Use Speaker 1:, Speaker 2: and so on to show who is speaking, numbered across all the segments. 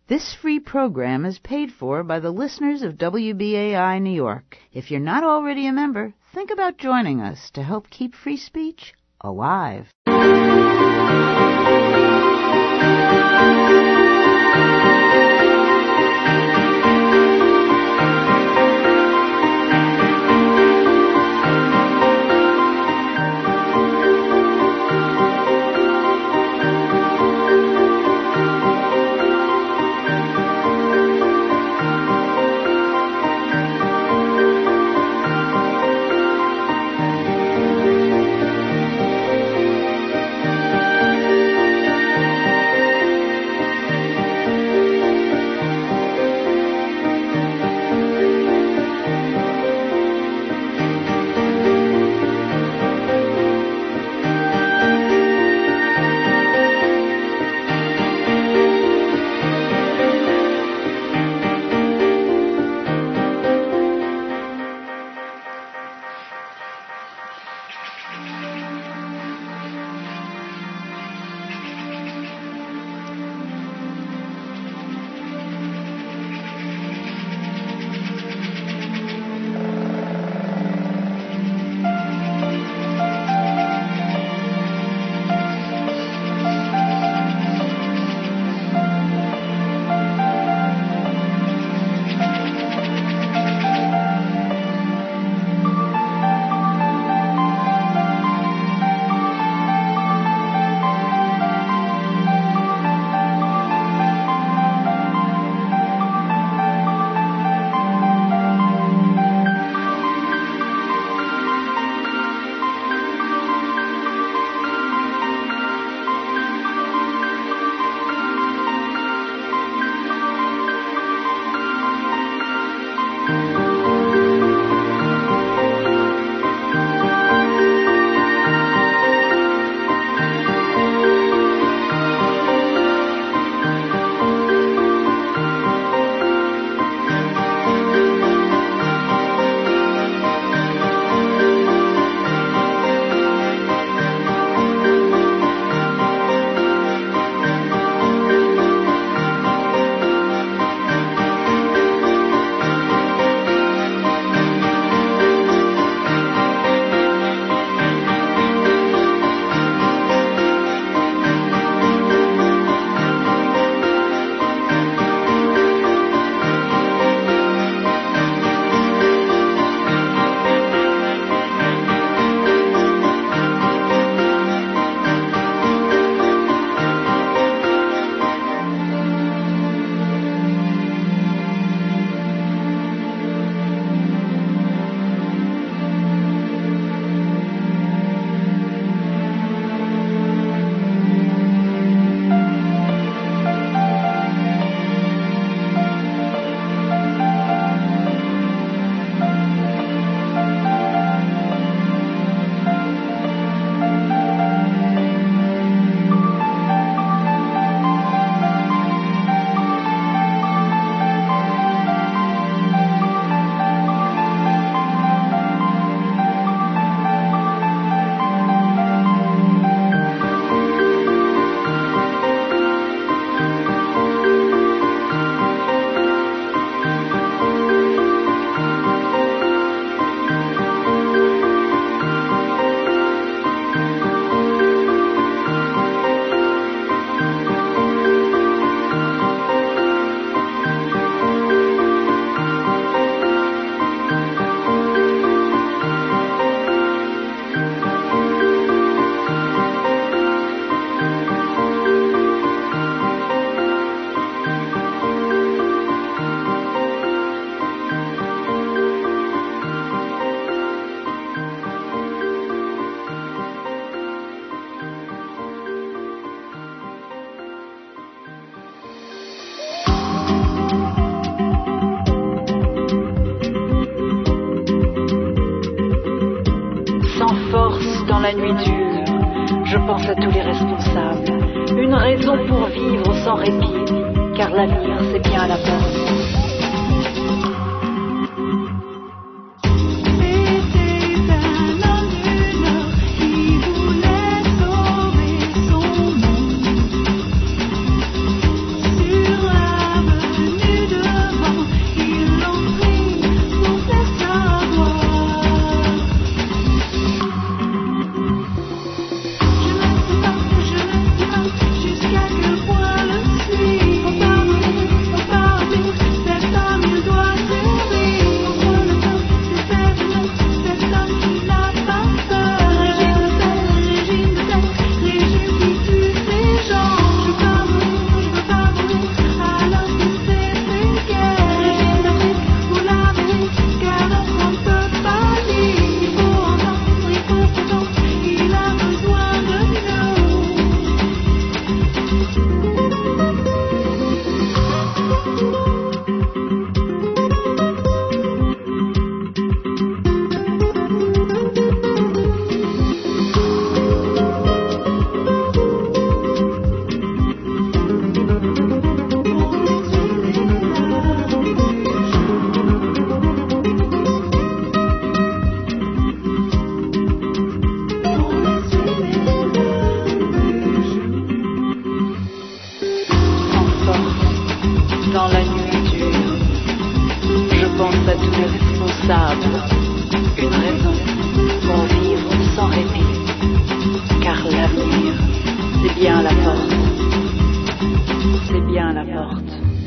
Speaker 1: This free program is paid for by the listeners of WBAI New York. If you're not already a member, think about joining us to help keep free speech alive.
Speaker 2: la nuit dure, je pense à tous les responsables. Une raison pour vivre sans répit, car l'avenir c'est bien la porte.
Speaker 3: Sur la
Speaker 2: dans la nuit dure. Je pense à tous les responsables. Une raison pour vivre sans répit. Car l'avenir, c'est bien la porte. C'est bien la porte.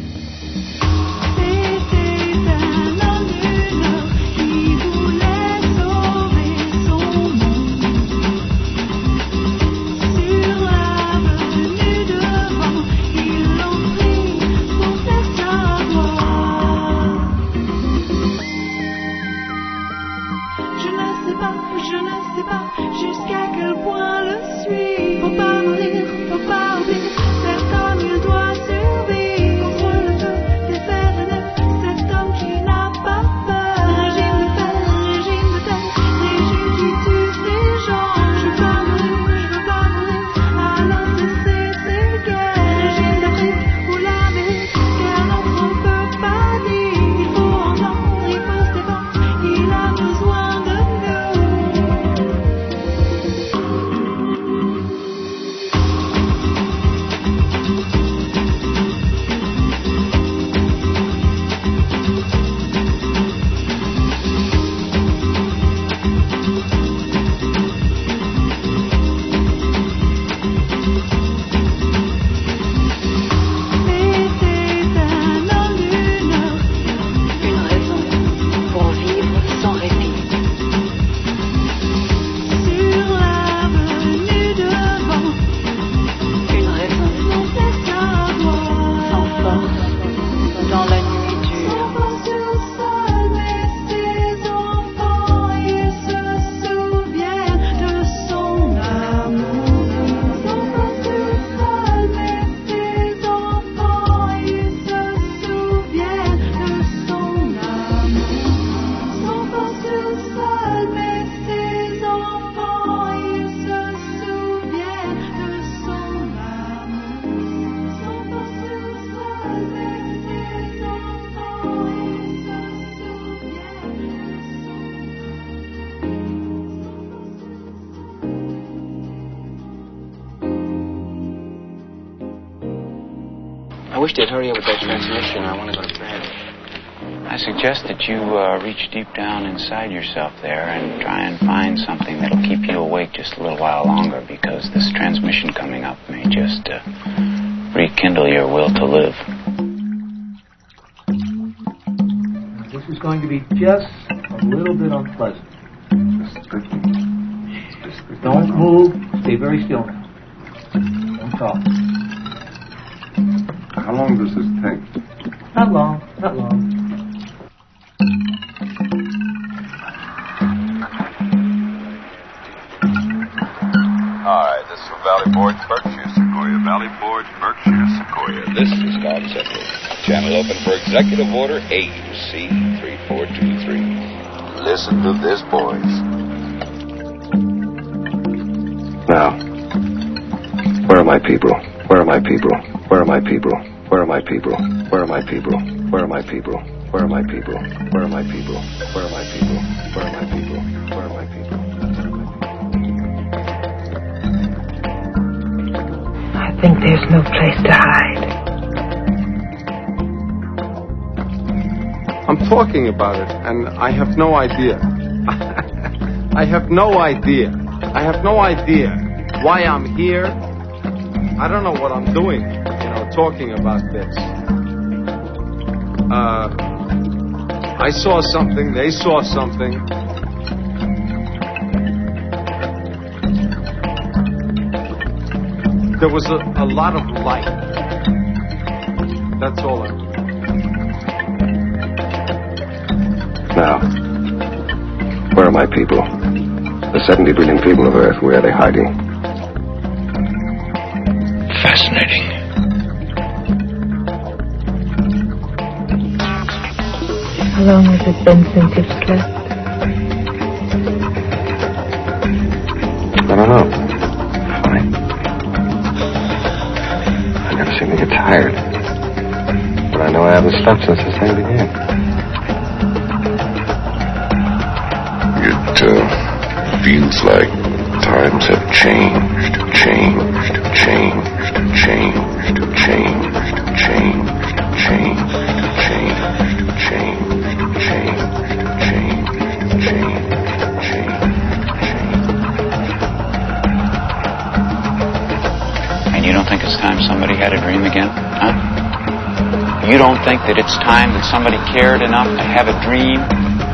Speaker 3: I wish they'd hurry up with that transmission. I want to go to bed. I suggest that you reach deep down inside yourself there and try and find something that'll keep you awake just a little while longer, because this transmission coming up may just rekindle your will to live.
Speaker 4: This is going to be just a little bit unpleasant. Don't move. Stay very still now. Don't talk.
Speaker 5: How long does this take?
Speaker 4: Not long. Not long.
Speaker 5: Hi, this is from Valley Forge, Berkshire Sequoia. Valley Forge, Berkshire Sequoia.
Speaker 6: This is Scott Central. Channel open for Executive Order AUC-3423.
Speaker 5: Listen to this, boys. Now, where are my people? Where are my people? Where are my people? Where are my people? Where are my people? Where are my people? Where are my people? Where are my people? Where are my people? Where are my people? Where are my people?
Speaker 7: I think there's no place to hide.
Speaker 5: I'm talking about it, and I have no idea. I have no idea. I have no idea why I'm here. I don't know what I'm doing, talking about this. I saw something, they saw something. There was a lot of light. That's all I know. Now, where are my people? The 70 billion people of Earth, where are they hiding?
Speaker 6: Fascinating.
Speaker 7: How long has it been since you've slept?
Speaker 5: I don't know. Fine. I never seem to get tired. But I know I haven't slept since this thing began.
Speaker 6: It feels like times have changed.
Speaker 3: You don't think that it's time that somebody cared enough to have a dream?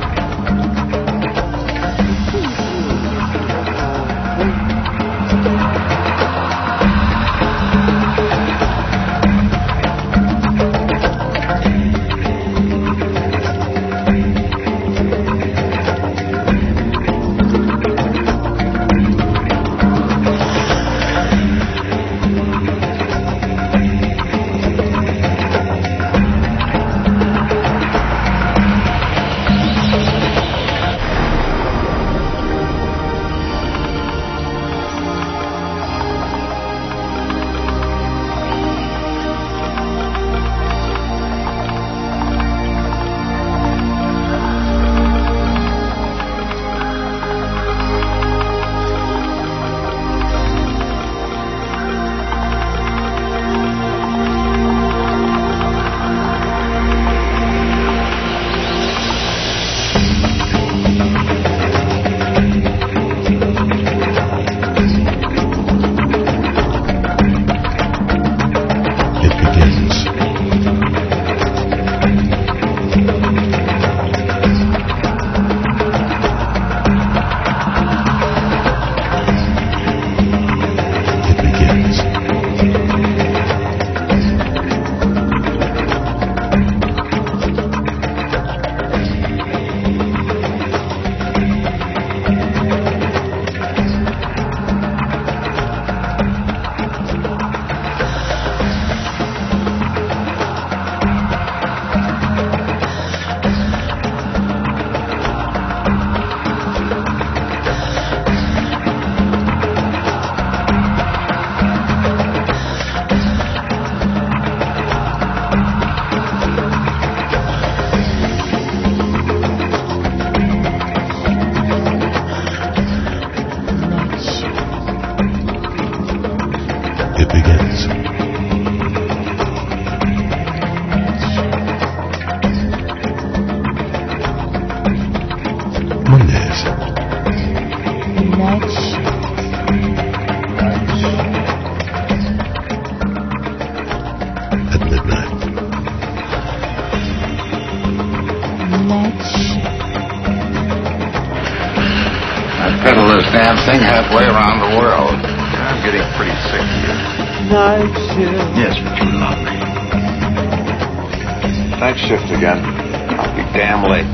Speaker 6: Damn thing halfway around the world. I'm getting pretty sick here.
Speaker 8: Night shift.
Speaker 6: Yes, but you love me.
Speaker 5: Night shift again.
Speaker 6: I'll be damn late.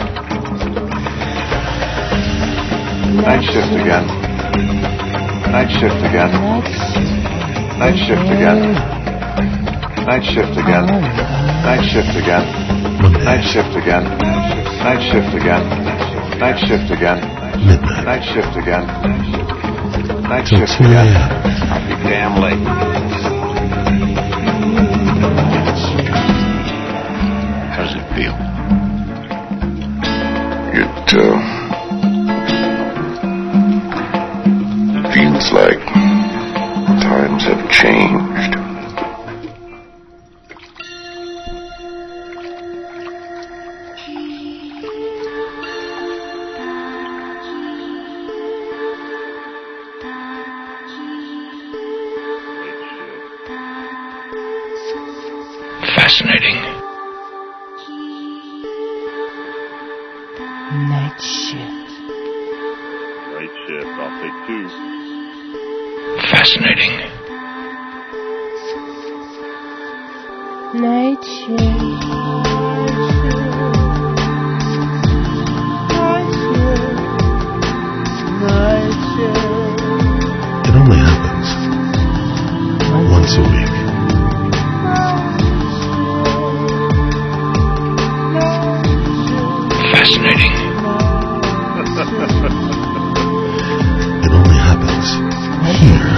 Speaker 5: Night shift again. Night shift again. Night shift again. Night shift again. Night shift again. Night shift again. Night shift again. Night shift again.
Speaker 9: Midnight.
Speaker 5: Night shift again. Night
Speaker 9: Till
Speaker 5: shift
Speaker 9: 2
Speaker 5: again.
Speaker 9: a.m.
Speaker 6: I'll be damn late.
Speaker 5: How does it feel? It feels like times have changed.
Speaker 3: Fascinating.
Speaker 2: Night shift.
Speaker 5: Night shift, I'll take 2.
Speaker 3: Fascinating.
Speaker 2: Night shift.
Speaker 9: It only happens once a week.
Speaker 3: Fascinating.
Speaker 9: It only happens here.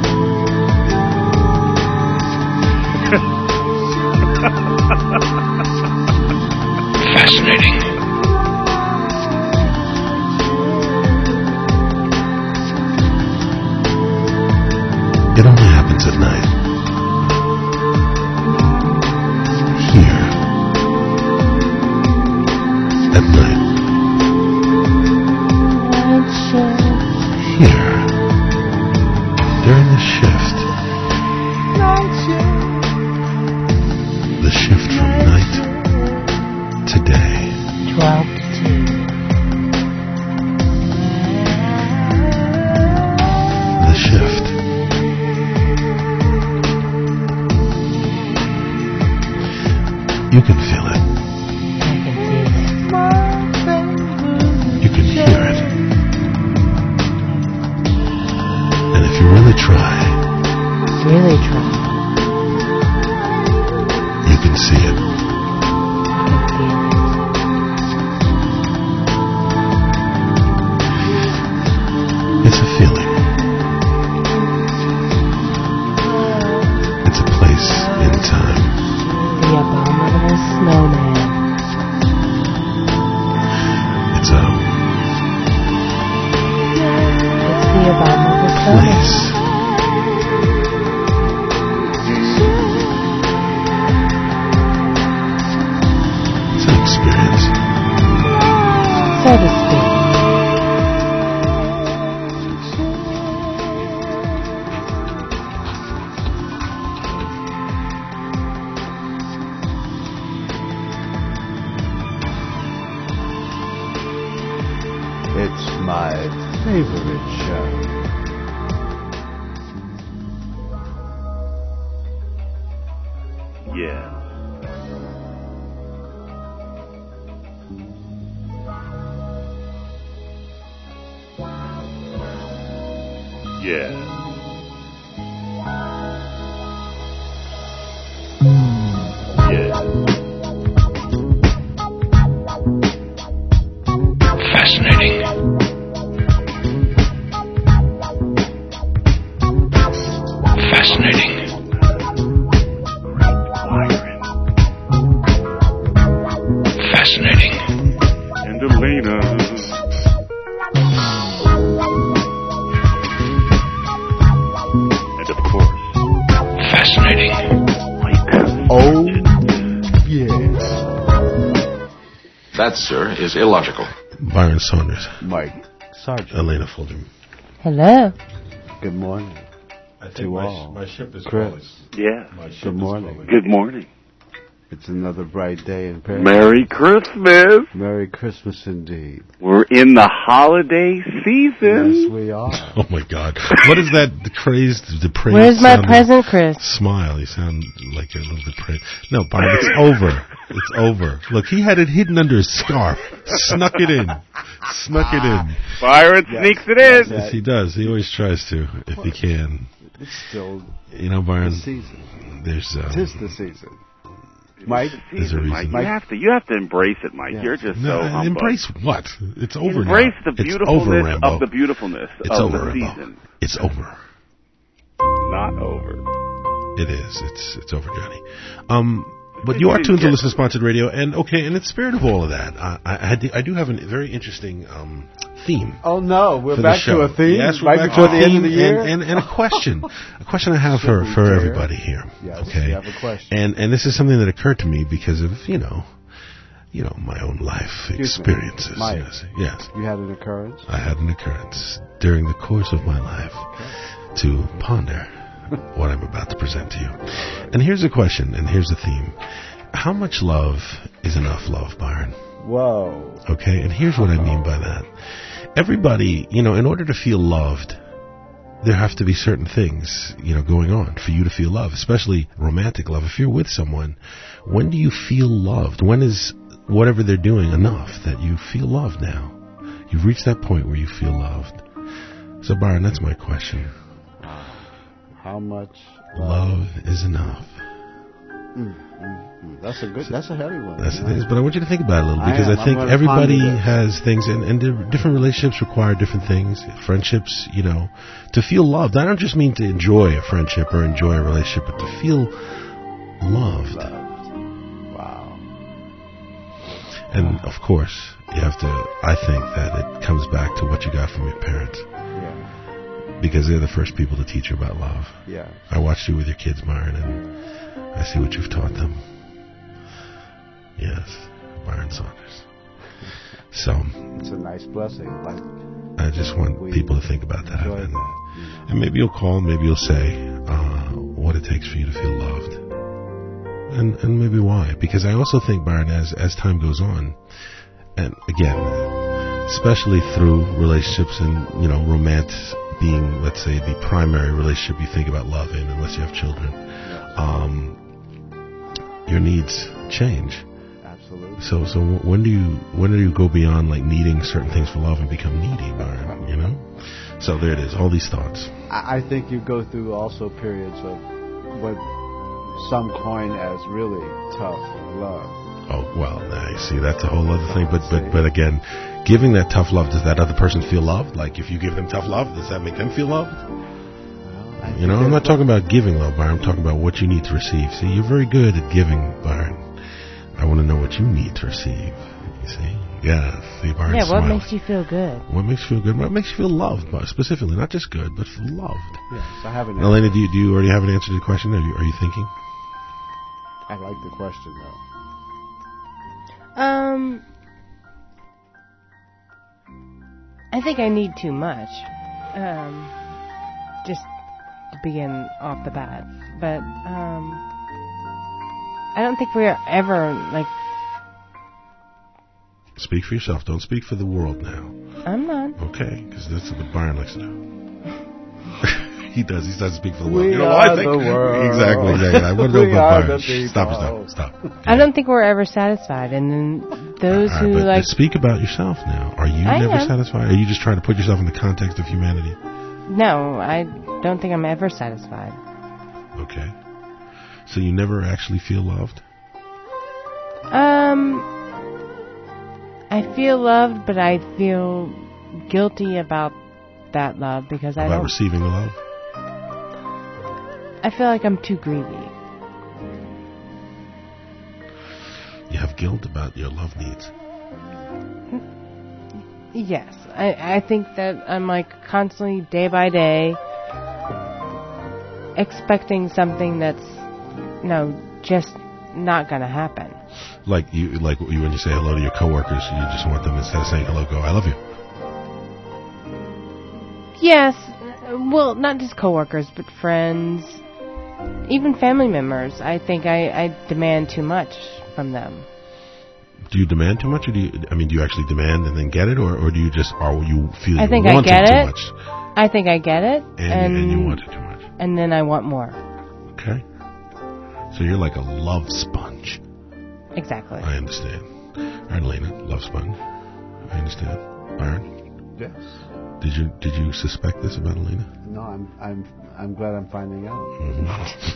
Speaker 3: Fascinating.
Speaker 9: It only happens at night. Here. At night. Here. During the shift. The shift from night
Speaker 10: You can feel it.
Speaker 7: I can feel it.
Speaker 10: You can hear it. And if you really try, you can see it. It's a feeling. It's a place in time.
Speaker 7: The abominable snowman.
Speaker 10: It's
Speaker 7: the abominable snowman?
Speaker 10: Place. It's an experience.
Speaker 7: So to speak.
Speaker 11: It's my favorite show.
Speaker 12: Yeah. Yeah.
Speaker 3: Fascinating. Fascinating. Fascinating.
Speaker 12: And Elena. And of course.
Speaker 3: Fascinating.
Speaker 11: Oh, yeah.
Speaker 13: That, sir, is illogical.
Speaker 10: Byron Saunders.
Speaker 11: Mike Sargent.
Speaker 10: Elena Fulton.
Speaker 7: Hello.
Speaker 11: Good morning.
Speaker 10: I think
Speaker 11: to all.
Speaker 10: my ship is
Speaker 11: Chris.
Speaker 10: calling.
Speaker 12: Yeah.
Speaker 10: My ship
Speaker 11: Good
Speaker 10: is
Speaker 11: morning.
Speaker 10: calling.
Speaker 12: Good morning.
Speaker 11: It's another bright day in Paris.
Speaker 12: Merry Christmas.
Speaker 11: Merry Christmas indeed.
Speaker 12: We're in the holiday season.
Speaker 11: Yes, we are.
Speaker 10: Oh my God! What is that depraved?
Speaker 7: Where's my present, Chris?
Speaker 10: Smile. You sound like you're a little depraved. No, Byron, it's over. It's over. Look, he had it hidden under his scarf. Snuck it in. Snuck it in.
Speaker 12: Byron sneaks it in.
Speaker 10: Yes, he does. He always tries to, if he can.
Speaker 11: It's still
Speaker 10: Byron.
Speaker 11: the season.
Speaker 10: There's.
Speaker 11: Tis the season. Mike,
Speaker 10: there's a reason.
Speaker 12: Mike, you have to embrace it, Mike.
Speaker 11: Yeah.
Speaker 12: You're just
Speaker 10: No,
Speaker 12: so humbug.
Speaker 10: embrace what? It's over
Speaker 12: Embrace
Speaker 10: now.
Speaker 12: the
Speaker 10: It's
Speaker 12: beautifulness
Speaker 10: over, Rambo.
Speaker 12: of the beautifulness
Speaker 10: It's
Speaker 12: of
Speaker 10: over,
Speaker 12: the
Speaker 10: Rambo.
Speaker 12: season.
Speaker 10: It's over.
Speaker 12: Not over.
Speaker 10: It is. It's over, Johnny. But you are tuned to Listener Sponsored Radio, and in the spirit of all of that, I do have a very interesting theme.
Speaker 11: Oh no, we're back to a theme.
Speaker 10: Yes, we're
Speaker 11: right
Speaker 10: back
Speaker 11: before
Speaker 10: to a
Speaker 11: the end
Speaker 10: theme
Speaker 11: of the year,
Speaker 10: and a question. A question I have for everybody here.
Speaker 11: Yes,
Speaker 10: okay,
Speaker 11: you have a question.
Speaker 10: And this is something that occurred to me because of my own life experiences.
Speaker 11: Mike,
Speaker 10: yes.
Speaker 11: You had an occurrence?
Speaker 10: I had an occurrence during the course of my life to ponder what I'm about to present to you. And here's the question, and here's the theme. How much love is enough love, Byron?
Speaker 11: Whoa.
Speaker 10: Okay, and here's what I mean by that. Everybody, in order to feel loved, there have to be certain things, going on for you to feel love, especially romantic love. If you're with someone, when do you feel loved? When is whatever they're doing enough that you feel loved now? You've reached that point where you feel loved. So, Byron, that's my question.
Speaker 11: How much
Speaker 10: love is enough?
Speaker 11: That's a heavy one.
Speaker 10: That's the thing. But I want you to think about it a little, because I think everybody has things, and different relationships require different things. Friendships, to feel loved. I don't just mean to enjoy a friendship or enjoy a relationship, but to feel loved.
Speaker 11: Wow.
Speaker 10: And of course, you have to. I think that it comes back to what you got from your parents. Because they're the first people to teach you about love.
Speaker 11: Yeah.
Speaker 10: I watched you with your kids, Byron, and I see what you've taught them. Yes, Byron Saunders. So
Speaker 11: it's a nice blessing.
Speaker 10: I just want people to think about that. And maybe you'll call, maybe you'll say what it takes for you to feel loved. And maybe why. Because I also think, Byron, as time goes on, and again, especially through relationships and, romance being, let's say, the primary relationship you think about love in, unless you have children. your needs change.
Speaker 11: Absolutely.
Speaker 10: So when do you go beyond like needing certain things for love and become needy, Byron? You know. So there it is. All these thoughts.
Speaker 11: I think you go through also periods of what some coin as really tough love.
Speaker 10: Oh, well, I see. That's a whole other thing. But again, giving that tough love, does that other person feel loved? Like, if you give them tough love, does that make them feel loved?
Speaker 11: Well,
Speaker 10: you know, I'm not talking about giving love, Byron. I'm talking about what you need to receive. See, you're very good at giving, Byron. I want to know what you need to receive. You see? Yeah, see, Byron's
Speaker 13: what
Speaker 10: smiling.
Speaker 13: makes you feel good?
Speaker 10: What makes you feel good? What makes you feel loved, specifically? Not just good, but loved.
Speaker 11: Yes, I have an
Speaker 10: Elena, do you already have an answer to the question? Are you thinking?
Speaker 11: I like the question, though.
Speaker 13: I think I need too much. Just to begin off the bat. But, I don't think we're ever, like...
Speaker 10: Speak for yourself. Don't speak for the world now.
Speaker 13: I'm not.
Speaker 10: Okay, because that's what Byron likes to do. He does. He starts to speak for the world.
Speaker 11: We
Speaker 10: You know what I
Speaker 11: are
Speaker 10: think?
Speaker 11: the world.
Speaker 10: Exactly. I want to know
Speaker 11: We
Speaker 10: about
Speaker 11: are
Speaker 10: Byron.
Speaker 11: the people.
Speaker 10: Stop. Okay.
Speaker 13: I don't think we're ever satisfied. And then those who,
Speaker 10: but speak about yourself now. Are you never satisfied? Are you just trying to put yourself in the context of humanity?
Speaker 13: No, I don't think I'm ever satisfied.
Speaker 10: Okay. So you never actually feel loved?
Speaker 13: I feel loved, but I feel guilty about that love because
Speaker 10: about receiving the love?
Speaker 13: I feel like I'm too greedy.
Speaker 10: You have guilt about your love needs?
Speaker 13: Yes. I think that I'm like constantly, day by day, expecting something that's, just not going to happen.
Speaker 10: Like when you say hello to your coworkers, you just want them, instead of saying hello, go, I love you.
Speaker 13: Yes. Well, not just coworkers, but friends, even family members. I think I demand too much from them.
Speaker 10: Do you demand too much, or do you actually demand and then get it, or do you just, or you feel
Speaker 13: I think
Speaker 10: you
Speaker 13: I
Speaker 10: want
Speaker 13: get
Speaker 10: it
Speaker 13: it.
Speaker 10: too much?
Speaker 13: I think I get it,
Speaker 10: and you want it too much.
Speaker 13: And then I want more.
Speaker 10: Okay. So you're like a love sponge.
Speaker 13: Exactly.
Speaker 10: I understand. All right, Elena, love sponge. I understand. Byron?
Speaker 11: Yes.
Speaker 10: Did you suspect this about Elena?
Speaker 11: No, I'm glad I'm finding out.
Speaker 10: Mm-hmm.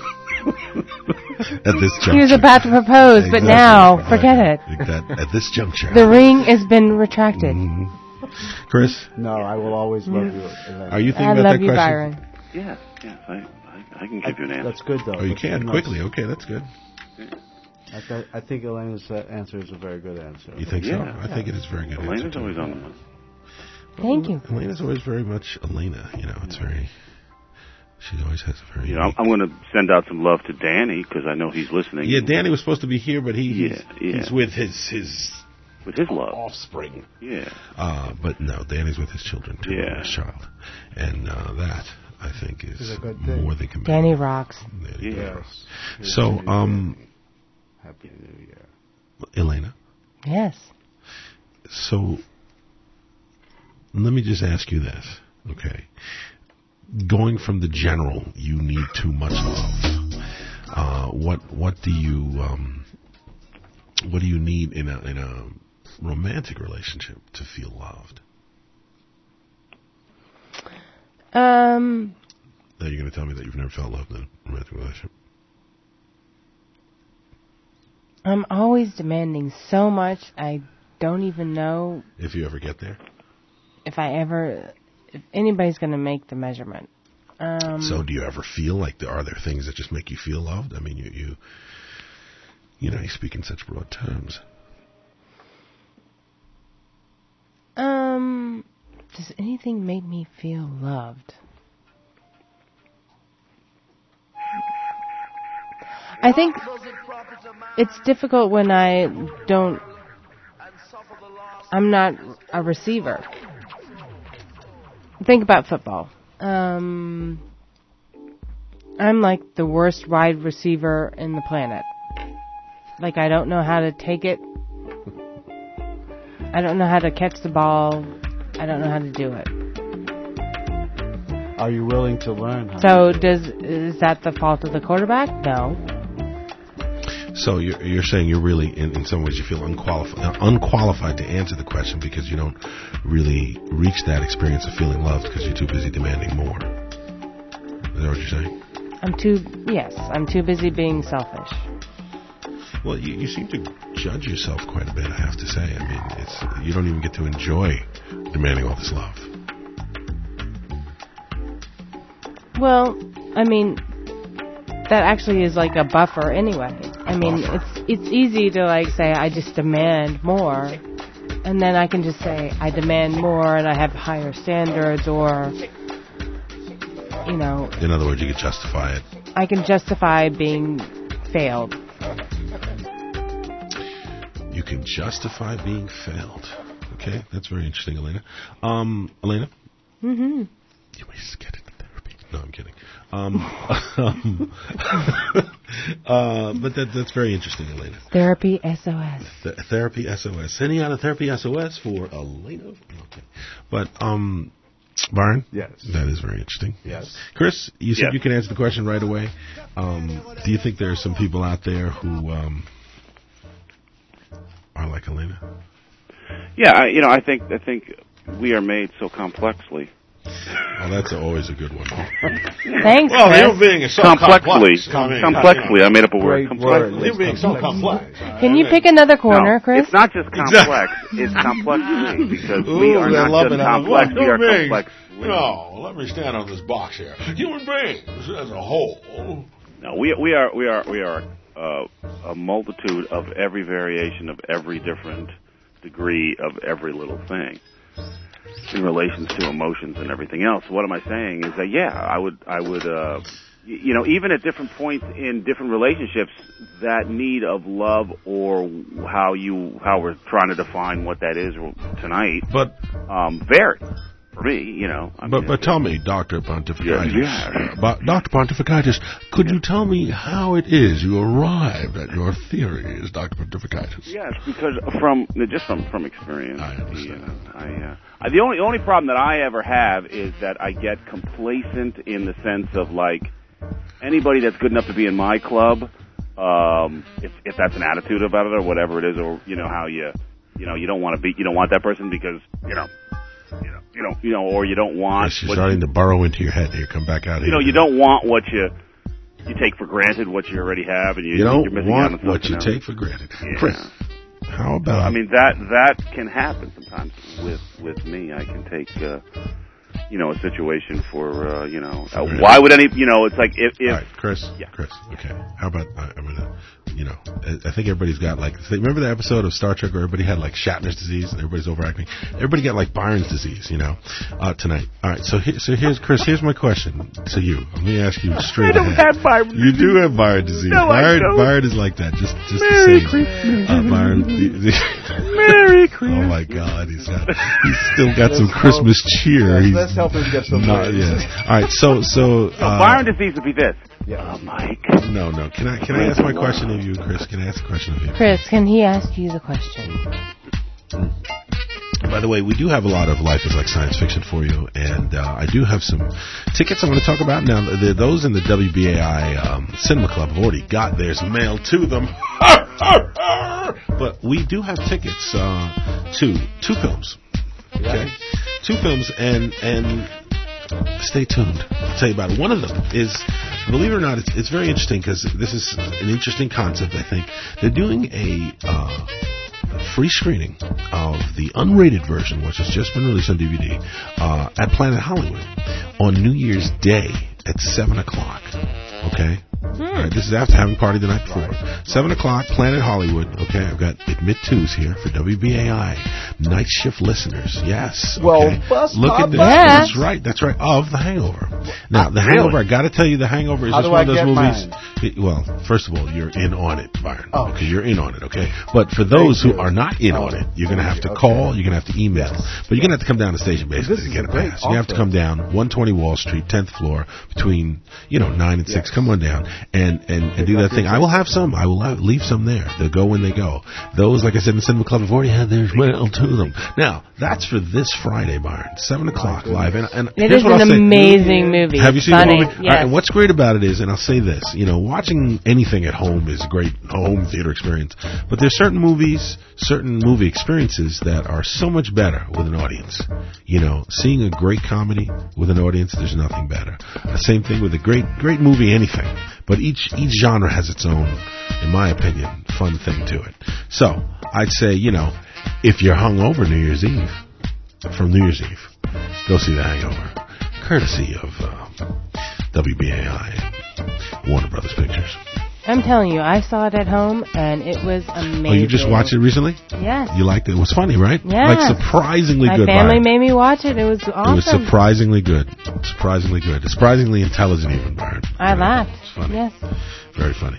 Speaker 10: At this juncture.
Speaker 13: He was about to propose, but now, forget it.
Speaker 10: At this juncture.
Speaker 13: The ring has been retracted.
Speaker 10: Mm-hmm. Chris?
Speaker 11: No, I will always love you.
Speaker 10: Are you thinking about that question?
Speaker 13: I love you, Byron.
Speaker 12: Yeah, I can give you an answer.
Speaker 11: That's good, though.
Speaker 10: Oh, you can? Quickly. Okay, that's good.
Speaker 11: I think Elena's answer is a very good answer.
Speaker 10: You think so? I think it is very good.
Speaker 12: Elena's always on the money.
Speaker 13: Thank you.
Speaker 10: Elena's always very much Elena. It's very... She always has a very...
Speaker 12: I'm going to send out some love to Danny, because I know he's listening.
Speaker 10: Yeah, Danny was supposed to be here, but he's with his
Speaker 12: with his love.
Speaker 10: Offspring.
Speaker 12: Yeah.
Speaker 10: But no, Danny's with his children, too.
Speaker 12: Yeah.
Speaker 10: His child. And that, I think, is
Speaker 11: a good thing.
Speaker 10: more than commendable.
Speaker 13: Danny rocks.
Speaker 11: Yes.
Speaker 10: So,
Speaker 11: Happy New Year.
Speaker 10: Elena.
Speaker 13: Yes.
Speaker 10: So, let me just ask you this, okay? Going from the general, you need too much love. What do you need in a romantic relationship to feel loved? Now you're going to tell me that you've never felt loved in a romantic relationship?
Speaker 13: I'm always demanding so much, I don't even know...
Speaker 10: If you ever get there?
Speaker 13: If anybody's going to make the measurement.
Speaker 10: So do you ever feel like are there things that just make you feel loved? I mean, you speak in such broad terms.
Speaker 13: Does anything make me feel loved? I think it's difficult when I'm not a receiver. Think about football. I'm like the worst wide receiver in the planet. Like, I don't know how to take it. I don't know how to catch the ball. I don't know how to do it.
Speaker 11: Are you willing to learn how
Speaker 13: So is that the fault of the quarterback? No.
Speaker 10: So you're saying you're really, in some ways, you feel unqualified to answer the question because you don't really reach that experience of feeling loved because you're too busy demanding more. Is that what you're saying?
Speaker 13: I'm too busy being selfish.
Speaker 10: Well, you seem to judge yourself quite a bit, I have to say. I mean, you don't even get to enjoy demanding all this love.
Speaker 13: Well, I mean, that actually is like a buffer anyway. I mean, it's easy to like say I just demand more, and then I can just say I demand more and I have higher standards, or you know.
Speaker 10: In other words, you can justify it.
Speaker 13: I can justify being failed.
Speaker 10: You can justify being failed. Okay, that's very interesting, Elena. Elena?
Speaker 13: Mm-hmm.
Speaker 10: You may just get into therapy. No, I'm kidding. But that's very interesting, Elena.
Speaker 13: Therapy SOS.
Speaker 10: Therapy SOS. Sending out a Therapy SOS for Elena. Okay. But, Byron?
Speaker 11: Yes.
Speaker 10: That is very interesting.
Speaker 11: Yes.
Speaker 10: Chris, you said you can answer the question right away. Do you think there are some people out there who are like Elena?
Speaker 12: Yeah, I think we are made so complexly.
Speaker 10: Oh, that's always a good one.
Speaker 13: Thanks,
Speaker 10: well,
Speaker 13: Chris.
Speaker 10: you're being so
Speaker 12: complexly. I made up a word. Complexly.
Speaker 10: You're being so complex.
Speaker 13: Can you pick another corner, Chris?
Speaker 12: It's not just complex. It's complexly because we are not just complex. We are complex.
Speaker 10: No, let me stand on this box here. Human beings as a whole.
Speaker 12: No, we are a multitude of every variation of every different degree of every little thing in relation to emotions and everything else. What am I saying is that, I would, even at different points in different relationships, that need of love or how we're trying to define what that is tonight,
Speaker 10: but
Speaker 12: vary. For me,
Speaker 10: But tell me, Dr. Pontificatus, Dr. Pontificatus, could you tell me how it is you arrived at your theories, Dr. Pontificatus?
Speaker 12: Yes, because from experience.
Speaker 10: I understand.
Speaker 12: The only problem that I ever have is that I get complacent in the sense of like anybody that's good enough to be in my club, if that's an attitude about it or whatever it is, or how you don't want that person because or you don't want.
Speaker 10: Yes, you're starting to burrow into your head here. Come back out here.
Speaker 12: You don't want what you take for granted, what you already have, and you're missing out on something
Speaker 10: what you
Speaker 12: else.
Speaker 10: take for granted.
Speaker 12: Yeah.
Speaker 10: Chris, how about?
Speaker 12: I mean that can happen sometimes with me. I can take a situation for why would any it's like if
Speaker 10: all right, Chris.
Speaker 12: Yeah.
Speaker 10: Chris. Okay. How about I'm gonna I think everybody's got remember the episode of Star Trek where everybody had like Shatner's disease and everybody's overacting? Everybody got like Byron's disease, tonight. All right, so here's Chris. Here's my question to you. Let me ask you straight ahead.
Speaker 12: I don't have Byron disease.
Speaker 10: You do have Byron disease.
Speaker 12: No,
Speaker 10: Byron is like that. Just
Speaker 12: Merry
Speaker 10: the same.
Speaker 12: Christmas.
Speaker 10: Byron.
Speaker 12: Merry Christmas.
Speaker 10: Oh my God, he's still got some Christmas cheer.
Speaker 11: Let's help him get some.
Speaker 10: Yes. All right, so
Speaker 12: Byron disease would be this.
Speaker 11: Yeah,
Speaker 12: Mike.
Speaker 10: No. Can I ask my question of you, Chris? Can I ask a question of you?
Speaker 13: Chris, can he ask you the question?
Speaker 10: By the way, we do have a lot of Life is Like Science Fiction for you, and I do have some tickets I want to talk about. Now, those in the WBAI Cinema Club have already got theirs mailed to them. But we do have tickets to two films. Okay? Two films, and stay tuned. I'll tell you about it. One of them is, believe it or not, it's very interesting because this is an interesting concept, I think. They're doing a free screening of the unrated version, which has just been released on DVD, at Planet Hollywood on New Year's Day at 7 o'clock. Okay? All right, this is after having party the night before. 7 o'clock, Planet Hollywood. Okay, I've got Admit Twos here for WBAI night shift listeners. Yes. Okay.
Speaker 11: Well,
Speaker 10: look at this.
Speaker 13: Yeah.
Speaker 10: That's right. Of The Hangover. Now, The Hangover. I got to tell you, The Hangover is just one of those movies. Well, first of all, you're in on it, Byron.
Speaker 11: Oh.
Speaker 10: Okay, you're in on it. Okay, but for those who are not in on it, you're going to have to call. You're going to have to email. But you're going to have to come down to the station basically to get a pass. You have to come down 120 Wall Street, 10th floor, between 9 and 6. Come on down. And and do that thing. I will have some. I will leave some there. They'll go when they go. Those, like I said in the Cinema Club, have already had theirs mailed to them. Now, that's for this Friday, Byron, 7 o'clock live. And
Speaker 13: it is an amazing movie.
Speaker 10: Have you seen
Speaker 13: the movie?
Speaker 10: Yes.
Speaker 13: All right,
Speaker 10: and what's great about it is, and I'll say this, watching anything at home is a great home theater experience. But there's certain movie experiences that are so much better with an audience. Seeing a great comedy with an audience, there's nothing better. The same thing with a great movie, anything. But each genre has its own, in my opinion, fun thing to it. So I'd say, if you're hungover New Year's Eve, from New Year's Eve, go see The Hangover, courtesy of WBAI and Warner Brothers Pictures.
Speaker 13: I'm telling you, I saw it at home, and it was amazing.
Speaker 10: Oh, you just watched it recently?
Speaker 13: Yes.
Speaker 10: You liked it? It was funny, right?
Speaker 13: Yeah.
Speaker 10: Surprisingly good.
Speaker 13: My family made me watch it. It was awesome.
Speaker 10: It was surprisingly good. Surprisingly good. Surprisingly intelligent even, Byron.
Speaker 13: I laughed.
Speaker 10: It's funny.
Speaker 13: Yes.
Speaker 10: Very funny.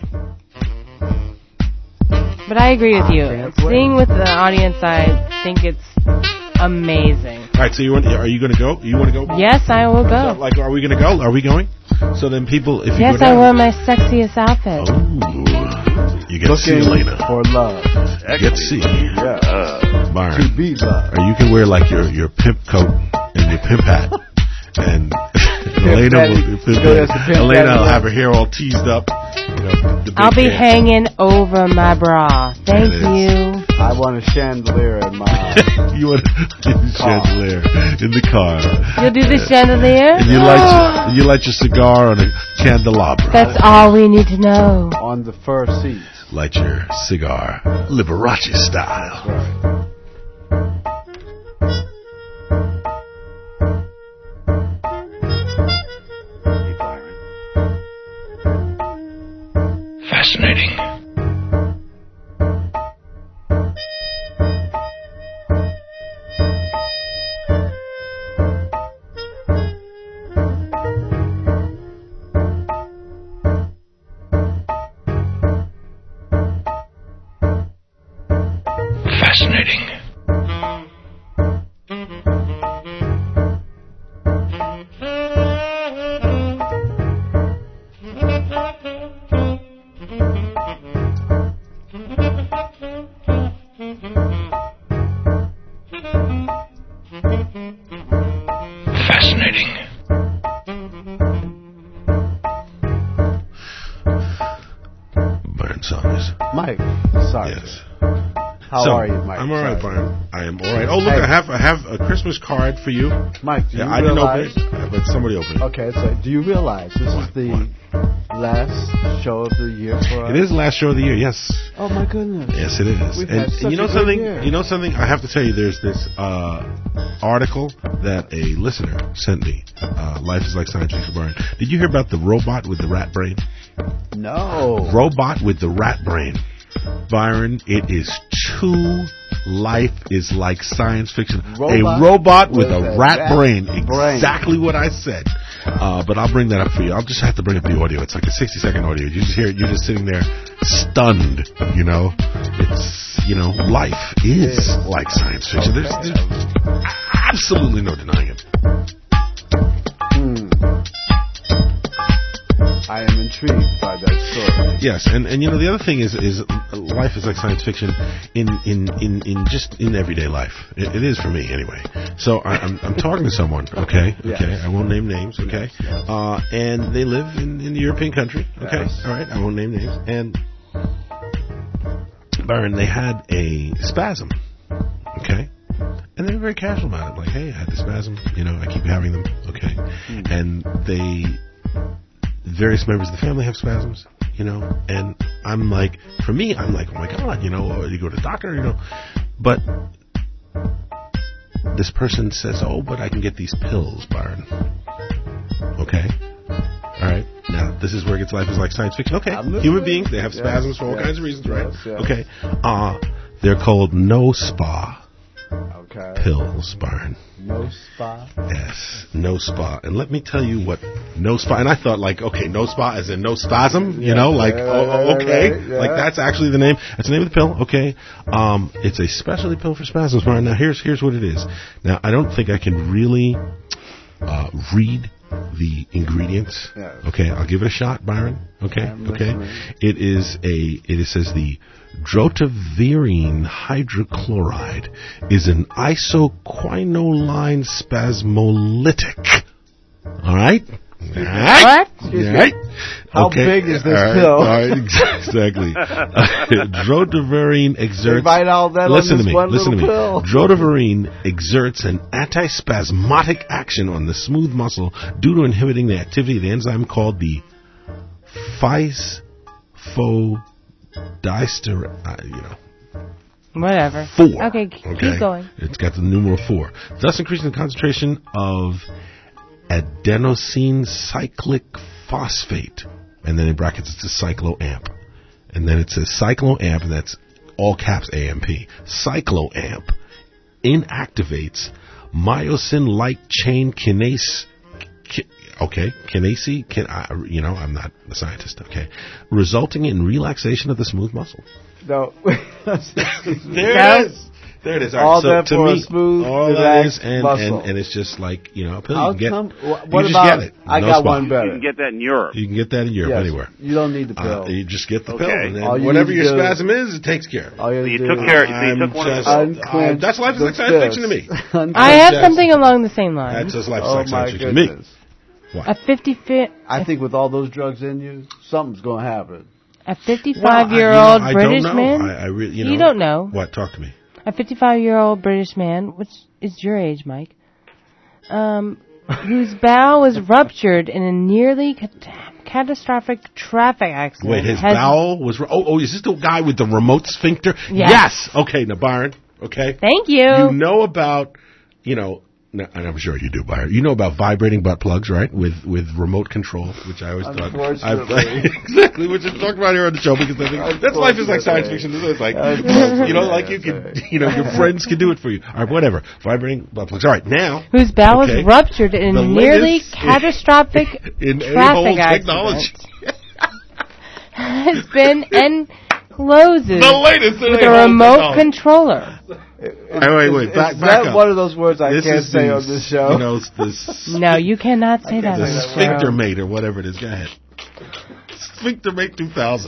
Speaker 13: But I agree with you. Seeing with the audience, I think it's amazing.
Speaker 10: All right, so are you going to go? You want to go?
Speaker 13: Yes, I will go.
Speaker 10: So, are we going to go? Are we going? So then people, if you
Speaker 13: yes,
Speaker 10: go down,
Speaker 13: I wore my sexiest outfit.
Speaker 10: Oh, you get to see Elena.
Speaker 11: For love.
Speaker 10: You get to see.
Speaker 11: Yeah.
Speaker 10: Byron.
Speaker 11: To be loved.
Speaker 10: Or you can wear like your pimp coat and your pimp hat. And Elena will have her hair all teased up.
Speaker 13: I'll be hanging over my bra. Thank you.
Speaker 11: I want a chandelier in my
Speaker 10: You want a chandelier in the car.
Speaker 13: You'll do the chandelier?
Speaker 10: And you light your cigar on a candelabra.
Speaker 13: That's all we need to know.
Speaker 11: On the first seat.
Speaker 10: Light your cigar Liberace style.
Speaker 11: That's right.
Speaker 3: Fascinating. Fascinating. Fascinating.
Speaker 10: Byron Saunders.
Speaker 11: Mike, sorry.
Speaker 10: Yes.
Speaker 11: How are you, Mike?
Speaker 10: I'm all right, Byron. I am all right. Oh, look, I have a Christmas card for you.
Speaker 11: Mike, do you
Speaker 10: I
Speaker 11: realize?
Speaker 10: didn't open it, but somebody opened it.
Speaker 11: Okay, so do you realize this is the last show of the year for us?
Speaker 10: It is the last show of the year, yes.
Speaker 11: Oh, my goodness.
Speaker 10: Yes, it is.
Speaker 11: We've had such
Speaker 10: you know
Speaker 11: a good
Speaker 10: something?
Speaker 11: year.
Speaker 10: You know something? I have to tell you, there's this article that a listener sent me. Life is like science fiction, Byron. Did you hear about the robot with the rat brain?
Speaker 11: No.
Speaker 10: Robot with the rat brain. Byron, it is too life is like science fiction. A robot with a rat brain. Exactly what I said. But I'll bring that up for you. I'll just have to bring up the audio. It's like a 60-second audio. You just hear it. You're just sitting there stunned, It's, life is like science fiction. There's absolutely no denying it.
Speaker 11: I am intrigued by that story.
Speaker 10: Yes, and the other thing is life is like science fiction in everyday life. It is for me anyway. So I'm talking to someone, okay?
Speaker 11: Yes.
Speaker 10: Okay, I won't name names, okay? And they live in the European country, okay?
Speaker 11: Yes.
Speaker 10: All right, I won't name names. And Byron, they had a spasm, okay? And they were very casual about it, like, hey, I had the spasm, I keep having them, okay? And various members of the family have spasms, and I'm like, for me, I'm like, oh my God, or you go to the doctor, but this person says, oh, but I can get these pills, Byron. Okay. All right. Now, this is where it gets life is like science fiction. Okay. Human beings, they have spasms for all kinds of reasons, right?
Speaker 11: Yes.
Speaker 10: Okay. They're called no spa pills, Byron.
Speaker 11: No spa?
Speaker 10: Yes, no spa. And let me tell you what no spa, and I thought like, okay, no spa as in no spasm, okay.
Speaker 11: Right.
Speaker 10: Like that's actually the name. That's the name of the pill, okay. It's a specialty pill for spasms, Byron. Now here's what it is. Now I don't think I can really read the ingredients.
Speaker 11: Yes.
Speaker 10: Okay, I'll give it a shot, Byron. Okay, okay. It says the drotavirine hydrochloride is an isoquinoline spasmolytic. All right?
Speaker 13: What?
Speaker 10: Right?
Speaker 11: How big is this pill?
Speaker 10: All right, exactly. Drotavirine exerts.
Speaker 11: Listen to me.
Speaker 10: Pill. Drotavirine exerts an antispasmodic action on the smooth muscle due to inhibiting the activity of the enzyme called the phosphodiesterase.
Speaker 13: Whatever.
Speaker 10: 4.
Speaker 13: Okay, keep going.
Speaker 10: It's got the numeral 4, thus increasing the concentration of adenosine cyclic phosphate, and then in brackets it says cycloamp, and then it says cycloamp, and that's all caps AMP. Cycloamp inactivates myosin light chain kinase. Kinase. I'm not a scientist. Okay, resulting in relaxation of the smooth muscle.
Speaker 11: No,
Speaker 10: there it is. There it is.
Speaker 11: All right, so to me,
Speaker 10: smooth, all that is, and it's just like, a pill. You can get,
Speaker 11: what
Speaker 10: you
Speaker 11: about,
Speaker 10: just get it.
Speaker 11: I got one better.
Speaker 12: You can get that in Europe.
Speaker 10: You can get that in Europe, anywhere.
Speaker 11: You don't need the pill.
Speaker 10: You just get the pill, and then
Speaker 11: all
Speaker 10: whatever your spasm is, it takes care of it.
Speaker 12: So you took one of those.
Speaker 10: That's life is like science fiction to me.
Speaker 13: I have something along the same line.
Speaker 10: That's just life is like science fiction to me. What?
Speaker 13: A 55.
Speaker 11: I think with all those drugs in you, something's going to happen.
Speaker 13: A 55-year-old British man.
Speaker 10: I really,
Speaker 13: you don't know.
Speaker 10: What? Talk to me.
Speaker 13: A 55-year-old British man, which is your age, Mike, whose bowel was ruptured in a nearly catastrophic traffic accident.
Speaker 10: Wait, his bowel was... is this the guy with the remote sphincter?
Speaker 13: Yes.
Speaker 10: Okay, now, Byron, okay?
Speaker 13: Thank you.
Speaker 10: You know about, and I'm sure you do, Byron. You know about vibrating butt plugs, right? With remote control, which I always thought... Exactly, which is talked about here on the show, because I think that's life is like science fiction. It's like, you can, your friends can do it for you. All right, whatever. Vibrating butt plugs. All right, now...
Speaker 13: Whose bowel was ruptured in a nearly catastrophic traffic accident. Has been and closes with a remote controller.
Speaker 10: Wait. Back up.
Speaker 11: One of those words I can't say on this show.
Speaker 13: No, you cannot say that on this show.
Speaker 10: Sphincter mate or whatever it is. Go ahead. Sphincter mate 2000.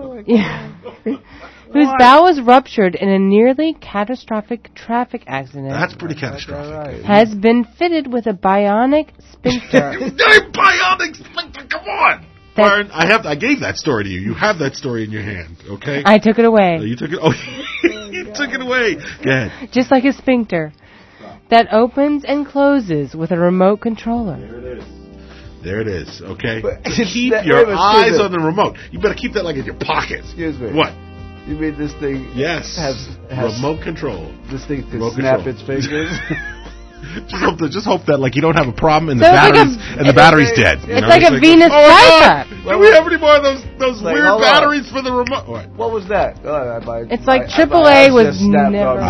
Speaker 13: Whose bowel was ruptured in a nearly catastrophic traffic accident.
Speaker 10: That's pretty catastrophic.
Speaker 13: Has been fitted with a bionic sphincter.
Speaker 10: Bionic sphincter, come on! Byron, I gave that story to you. You have that story in your hand, okay?
Speaker 13: I took it away.
Speaker 10: You took it. Oh, you took it away. Go ahead.
Speaker 13: Just like a sphincter that opens and closes with a remote controller.
Speaker 10: There it is. Okay. Keep your eyes on the remote. You better keep that like in your pocket.
Speaker 11: Excuse me.
Speaker 10: What?
Speaker 11: You mean this thing?
Speaker 10: Yes.
Speaker 11: Has
Speaker 10: remote control.
Speaker 11: This thing can snap its fingers.
Speaker 10: Just hope that you don't have a problem and the battery's dead.
Speaker 13: It's like a Venus flytrap.
Speaker 10: Do we have any more of those weird batteries for the remote?
Speaker 11: What was that?
Speaker 13: It's like AAA was never.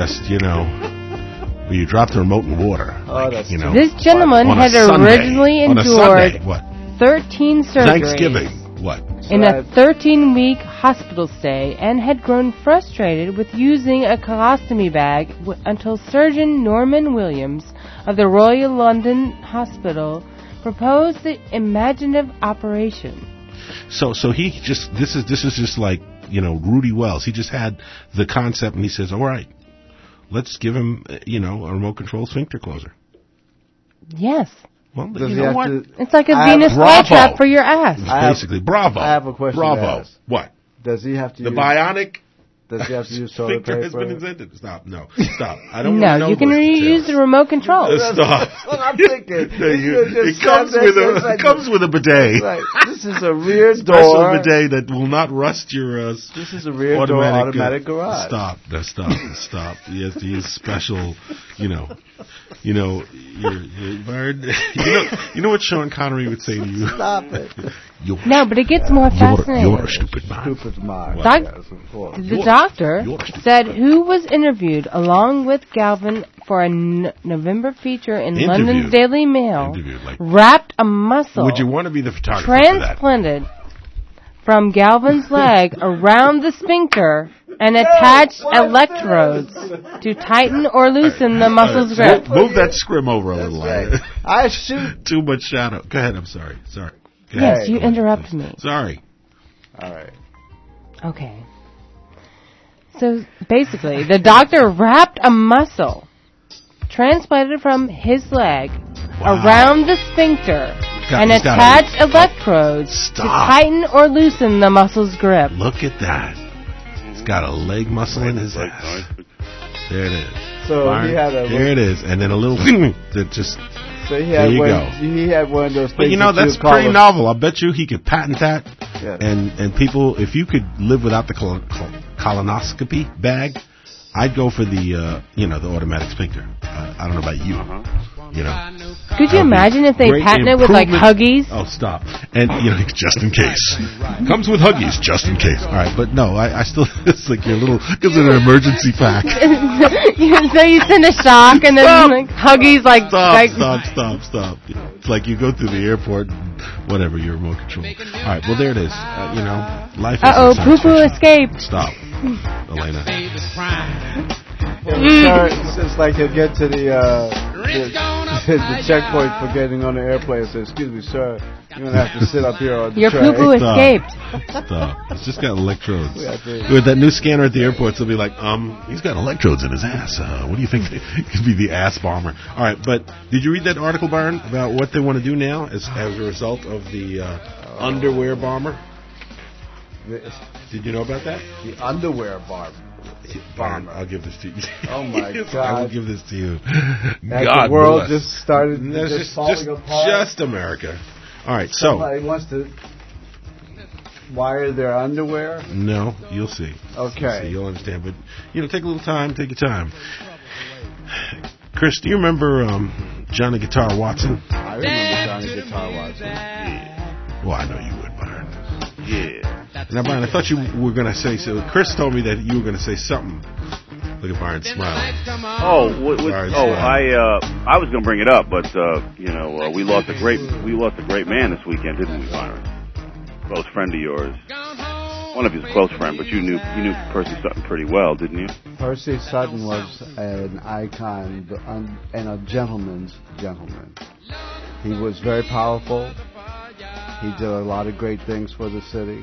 Speaker 10: You dropped the remote in water.
Speaker 13: This gentleman had originally endured 13 surgeries.
Speaker 10: Thanksgiving. What?
Speaker 13: In a 13-week hospital stay, and had grown frustrated with using a colostomy bag until surgeon Norman Williams of the Royal London Hospital proposed the imaginative operation.
Speaker 10: So he just this is just like Rudy Wells. He just had the concept, and he says, "All right, let's give him a remote control sphincter closer."
Speaker 13: Yes.
Speaker 10: Well, you know what?
Speaker 13: It's like a Venus flytrap for your ass.
Speaker 10: Basically, bravo.
Speaker 11: I have a question.
Speaker 10: Bravo. What?
Speaker 11: Does he have to
Speaker 10: use... The bionic...
Speaker 11: Does he have to use toilet paper?
Speaker 10: has been invented. Stop. No. Stop. I don't want to know.
Speaker 13: No, you can reuse the remote control.
Speaker 10: Stop.
Speaker 11: That's what I'm thinking.
Speaker 10: It comes with a bidet.
Speaker 11: Right. This is a rear door.
Speaker 10: Special bidet that will not rust your...
Speaker 11: this is a rear door automatic garage.
Speaker 10: Stop. Yes, he is special, You know what Sean Connery would say to you?
Speaker 11: Stop it.
Speaker 13: No, but it gets more fascinating.
Speaker 10: You're a stupid mind.
Speaker 11: Stupid mind.
Speaker 13: The doctor said who was interviewed along with Galvin for a November feature in London's Daily Mail wrapped a muscle.
Speaker 10: Would you want to be the photographer
Speaker 13: transplanted from Galvin's leg around the sphincter and attach electrodes to tighten or loosen the muscle's grip.
Speaker 10: Move that scrim over a little.
Speaker 11: Right. I shoot.
Speaker 10: Too much shadow. Go ahead. I'm sorry.
Speaker 13: Yes, you interrupted me.
Speaker 10: Sorry.
Speaker 11: All right.
Speaker 13: Okay. So basically, the doctor wrapped a muscle transplanted from his leg around the sphincter and attached electrodes to tighten or loosen the muscle's grip.
Speaker 10: Look at that. He's got a leg muscle in his ass. There it is.
Speaker 11: So he had
Speaker 10: there it is. And then a little that just...
Speaker 11: So he had he had one of those things.
Speaker 10: But that's pretty novel. I bet you he could patent that.
Speaker 11: Yes.
Speaker 10: And people, if you could live without the colonoscopy bag, I'd go for the the automatic sphincter. I don't know about you.
Speaker 13: Could you imagine if they patent it with like Huggies?
Speaker 10: Oh, stop! And just in case, comes with Huggies, just in case. All right, but no, I still it's like your little gives it an emergency pack.
Speaker 13: So you send a shock and then like Huggies like
Speaker 10: stop. It's like you go through the airport, whatever your remote control. All right, well there it is. Life.
Speaker 13: Poo-poo escaped.
Speaker 10: Stop, Elena.
Speaker 11: It's like he'll get to the checkpoint for getting on the airplane and say, "Excuse me, sir, you're going to have to sit up here on the
Speaker 13: Your
Speaker 11: tray."
Speaker 13: Your poo-poo escaped.
Speaker 10: Stop. It's just got electrodes. With that new scanner at the airports, they'll be like, he's got electrodes in his ass. What do you think? He could be the ass bomber. All right, but did you read that article, Byron, about what they want to do now as a result of the underwear bomber? Did you know about that?
Speaker 11: The underwear bomber.
Speaker 10: Byron, I'll give this to you.
Speaker 11: Oh my God!
Speaker 10: I will give this to you.
Speaker 11: God, the world
Speaker 10: bless.
Speaker 11: just started
Speaker 10: just
Speaker 11: falling apart.
Speaker 10: Just America. All right,
Speaker 11: somebody wants to wire their underwear.
Speaker 10: No, you'll see.
Speaker 11: Okay,
Speaker 10: you'll understand. But take a little time. Take your time. Chris, do you remember Johnny Guitar Watson?
Speaker 11: I remember Johnny Guitar Watson.
Speaker 10: Yeah. Well, I know you would, Byron.
Speaker 12: Yeah.
Speaker 10: Now, Byron, I thought you were going to say so. Chris told me that you were going to say something. Look at Byron smiling.
Speaker 12: I was going to bring it up, but we lost a great man this weekend, didn't we, Byron? Close friend of yours. One of his close friend, but you knew Percy Sutton pretty well, didn't you?
Speaker 11: Percy Sutton was an icon and a gentleman's gentleman. He was very powerful. He did a lot of great things for the city.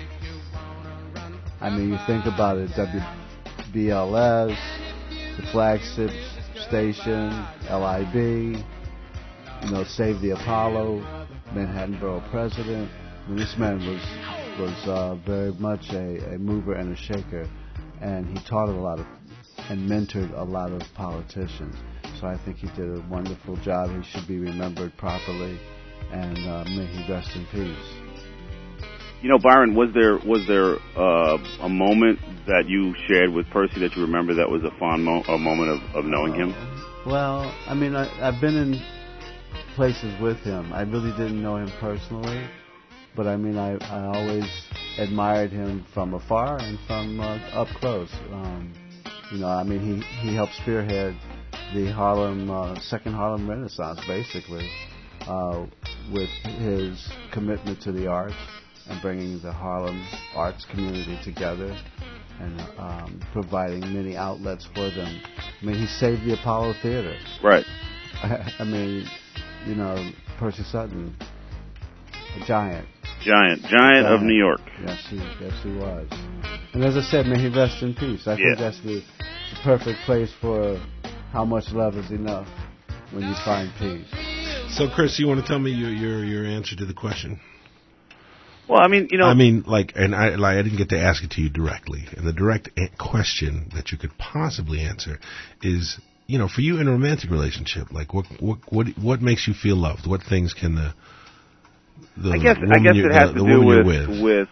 Speaker 11: I mean, you think about it, WBLS, the flagship station, LIB, Save the Apollo, Manhattan Borough President. I mean, this man was very much a mover and a shaker, and he taught and mentored a lot of politicians. So I think he did a wonderful job. He should be remembered properly, and may he rest in peace.
Speaker 12: Byron, was there a moment that you shared with Percy that you remember that was a fond moment of knowing him?
Speaker 11: Well, I mean, I've been in places with him. I really didn't know him personally, but I mean, I always admired him from afar and from up close. I mean, he helped spearhead the second Harlem Renaissance, basically, with his commitment to the arts and bringing the Harlem arts community together and providing many outlets for them. I mean, he saved the Apollo Theater.
Speaker 12: Right.
Speaker 11: I mean, Percy Sutton, a giant of New York. Yes, he was. And as I said, may he rest in peace. I think that's the perfect place for how much love is enough when you find peace.
Speaker 10: So, Chris, you want to tell me your answer to the question?
Speaker 12: Well, I mean,
Speaker 10: I didn't get to ask it to you directly. And the direct question that you could possibly answer is, for you in a romantic relationship, like what makes you feel loved? What things can the
Speaker 12: I guess it has to do with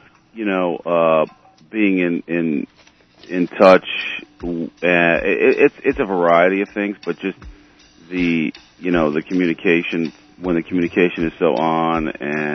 Speaker 12: being in touch. It's a variety of things, but just the communication, when the communication is so on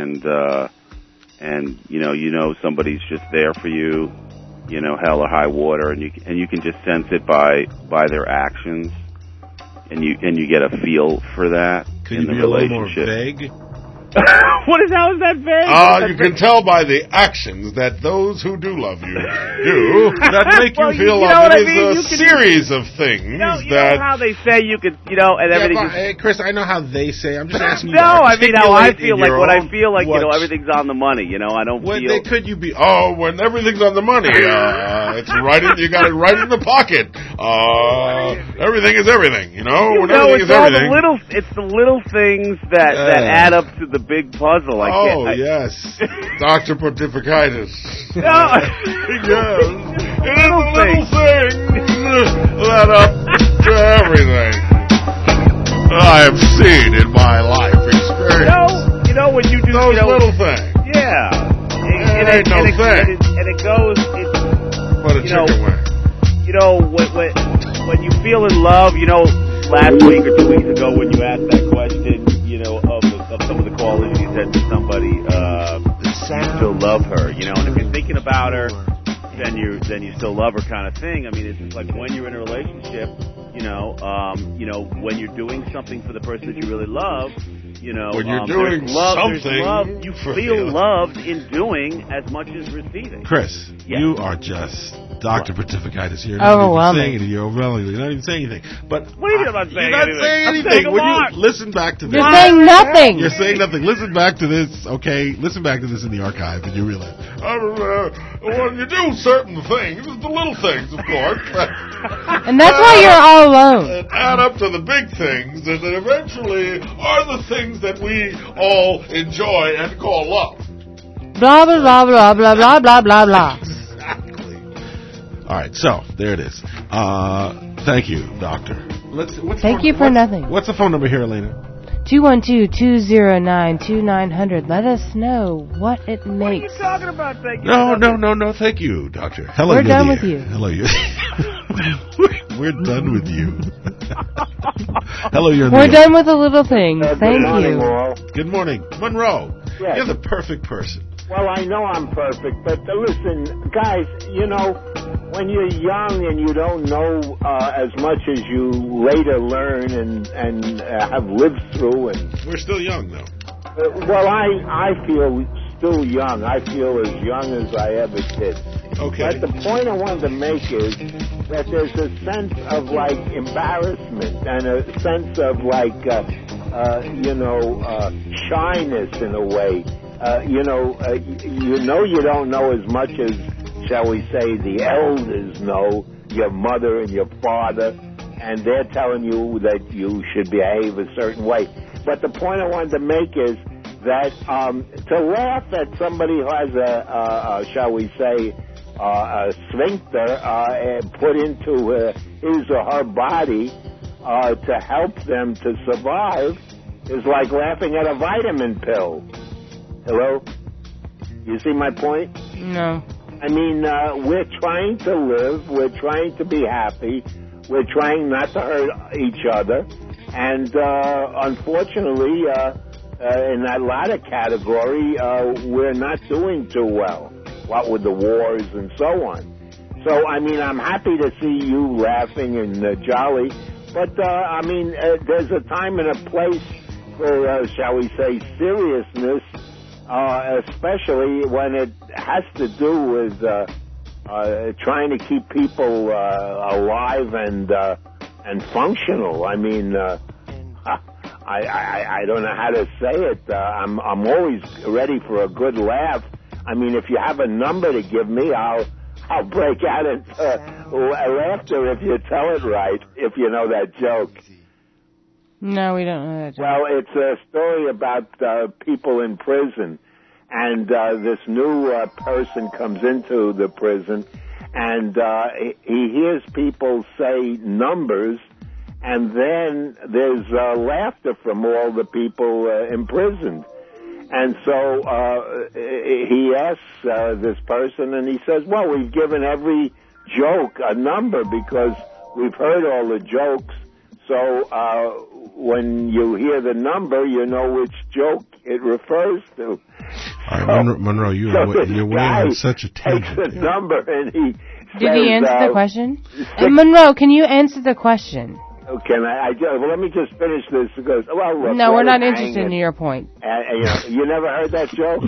Speaker 12: and somebody's just there for you, hell or high water, and you can just sense it by their actions, and you get a feel for that in the relationship.
Speaker 10: Could you be a little more vague?
Speaker 12: How is that vague?
Speaker 10: You can tell by the actions that those who do love you do that make you feel love. It is a series of things
Speaker 12: you know how they say you could, and everything.
Speaker 10: Hey, Chris, I know how they say. I'm just asking you.
Speaker 12: No, I mean how I feel like when I feel like everything's on the money. I don't
Speaker 10: when
Speaker 12: feel.
Speaker 10: Could you be? Oh, when everything's on the money, it's right. You got it right in the pocket. Everything is everything. When everything is everything.
Speaker 12: It's the little things that add up to the big puzzle.
Speaker 10: Yes, Dr. Pontificaitis.
Speaker 12: No.
Speaker 10: Yes, it is the little things that up to everything I have seen in my life experience.
Speaker 12: When you do
Speaker 10: those little things.
Speaker 12: Yeah.
Speaker 10: It ain't no thing.
Speaker 12: And it goes.
Speaker 10: But a chicken wing.
Speaker 12: When you feel in love, last week or 2 weeks ago when you asked that question, of some of the callers, you said to somebody, you still love her, and if you're thinking about her, then you still love her kind of thing. I mean, it's just like when you're in a relationship, when you're doing something for the person that you really love,
Speaker 10: when you're doing something,
Speaker 12: love, you feel loved in doing as much as receiving.
Speaker 10: Chris, you are just Dr. Pontificaitis here. You're overwhelming. You're not even saying anything. But
Speaker 12: what do you mean I'm not saying anything?
Speaker 10: You're not saying anything. When you listen back to this,
Speaker 13: you're saying nothing.
Speaker 10: You're saying nothing. Listen back to this, okay? Listen back to this in the archive, and you realize when you do certain things, the little things, of course,
Speaker 13: and that's why you're all alone.
Speaker 10: And add up to the big things, and then eventually are the things that we all enjoy and call love.
Speaker 13: Blah blah blah blah blah blah blah blah blah.
Speaker 10: Exactly. All right, so there it is. Thank you, Doctor.
Speaker 13: Thank you for nothing.
Speaker 10: What's the phone number here, Elena?
Speaker 13: 212-209-2900. Let us know what it makes.
Speaker 12: What are you talking about? Thank you.
Speaker 10: No. Thank you, Doctor. Hello.
Speaker 13: We're done with you.
Speaker 10: Hello, you. We're done with you. Hello, you're.
Speaker 13: We're done with the little things. Thank you.
Speaker 10: Good morning, Monroe.
Speaker 14: Yes.
Speaker 10: You're the perfect person.
Speaker 14: Well, I know I'm perfect, but listen, guys, when you're young and you don't know as much as you later learn and have lived through, and
Speaker 10: we're still young, though.
Speaker 14: Well, I feel still young. I feel as young as I ever did.
Speaker 10: Okay.
Speaker 14: But the point I wanted to make is that there's a sense of embarrassment and a sense of shyness in a way. You don't know as much as, shall we say, the elders know, your mother and your father, and they're telling you that you should behave a certain way. But the point I wanted to make is that to laugh at somebody who has shall we say, a sphincter put into his or her body to help them to survive is like laughing at a vitamin pill. Hello? You see my point?
Speaker 13: No.
Speaker 14: I mean, we're trying to live. We're trying to be happy. We're trying not to hurt each other. And unfortunately, in that latter category, we're not doing too well. What with the wars and so on. So, I mean, I'm happy to see you laughing and jolly. But, there's a time and a place for, shall we say, seriousness. Especially when it has to do with trying to keep people alive and functional. I mean, I don't know how to say it. I'm always ready for a good laugh. I mean, if you have a number to give me, I'll break out into laughter if you tell it right. If you know that joke.
Speaker 13: No, we don't know that joke.
Speaker 14: Well, it's a story about people in prison, and this new person comes into the prison, and he hears people say numbers, and then there's laughter from all the people imprisoned. And so he asks this person, and he says, well, we've given every joke a number because we've heard all the jokes. So when you hear the number, you know which joke it refers to.
Speaker 10: All right, Monroe, you're way on such a tangent.
Speaker 14: Takes the number and he
Speaker 13: Did he answer the question? Monroe, can you answer the question?
Speaker 14: Can I well, let me just finish this. It goes, well, look,
Speaker 13: no, we're not interested in your point.
Speaker 14: You never heard that joke?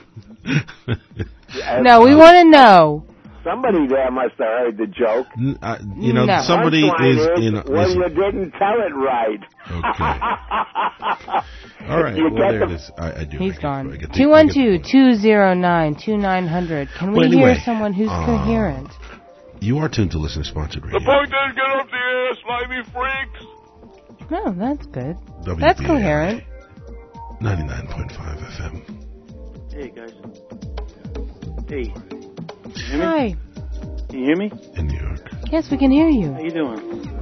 Speaker 13: No, we want to know.
Speaker 14: Somebody there must have heard the joke.
Speaker 13: No.
Speaker 10: Somebody is in.
Speaker 14: Well, you didn't tell it right.
Speaker 10: Okay. All right. Well, there it is. I do.
Speaker 13: He's gone. 212-209-2900. Can we hear someone who's coherent?
Speaker 10: You are tuned to Listener Sponsored Radio.
Speaker 6: The punk didn't get up the ass, slimy freaks.
Speaker 13: Oh, that's good.
Speaker 10: WBAI,
Speaker 13: that's coherent.
Speaker 10: 99.5 FM.
Speaker 15: Hey, guys. Hey.
Speaker 13: Hi.
Speaker 15: Can you hear me?
Speaker 10: In New York.
Speaker 13: Yes, we can hear you.
Speaker 15: How you doing?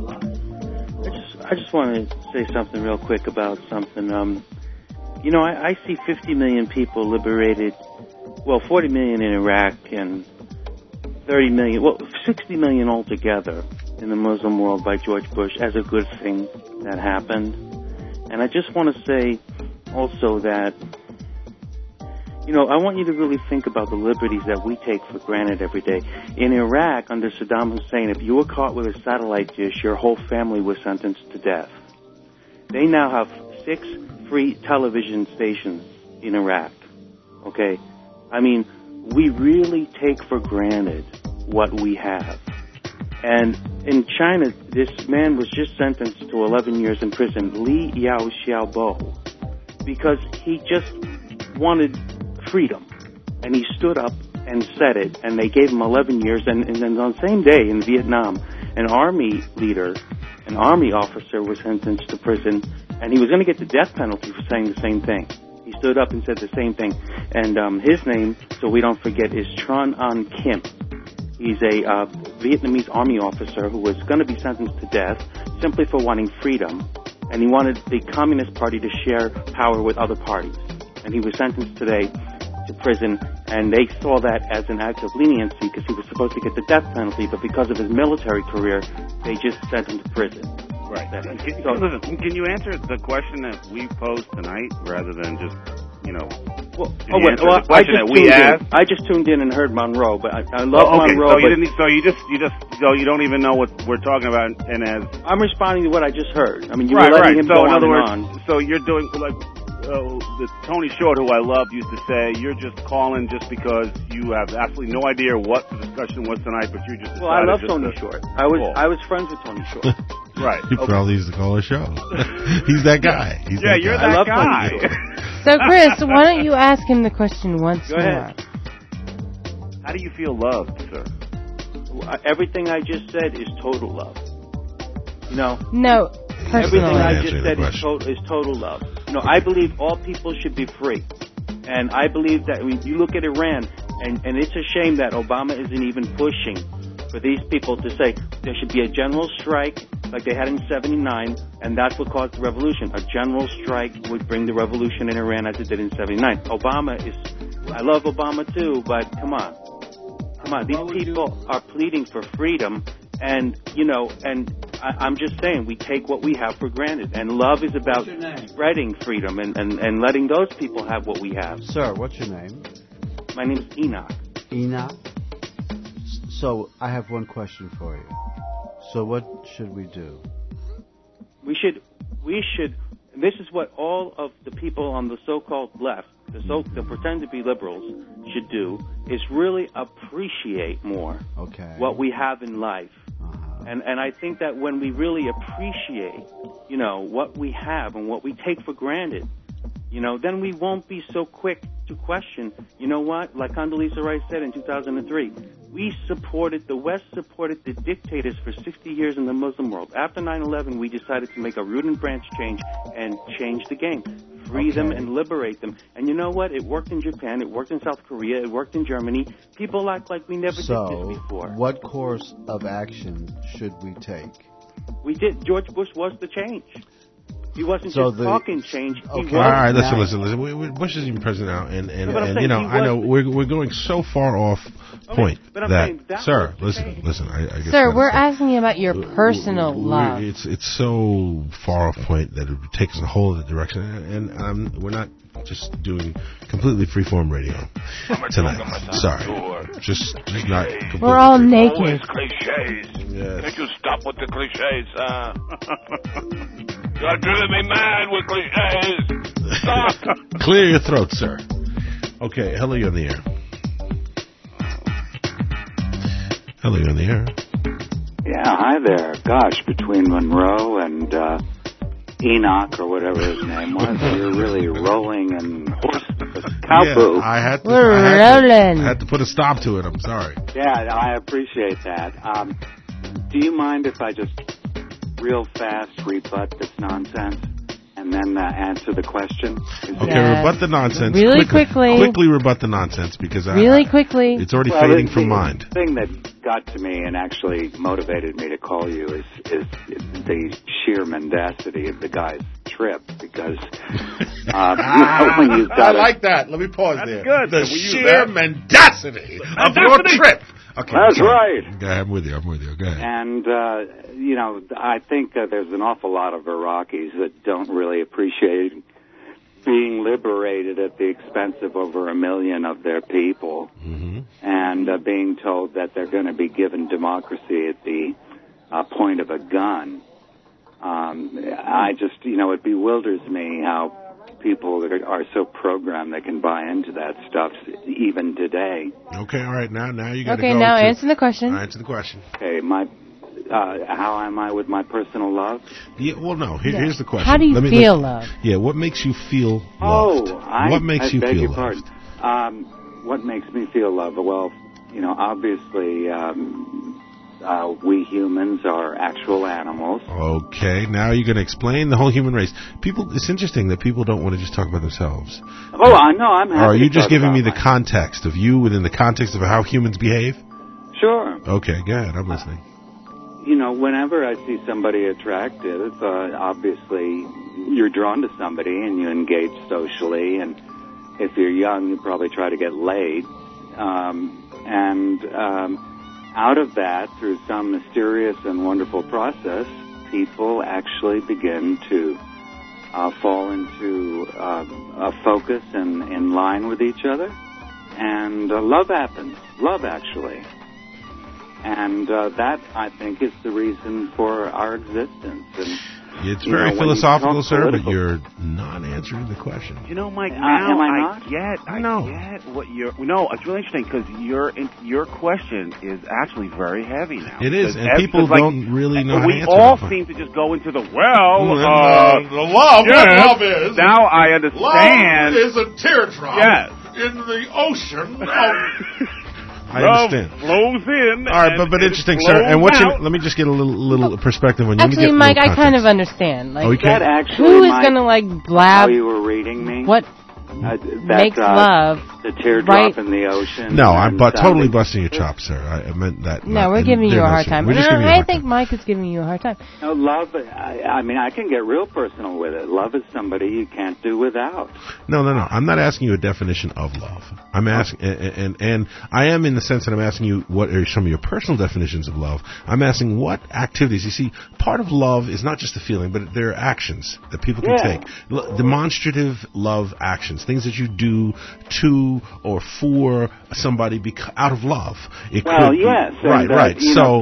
Speaker 15: I just want to say something real quick about something. I see 50 million people liberated. Well, 40 million in Iraq and 30 million, 60 million altogether in the Muslim world by George Bush as a good thing that happened. And I just want to say also that, I want you to really think about the liberties that we take for granted every day. In Iraq, under Saddam Hussein, if you were caught with a satellite dish, your whole family was sentenced to death. They now have 6 free television stations in Iraq. Okay? I mean, we really take for granted what we have. And in China, this man was just sentenced to 11 years in prison, Li Yao Xiaobo, because he just wanted freedom. And he stood up and said it, and they gave him 11 years. And then on the same day in Vietnam, an army leader, an army officer was sentenced to prison, and he was going to get the death penalty for saying the same thing. He stood up and said the same thing. And his name, so we don't forget, is Tran An Kim. He's a Vietnamese army officer who was going to be sentenced to death simply for wanting freedom. And he wanted the Communist Party to share power with other parties. And he was sentenced today to prison, and they saw that as an act of leniency because he was supposed to get the death penalty, but because of his military career, they just sent him to prison.
Speaker 12: Right. Can you answer the question that we posed tonight rather than just, the question that we asked?
Speaker 15: I just tuned in and heard Monroe, but I love Monroe.
Speaker 12: So you don't even know what we're talking about, and as
Speaker 15: I'm responding to what I just heard. I mean, you were letting him go on and on.
Speaker 12: So you're doing like the Tony Short, who I love, used to say, you're just calling just because you have absolutely no idea what the discussion was tonight, but you just decided.
Speaker 15: Well, I love Tony Short. I was friends with Tony Short.
Speaker 12: Right.
Speaker 10: He probably used to call a show. He's that guy.
Speaker 12: You're that guy.
Speaker 13: So, Chris, why don't you ask him the question once
Speaker 15: more? Go ahead.
Speaker 12: How do you feel loved, sir?
Speaker 15: Everything I just said is total love.
Speaker 13: No,
Speaker 15: everything I just said is total love. I believe all people should be free. And I believe that when you look at Iran, and it's a shame that Obama isn't even pushing for these people to say there should be a general strike like they had in 79, and that's what caused the revolution. A general strike would bring the revolution in Iran as it did in 79. I love Obama too, but come on. These people are pleading for freedom, and, I'm just saying, we take what we have for granted. And love is about spreading freedom and letting those people have what we have.
Speaker 11: Sir, what's your name?
Speaker 15: My name is Enoch.
Speaker 11: Enoch? So, I have one question for you. So, what should we do?
Speaker 15: We should, and this is what all of the people on the so-called left, the pretend to be liberals, should do, is really appreciate more what we have in life. And I think that when we really appreciate, what we have and what we take for granted, then we won't be so quick to question, what? Like Condoleezza Rice said in 2003, the West supported the dictators for 60 years in the Muslim world. After 9/11, we decided to make a root and branch change and change the game. Free them and liberate them. And you know what? It worked in Japan. It worked in South Korea. It worked in Germany. People act like we never did this before.
Speaker 11: What course of action should we take?
Speaker 15: We did. George Bush was the change. He wasn't
Speaker 11: So
Speaker 15: just
Speaker 11: the-
Speaker 15: talking change. He
Speaker 11: Okay.
Speaker 15: was
Speaker 10: All right,
Speaker 11: now-
Speaker 10: listen. Bush isn't even president now, and
Speaker 15: but I'm saying he
Speaker 10: I know
Speaker 15: was-
Speaker 10: we're going so far off point
Speaker 15: but I'm
Speaker 10: that,
Speaker 15: saying that
Speaker 10: sir,
Speaker 15: was the
Speaker 10: listen. I guess
Speaker 13: Sir,
Speaker 10: I
Speaker 13: we're
Speaker 10: understand.
Speaker 13: asking you about your personal love.
Speaker 10: It's so far off point that it would take us in a whole other direction, and we're not just doing completely freeform radio tonight. Sorry, just not. Completely
Speaker 13: We're all
Speaker 10: free.
Speaker 13: naked.
Speaker 6: Always cliches.
Speaker 10: Yes.
Speaker 6: Can't you stop with the cliches, You're driving me mad with cliches. Stop.
Speaker 10: Clear your throat, sir. Okay, hello, you're on the air. Hello, you're on the air.
Speaker 3: Yeah, hi there. Gosh, between Monroe and Enoch or whatever his name was, you're really rolling and cowboo.
Speaker 10: Yeah, I had to put a stop to it. I'm sorry.
Speaker 3: Yeah, I appreciate that. Do you mind if I just real fast rebut this nonsense and then answer the question?
Speaker 10: Okay, rebut the nonsense.
Speaker 13: Really quickly.
Speaker 10: Quickly rebut the nonsense because
Speaker 13: quickly.
Speaker 10: it's already fading from mind.
Speaker 3: The thing that got to me and actually motivated me to call you is the sheer mendacity of the guy's trip because when you've got
Speaker 10: I like that. Let me pause there.
Speaker 12: good.
Speaker 10: The
Speaker 12: Can we use
Speaker 10: sheer
Speaker 12: that?
Speaker 10: mendacity of your trip. Okay,
Speaker 3: That's
Speaker 10: sorry.
Speaker 3: right.
Speaker 10: Okay, I'm with you. Go ahead.
Speaker 3: And, I think there's an awful lot of Iraqis that don't really appreciate being liberated at the expense of over 1 million of their people and being told that they're going to be given democracy at the point of a gun. It bewilders me how people that are so programmed they can buy into that stuff even today.
Speaker 10: Okay, all right. Now you got to
Speaker 13: Okay,
Speaker 10: go.
Speaker 13: now
Speaker 10: to,
Speaker 13: answer the question.
Speaker 10: Answer the question.
Speaker 3: Okay, how am I with my personal love?
Speaker 10: Yeah, well, no. Here's the question.
Speaker 13: How do you feel love?
Speaker 10: Yeah, what makes you feel loved? What makes you
Speaker 3: beg
Speaker 10: feel
Speaker 3: your
Speaker 10: loved?
Speaker 3: pardon. What makes me feel loved? Well, obviously, we humans are actual animals.
Speaker 10: Okay, now you're going to explain the whole human race. It's interesting that people don't want to just talk about themselves.
Speaker 3: Oh, I know. I'm happy.
Speaker 10: Or are you
Speaker 3: to
Speaker 10: just
Speaker 3: talk
Speaker 10: giving
Speaker 3: about
Speaker 10: me the context of you within the context of how humans behave?
Speaker 3: Sure.
Speaker 10: Okay, go ahead. I'm listening.
Speaker 3: Whenever I see somebody attractive, obviously you're drawn to somebody and you engage socially. And if you're young, you probably try to get laid. Out of that, through some mysterious and wonderful process, people actually begin to fall into a focus and in line with each other. And love happens. Love, actually. And that, I think, is the reason for our existence. And
Speaker 10: it's very philosophical, sir, but you're not answering the question.
Speaker 12: Mike,
Speaker 3: am
Speaker 12: now
Speaker 3: I
Speaker 12: I
Speaker 3: not?
Speaker 12: get what you're... No, it's really interesting because your question is actually very heavy now.
Speaker 10: It is, and
Speaker 12: Because
Speaker 10: people don't really know how to
Speaker 12: we
Speaker 10: answer
Speaker 12: all
Speaker 10: the
Speaker 12: seem to just go into the,
Speaker 10: the love,
Speaker 12: yes,
Speaker 10: what love is.
Speaker 12: Now I understand.
Speaker 10: Love is a teardrop in the ocean of... I understand.
Speaker 12: Flows in.
Speaker 10: All right, but interesting, sir. And let me just get a little perspective on you.
Speaker 13: Actually, Mike, I kind of understand. Like,
Speaker 3: that actually,
Speaker 13: who is
Speaker 3: Mike,
Speaker 13: going to like blab?
Speaker 3: How you were reading me?
Speaker 13: What makes love?
Speaker 3: The teardrop in the ocean.
Speaker 10: No, I'm totally busting your chops, sir. I meant that.
Speaker 13: No, we're giving you a hard time. I think
Speaker 10: time.
Speaker 13: Mike is giving you a hard time.
Speaker 3: No, love, I can get real personal with it. Love is somebody you can't do without.
Speaker 10: No. I'm not asking you a definition of love. I'm asking, and I am in the sense that I'm asking you what are some of your personal definitions of love. I'm asking what activities. You see, part of love is not just a feeling, but there are actions that people can take. Demonstrative love actions, things that you do to or for somebody out of love.
Speaker 3: Yes.
Speaker 10: Right.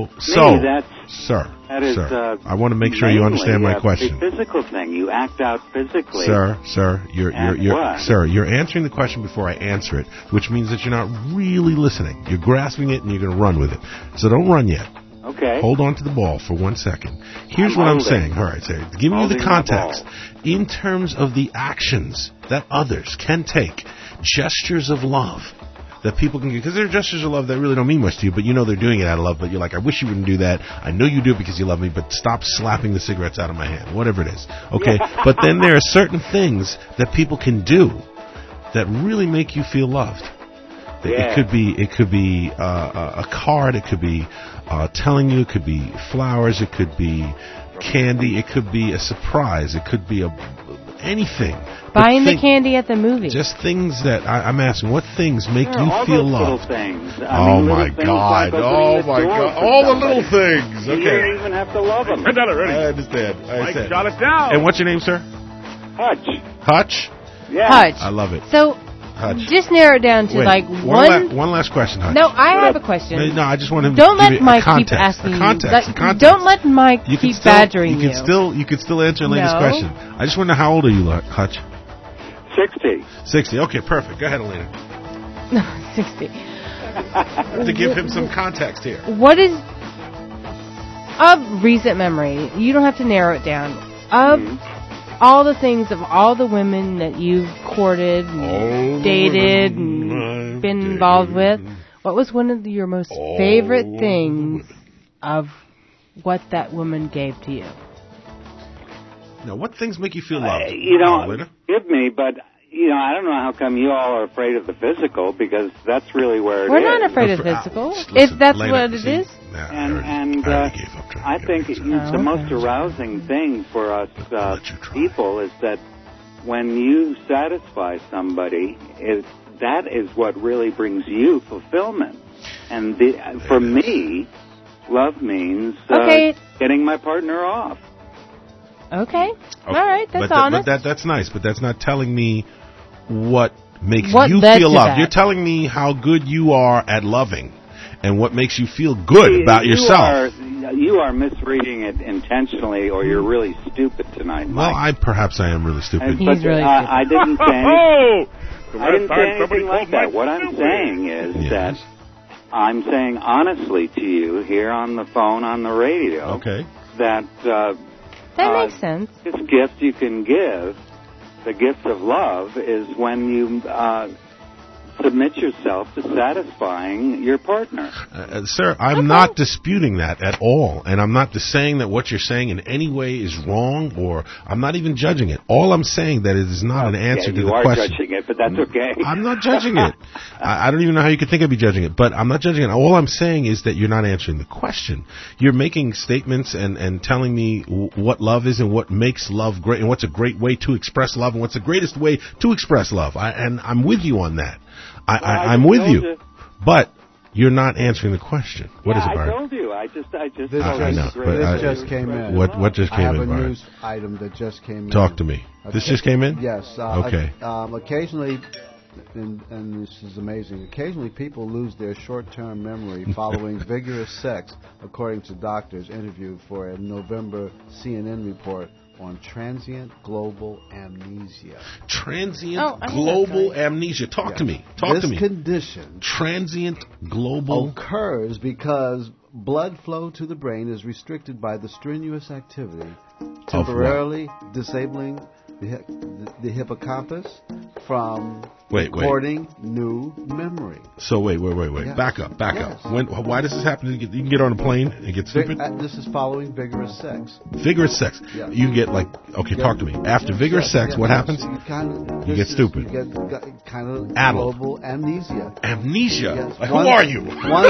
Speaker 10: Sir,
Speaker 3: that is,
Speaker 10: I want to make sure you understand my question.
Speaker 3: A physical thing. You act out physically.
Speaker 10: Sir, you're answering the question before I answer it, which means that you're not really listening. You're grasping it and you're going to run with it. So don't run yet.
Speaker 3: Okay.
Speaker 10: Hold on to the ball for 1 second. Here's what I'm saying. All right, sir. Giving you the context in terms of the actions that others can take, gestures of love that people can get, because there are gestures of love that really don't mean much to you, but you know they're doing it out of love, but you're like, I wish you wouldn't do that. I know you do it because you love me, but stop slapping the cigarettes out of my hand, whatever it is. Okay? But then there are certain things that people can do that really make you feel loved. It could be a card, it could be telling you, it could be flowers, it could be candy. It could be a surprise. It could be anything.
Speaker 13: Buying the candy at the movie.
Speaker 10: Just things that I'm asking. What things make you
Speaker 3: all
Speaker 10: feel
Speaker 3: those
Speaker 10: loved?
Speaker 3: Little things.
Speaker 10: Oh my God! Oh my God! All the little things. Okay.
Speaker 3: You don't even have to love them.
Speaker 10: I understand.
Speaker 12: Mike, shut it down.
Speaker 10: And what's your name, sir?
Speaker 3: Hutch.
Speaker 10: Hutch.
Speaker 3: Yeah.
Speaker 13: Hutch.
Speaker 10: I love it.
Speaker 13: So,
Speaker 10: Hutch.
Speaker 13: just narrow it down to
Speaker 10: Wait,
Speaker 13: one.
Speaker 10: One last question, Hutch.
Speaker 13: No, I have a question.
Speaker 10: No, I just want him
Speaker 13: Don't
Speaker 10: to give
Speaker 13: let
Speaker 10: you
Speaker 13: Mike
Speaker 10: a context.
Speaker 13: keep asking
Speaker 10: a context.
Speaker 13: you.
Speaker 10: A context.
Speaker 13: Don't let Mike keep badgering you.
Speaker 10: You can still answer Elena's
Speaker 13: No.
Speaker 10: question. I just want to know how old are you, Hutch?
Speaker 3: 60.
Speaker 10: 60. Okay, perfect. Go ahead, Elena.
Speaker 13: 60.
Speaker 10: To give him some context here.
Speaker 13: What is of recent memory? You don't have to narrow it down. Of all the things of all the women that you've courted and dated and been involved with, what was one of your most favorite things of what that woman gave to you?
Speaker 10: Now, what things make you feel loved?
Speaker 3: You don't give me, but I don't know how come you all are afraid of the physical, because that's really where it is.
Speaker 13: We're not afraid of physical. If that's what it is.
Speaker 3: And I think the most arousing thing for us people is that when you satisfy somebody, that is what really brings you fulfillment. And for me, love means getting my partner off.
Speaker 13: Okay. All right. That's honest.
Speaker 10: That's nice, but that's not telling me what makes
Speaker 13: what
Speaker 10: you
Speaker 13: led
Speaker 10: feel
Speaker 13: to
Speaker 10: loved.
Speaker 13: that?
Speaker 10: You're telling me how good you are at loving and what makes you feel good about yourself.
Speaker 3: You are misreading it intentionally, or you're really stupid tonight, Mike.
Speaker 10: Well, perhaps I am really stupid.
Speaker 13: He's really stupid.
Speaker 3: I didn't say anything. I didn't say anything like that. What I'm saying is that I'm saying honestly to you here on the phone, on the radio, that
Speaker 13: that makes sense.
Speaker 3: This gift you can give, the gift of love, is when you submit yourself to satisfying your partner.
Speaker 10: Sir, I'm not disputing that at all, and I'm not saying that what you're saying in any way is wrong, or I'm not even judging it. All I'm saying that it is not an answer to the question.
Speaker 3: You are judging it, but that's okay.
Speaker 10: I'm not judging it. I don't even know how you could think I'd be judging it, but I'm not judging it. All I'm saying is that you're not answering the question. You're making statements and telling me what love is and what makes love great, and what's a great way to express love, and what's the greatest way to express love. And I'm with you on that. I'm with you, but you're not answering the question. What is it, Bart?
Speaker 3: I told you. I just.
Speaker 11: This just came in.
Speaker 10: What just came in,
Speaker 11: I have a
Speaker 10: Bart?
Speaker 11: news item that just came in.
Speaker 10: Talk to me. This just came in?
Speaker 11: Yes.
Speaker 10: Okay.
Speaker 11: Occasionally, and this is amazing, occasionally people lose their short-term memory following vigorous sex, according to doctors interviewed for a November CNN report on transient global amnesia.
Speaker 10: Transient global amnesia. Talk to me.
Speaker 11: This condition,
Speaker 10: transient global,
Speaker 11: occurs because blood flow to the brain is restricted by the strenuous activity, temporarily disabling the hippocampus from recording new memory.
Speaker 10: So wait. Yes. Back up. Why does this happen? You can get on a plane and get stupid?
Speaker 11: This is following vigorous sex.
Speaker 10: Vigorous sex. Yeah. You get talk to me. After vigorous sex, what happens? You get stupid.
Speaker 11: You get kind of
Speaker 10: addled.
Speaker 11: Global amnesia.
Speaker 10: Amnesia? Yes. Who are you?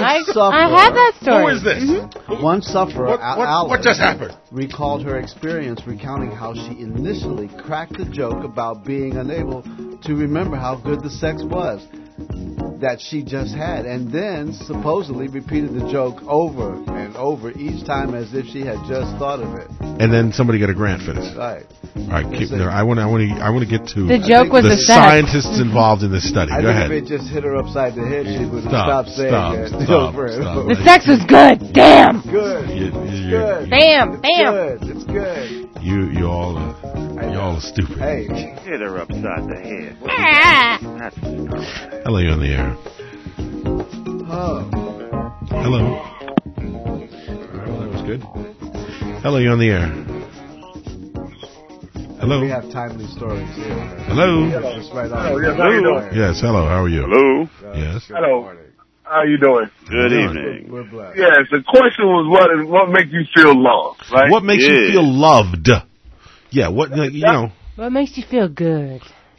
Speaker 13: I had that story.
Speaker 10: Who is this?
Speaker 11: Mm-hmm. One sufferer,
Speaker 10: what just happened?
Speaker 11: Recalled her experience recounting how she initially cracked a joke about being unable to remember how good the sex was that she just had, and then supposedly repeated the joke over and over each time as if she had just thought of it.
Speaker 10: And then somebody got a grant for this.
Speaker 11: Right.
Speaker 10: All right, keep there. I want to get to
Speaker 13: the joke was
Speaker 10: the scientists involved in this study. Go ahead.
Speaker 11: If it just hit her upside the head, she would stop saying that.
Speaker 10: Stop.
Speaker 13: The sex was good. Damn.
Speaker 11: Good. Good.
Speaker 13: Damn.
Speaker 11: It's good.
Speaker 10: You all are stupid.
Speaker 11: Hey,
Speaker 12: hit her upside the head. That's
Speaker 10: hello, you're on the air.
Speaker 11: Oh.
Speaker 10: Hello. All right, well, that was good. Hello, you're on the air. Hello.
Speaker 11: We have timely stories here.
Speaker 10: Hello.
Speaker 11: Yes, right on.
Speaker 16: Hello, yes, how you doing?
Speaker 10: Yes, hello. How are you?
Speaker 12: Hello.
Speaker 10: Yes.
Speaker 16: Hello. How you doing?
Speaker 12: Good evening.
Speaker 11: We're blessed.
Speaker 16: Yes, the question was what makes you feel loved, right?
Speaker 10: What makes you feel loved? Yeah, what makes you feel
Speaker 13: good?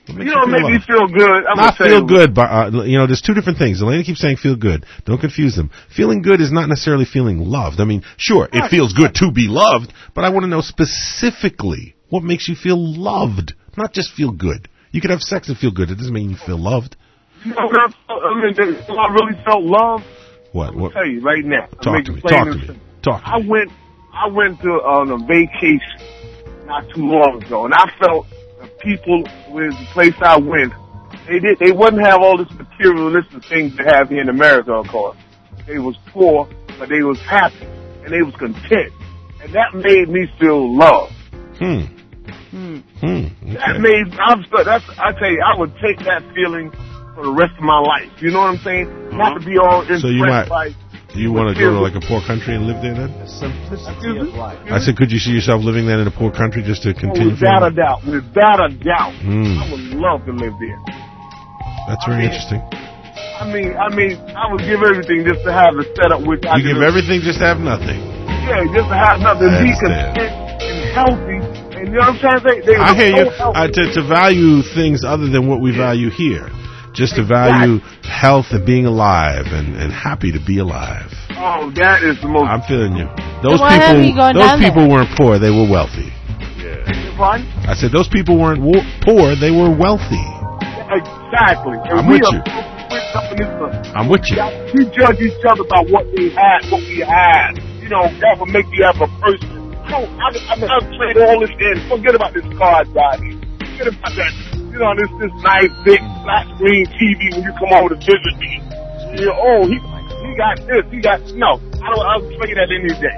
Speaker 16: You don't make me feel good. I'm
Speaker 10: not
Speaker 16: gonna
Speaker 10: feel good, but there's two different things. Elena keeps saying feel good. Don't confuse them. Feeling good is not necessarily feeling loved. I mean, sure, it feels good to be loved, but I want to know specifically what makes you feel loved, not just feel good. You could have sex and feel good. It doesn't mean you feel loved.
Speaker 16: You know what I really felt love?
Speaker 10: What?
Speaker 16: I'll tell you right now.
Speaker 10: Talk to me.
Speaker 16: I went on a vacation not too long ago, and I felt the people with the place I went, they wouldn't have all this materialistic things they have here in America, of course. They was poor, but they was happy, and they was content. And that made me feel loved.
Speaker 10: Okay.
Speaker 16: That made, I tell you, I would take that feeling for the rest of my life. You know what I'm saying? Not to be all impressed by...
Speaker 10: Do you want to go to like a poor country and live there then?
Speaker 11: The simplicity of life.
Speaker 10: I said, could you see yourself living then in a poor country just to continue?
Speaker 16: Without a doubt. I would love to live there.
Speaker 10: That's very interesting.
Speaker 16: I mean, I would give everything just to have the setup which I
Speaker 10: give everything just to have nothing.
Speaker 16: Yeah, just to have nothing. Be content and healthy. And you know what I'm trying to say?
Speaker 10: I hear you. To value things other than what we value here. Just to value health and being alive and happy to be alive.
Speaker 16: Oh, that is the most...
Speaker 10: I'm feeling you. Those people weren't poor. They were wealthy.
Speaker 16: Yeah. What?
Speaker 10: I said those people weren't poor. They were wealthy.
Speaker 16: Exactly.
Speaker 10: I'm with you. I'm with you.
Speaker 16: We judge each other by what we had. You know, that will make you have a person. I've played all this in. Forget about this card, guy. Forget about that. You know, this nice big flat screen TV when you come over to visit me. You know, he got this, no. I'll play that any day.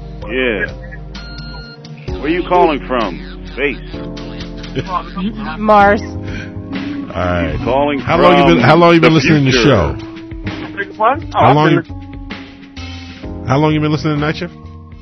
Speaker 12: Yeah. Where are you calling from? Space.
Speaker 13: Mars.
Speaker 10: All right.
Speaker 12: Calling
Speaker 10: how long you been listening to the show? How long you been listening to Night Shift?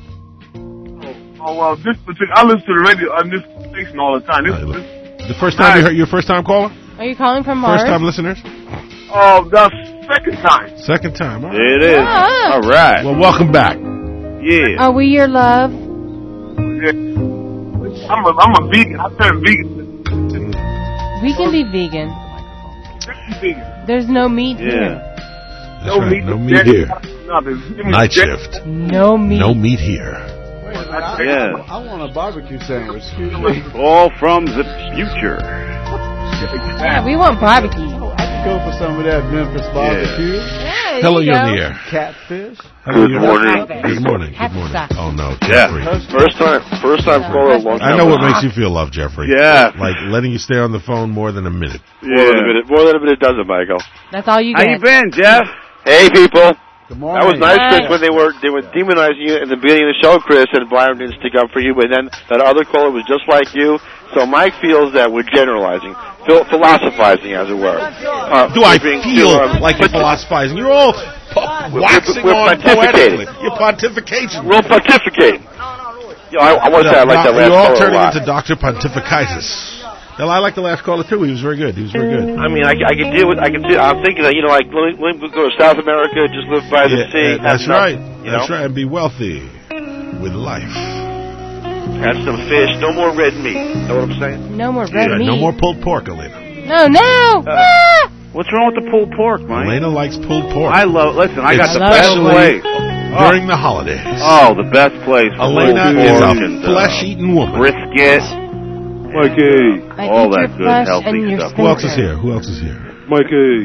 Speaker 16: Well, this particular, I listen to the radio on this station all the time.
Speaker 10: The first time you heard, your first time caller?
Speaker 13: Are you calling from Mars?
Speaker 10: First time listeners?
Speaker 16: The second time.
Speaker 10: Second time. All right.
Speaker 12: It is.
Speaker 13: Ah.
Speaker 12: All right.
Speaker 10: Well, welcome back.
Speaker 12: Yeah.
Speaker 13: Are we your love?
Speaker 16: Yeah. I'm a vegan. I turned vegan.
Speaker 13: We can be vegan. There's no meat here.
Speaker 10: That's no meat. No meat here. Night shift.
Speaker 13: No meat.
Speaker 10: No meat here.
Speaker 11: I want a barbecue sandwich. Excuse me.
Speaker 12: All from the future.
Speaker 13: Yeah, we want barbecue.
Speaker 11: I can go for some of that Memphis barbecue.
Speaker 13: Yeah,
Speaker 10: Hello, you're on the air.
Speaker 11: Catfish.
Speaker 5: Good morning.
Speaker 10: Good morning. Good morning. Oh no,
Speaker 12: Jeffrey.
Speaker 5: First time caller, long time.
Speaker 10: I know what makes you feel love, Jeffrey.
Speaker 12: Yeah.
Speaker 10: Like letting you stay on the phone more than a minute.
Speaker 5: More than a minute doesn't, Michael.
Speaker 13: That's all you get.
Speaker 12: How you been, Jeff?
Speaker 5: Hey, people.
Speaker 11: Good morning.
Speaker 5: That was nice, Chris, when they were demonizing you in the beginning of the show, Chris, and Byron didn't stick up for you, but then that other caller was just like you. So Mike feels that we're generalizing, philosophizing, as it were.
Speaker 10: Do I feel like you're philosophizing? You're all waxing on poetically. You're pontificating.
Speaker 5: We're pontificating. I want to say I like that last caller.
Speaker 10: You're all turning into Dr. Pontificaitis. Well, I like the last caller too. He was very good.
Speaker 5: I mean, I can deal with. I'm thinking that like let me go to South America, just live by the sea.
Speaker 10: That's right. That's right, and be wealthy with life.
Speaker 5: Have some fish. No more red meat. Know what I'm saying?
Speaker 13: No more red meat.
Speaker 10: No more pulled pork, Elena.
Speaker 13: No.
Speaker 12: What's wrong with the pulled pork, Mike?
Speaker 10: Elena likes pulled pork.
Speaker 12: I love. Listen, I got the best place
Speaker 10: during the holidays.
Speaker 12: Oh, the best place.
Speaker 10: Elena is a flesh-eating woman.
Speaker 12: Brisket. Mikey. All that good, healthy stuff.
Speaker 10: Who else is here?
Speaker 12: Mikey.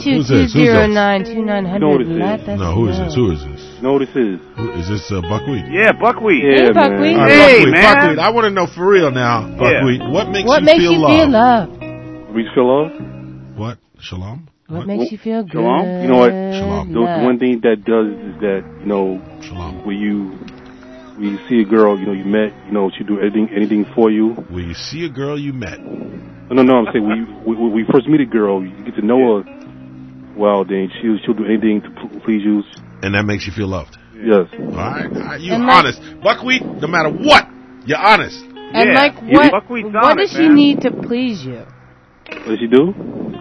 Speaker 13: 212-209-2900.
Speaker 10: No, who is this?
Speaker 12: No, this is.
Speaker 10: Is this Buckwheat?
Speaker 12: Yeah, Buckwheat.
Speaker 13: Hey, Buckwheat.
Speaker 12: Hey, man.
Speaker 10: Buckwheat. I want to know for real now, Buckwheat. Yeah. What makes you feel love?
Speaker 12: We feel love?
Speaker 10: What? Shalom?
Speaker 13: What makes you feel good?
Speaker 12: Shalom? You know what?
Speaker 10: Shalom.
Speaker 12: The one thing that does is that,
Speaker 10: Shalom.
Speaker 12: when you see a girl, you met, she do anything for you.
Speaker 10: When you see a girl you met.
Speaker 12: No, I'm saying when we first meet a girl, you get to know her. Well, then she'll do anything to please you.
Speaker 10: And that makes you feel loved.
Speaker 12: Yes.
Speaker 10: All right. You're honest, Buckwheat. No matter what, you're honest.
Speaker 13: And what does she need to please you?
Speaker 12: What does she do?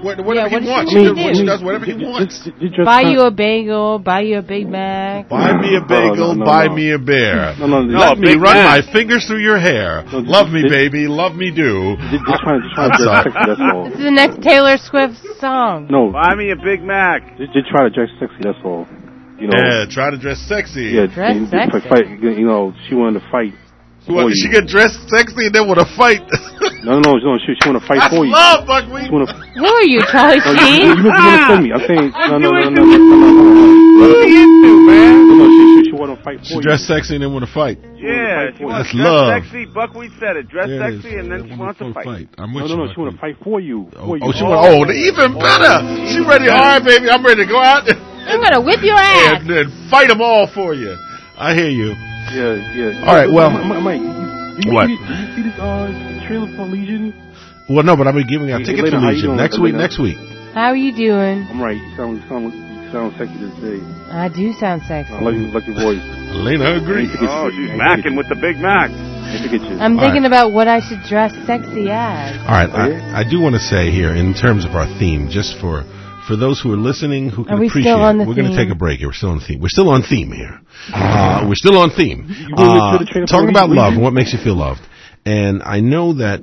Speaker 10: whatever he wants. She does whatever he wants.
Speaker 13: Buy you a bagel, buy you a Big Mac.
Speaker 10: Buy me a bagel, buy me a bear.
Speaker 17: No,
Speaker 10: let me run my fingers through your hair. Love me, baby, love me do.
Speaker 17: Just trying to dress sexy, that's all.
Speaker 13: This is the next Taylor Swift song.
Speaker 17: No.
Speaker 12: Buy me a Big Mac.
Speaker 17: Just try to dress sexy, that's all. You know.
Speaker 10: Yeah, try to dress sexy.
Speaker 17: Yeah,
Speaker 13: dress sexy.
Speaker 17: Fight, you know, she wanted to fight.
Speaker 10: She get dressed sexy and then want to fight.
Speaker 17: No, she want to fight
Speaker 10: That's
Speaker 17: for you.
Speaker 10: Love, Buckwheat.
Speaker 13: Who are you, Charlie Sheen?
Speaker 17: You understand me. I'm saying, no.
Speaker 12: What are you into, man?
Speaker 17: No, she want to fight for you.
Speaker 10: She dressed sexy and then want to fight.
Speaker 12: Yeah, she wants to dress sexy. Buckwheat said it. Dress sexy and then she wants to fight.
Speaker 10: I'm with
Speaker 17: you. No, she want to fight for you.
Speaker 10: Even better. She ready. All right, baby, I'm ready to go out.
Speaker 13: I'm going to whip your ass.
Speaker 10: And then fight them all for you. I hear you.
Speaker 17: Yeah.
Speaker 10: All right, well.
Speaker 17: Mike,
Speaker 10: what?
Speaker 17: Did you see this trailer for Legion?
Speaker 10: Well, no, but I'll be giving out tickets to Legion next week.
Speaker 13: How are you doing?
Speaker 17: I'm right. You sound sexy today.
Speaker 13: I do sound sexy.
Speaker 17: I like your voice.
Speaker 10: Elena agrees.
Speaker 12: Oh, she's macking with the Big Mac.
Speaker 13: I'm thinking about what I should dress sexy as.
Speaker 10: All right, I do want to say here, in terms of our theme, just for those who are listening, who can appreciate it, we're going to take a break here. We're still on theme. We're still on theme here. We're still on theme. Talking about love and what makes you feel loved. And I know that,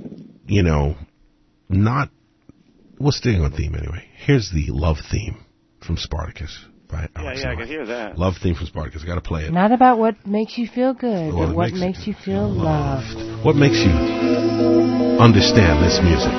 Speaker 10: we'll stay on theme anyway. Here's the love theme from Spartacus. By Alex
Speaker 12: I can hear that.
Speaker 10: Love theme from Spartacus. Got to play it.
Speaker 13: Not about what makes you feel good, but what makes you feel loved.
Speaker 10: What makes you understand this music?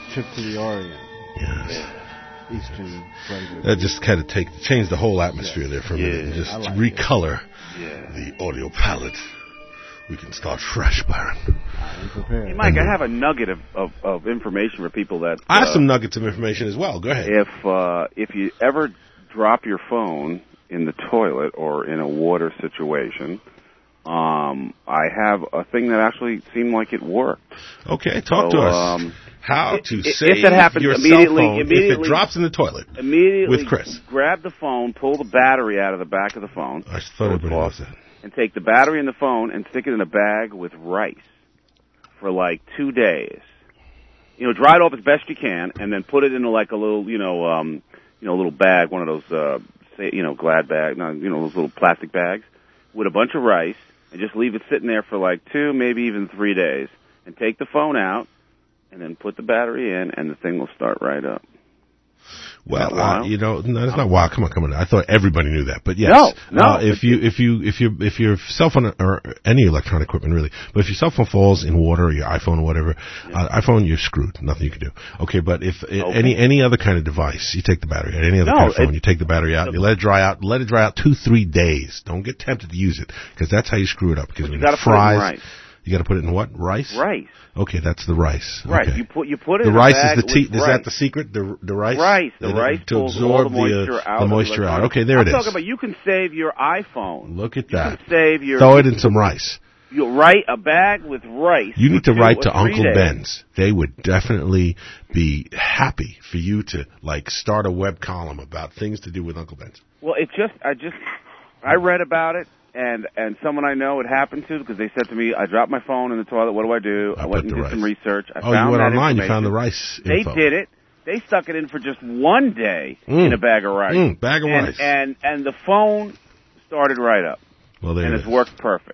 Speaker 11: trip to the Orient.
Speaker 10: Yes.
Speaker 11: Eastern flavor.
Speaker 10: That just kind of change the whole atmosphere there for a minute and just recolor the audio palette. We can start fresh, Byron.
Speaker 11: I'm prepared.
Speaker 12: Hey, Mike, I have a nugget of information for people that...
Speaker 10: I have some nuggets of information as well. Go ahead.
Speaker 12: If you ever drop your phone in the toilet or in a water situation, I have a thing that actually seemed like it worked.
Speaker 10: Okay, talk to us. How to save
Speaker 12: if that happens,
Speaker 10: your
Speaker 12: immediately,
Speaker 10: cell phone if it drops in the toilet.
Speaker 12: Immediately
Speaker 10: with Chris.
Speaker 12: Grab the phone, pull the battery out of the back of the phone.
Speaker 10: I thought everybody knows that.
Speaker 12: And take the battery in the phone and stick it in a bag with rice for like 2 days. Dry it off as best you can, and then put it into like a little, little bag, one of those, Glad bag, those little plastic bags with a bunch of rice, and just leave it sitting there for like 2, maybe even 3 days, and take the phone out, and then put the battery in, and the thing will start right up.
Speaker 10: Well, no, it's not wild. Come on. I thought everybody knew that, but yes.
Speaker 12: No.
Speaker 10: If your cell phone or any electronic equipment really, but if your cell phone falls in water or your iPhone or whatever, iPhone, you're screwed. Nothing you can do. Okay, but if any other kind of device, you take the battery out. Any other kind of phone, you take the battery out. You let it dry out. Let it dry out 2-3 days. Don't get tempted to use it because that's how you screw it up. Because when it fries, you got to put it in what? Rice?
Speaker 12: Rice.
Speaker 10: Okay, that's the rice.
Speaker 12: Right.
Speaker 10: Okay.
Speaker 12: You put it
Speaker 10: the
Speaker 12: in
Speaker 10: rice
Speaker 12: a bag
Speaker 10: is
Speaker 12: with
Speaker 10: is that the secret? The rice?
Speaker 12: Rice. The rice
Speaker 10: to
Speaker 12: pulls
Speaker 10: absorb
Speaker 12: all the moisture out.
Speaker 10: Okay, there it is.
Speaker 12: I'm talking about you can save your iPhone.
Speaker 10: Look at that.
Speaker 12: You can save your...
Speaker 10: Throw it in some rice.
Speaker 12: You'll write a bag with rice.
Speaker 10: You need to write to Uncle
Speaker 12: days.
Speaker 10: Ben's. They would definitely be happy for you to start a web column about things to do with Uncle Ben's.
Speaker 12: Well, I read about it. And someone I know it happened to because they said to me, I dropped my phone in the toilet. What do I do? I went and did some research. I found
Speaker 10: you went
Speaker 12: that
Speaker 10: online. You found the rice info.
Speaker 12: They did it. They stuck it in for just 1 day in a bag of rice.
Speaker 10: Bag of rice.
Speaker 12: And the phone started right up.
Speaker 10: Well, there
Speaker 12: and
Speaker 10: it
Speaker 12: it's worked perfect.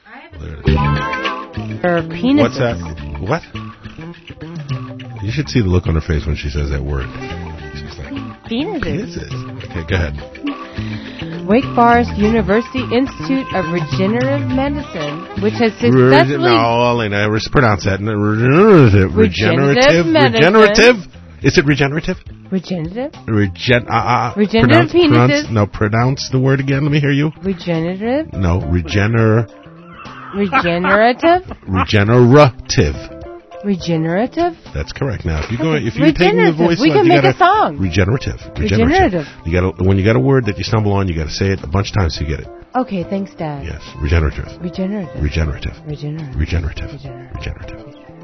Speaker 13: Penises.
Speaker 10: What's that? What? You should see the look on her face when she says that word. She's like,
Speaker 13: penises.
Speaker 10: Okay, go ahead.
Speaker 13: Wake Forest University Institute of Regenerative Medicine, which has successfully...
Speaker 10: No, Elena, pronounce that. Regenerative. Regenerative? Is it regenerative?
Speaker 13: Regenerative?
Speaker 10: Regenerative
Speaker 13: penises.
Speaker 10: Pronounce the word again. Let me hear you.
Speaker 13: Regenerative?
Speaker 10: No,
Speaker 13: Regenerative?
Speaker 10: Regenerative.
Speaker 13: Regenerative?
Speaker 10: That's correct. Now, if you're taking the voice,
Speaker 13: we can make a song.
Speaker 10: Regenerative. When you got a word that you stumble on, you got to say it a bunch of times to get it.
Speaker 13: Okay, thanks, Dad.
Speaker 10: Yes, regenerative.
Speaker 13: Regenerative.
Speaker 10: Regenerative.
Speaker 13: Regenerative.
Speaker 10: Regenerative.
Speaker 12: Regenerative.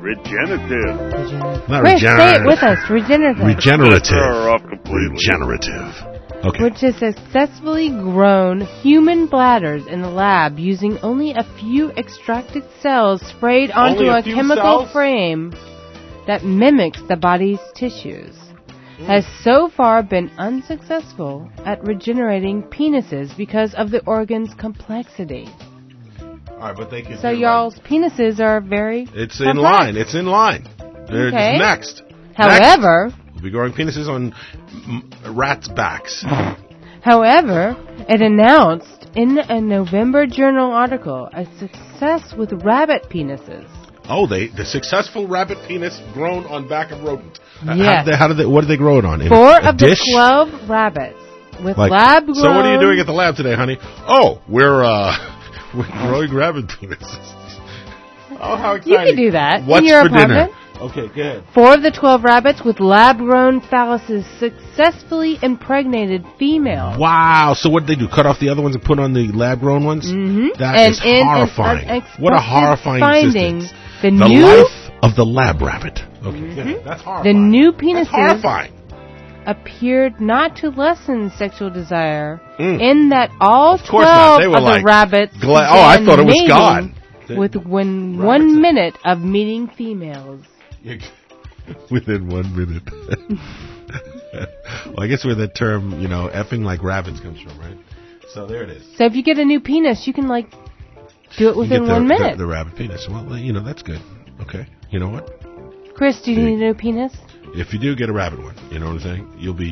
Speaker 10: Not
Speaker 13: Chris,
Speaker 10: regenerative.
Speaker 13: say it with us. Regenerative.
Speaker 10: Regenerative. Okay.
Speaker 13: Which has successfully grown human bladders in the lab using only a few extracted cells sprayed onto a chemical frame that mimics the body's tissues. Has so far been unsuccessful at regenerating penises because of the organ's complexity.
Speaker 10: All right, but they can.
Speaker 13: So y'all's penises are very
Speaker 10: It's
Speaker 13: complex.
Speaker 10: in line. It's in line. They're
Speaker 13: Okay.
Speaker 10: next.
Speaker 13: However...
Speaker 10: We'll be growing penises on rats' backs.
Speaker 13: However, it announced in a November Journal article a success with rabbit penises.
Speaker 10: Oh, the successful rabbit penis grown on back of rodent.
Speaker 13: Yes.
Speaker 10: What did they grow it on? In
Speaker 13: 4
Speaker 10: a
Speaker 13: of
Speaker 10: dish?
Speaker 13: the 12 rabbits with lab-grown...
Speaker 10: So what are you doing at the lab today, honey? Oh, we're growing rabbit penises. Oh, how exciting.
Speaker 13: You can do that
Speaker 10: What's
Speaker 13: in your
Speaker 10: for
Speaker 13: apartment.
Speaker 10: dinner? Okay, go ahead.
Speaker 13: 4 of the 12 rabbits with lab-grown phalluses successfully impregnated females.
Speaker 10: Wow. So what did they do? Cut off the other ones and put on the lab-grown ones?
Speaker 13: Mm-hmm.
Speaker 10: That is horrifying. What a horrifying
Speaker 13: finding,
Speaker 10: existence.
Speaker 13: the
Speaker 10: life of the lab rabbit. Okay, that's horrifying.
Speaker 13: The new penises
Speaker 10: appeared
Speaker 13: not to lessen sexual desire in that all 12
Speaker 10: of
Speaker 13: the rabbits
Speaker 10: I thought it was God.
Speaker 13: Within 1 minute of meeting females.
Speaker 10: Within 1 minute. Well, I guess where the term, effing like rabbits comes from, right? So there it is.
Speaker 13: So if you get a new penis, you can, do it within 1 minute.
Speaker 10: The rabbit penis. Well, that's good. Okay. You know what?
Speaker 13: Chris, do you need a new penis?
Speaker 10: If you do, get a rabbit one. You know what I'm saying? You'll be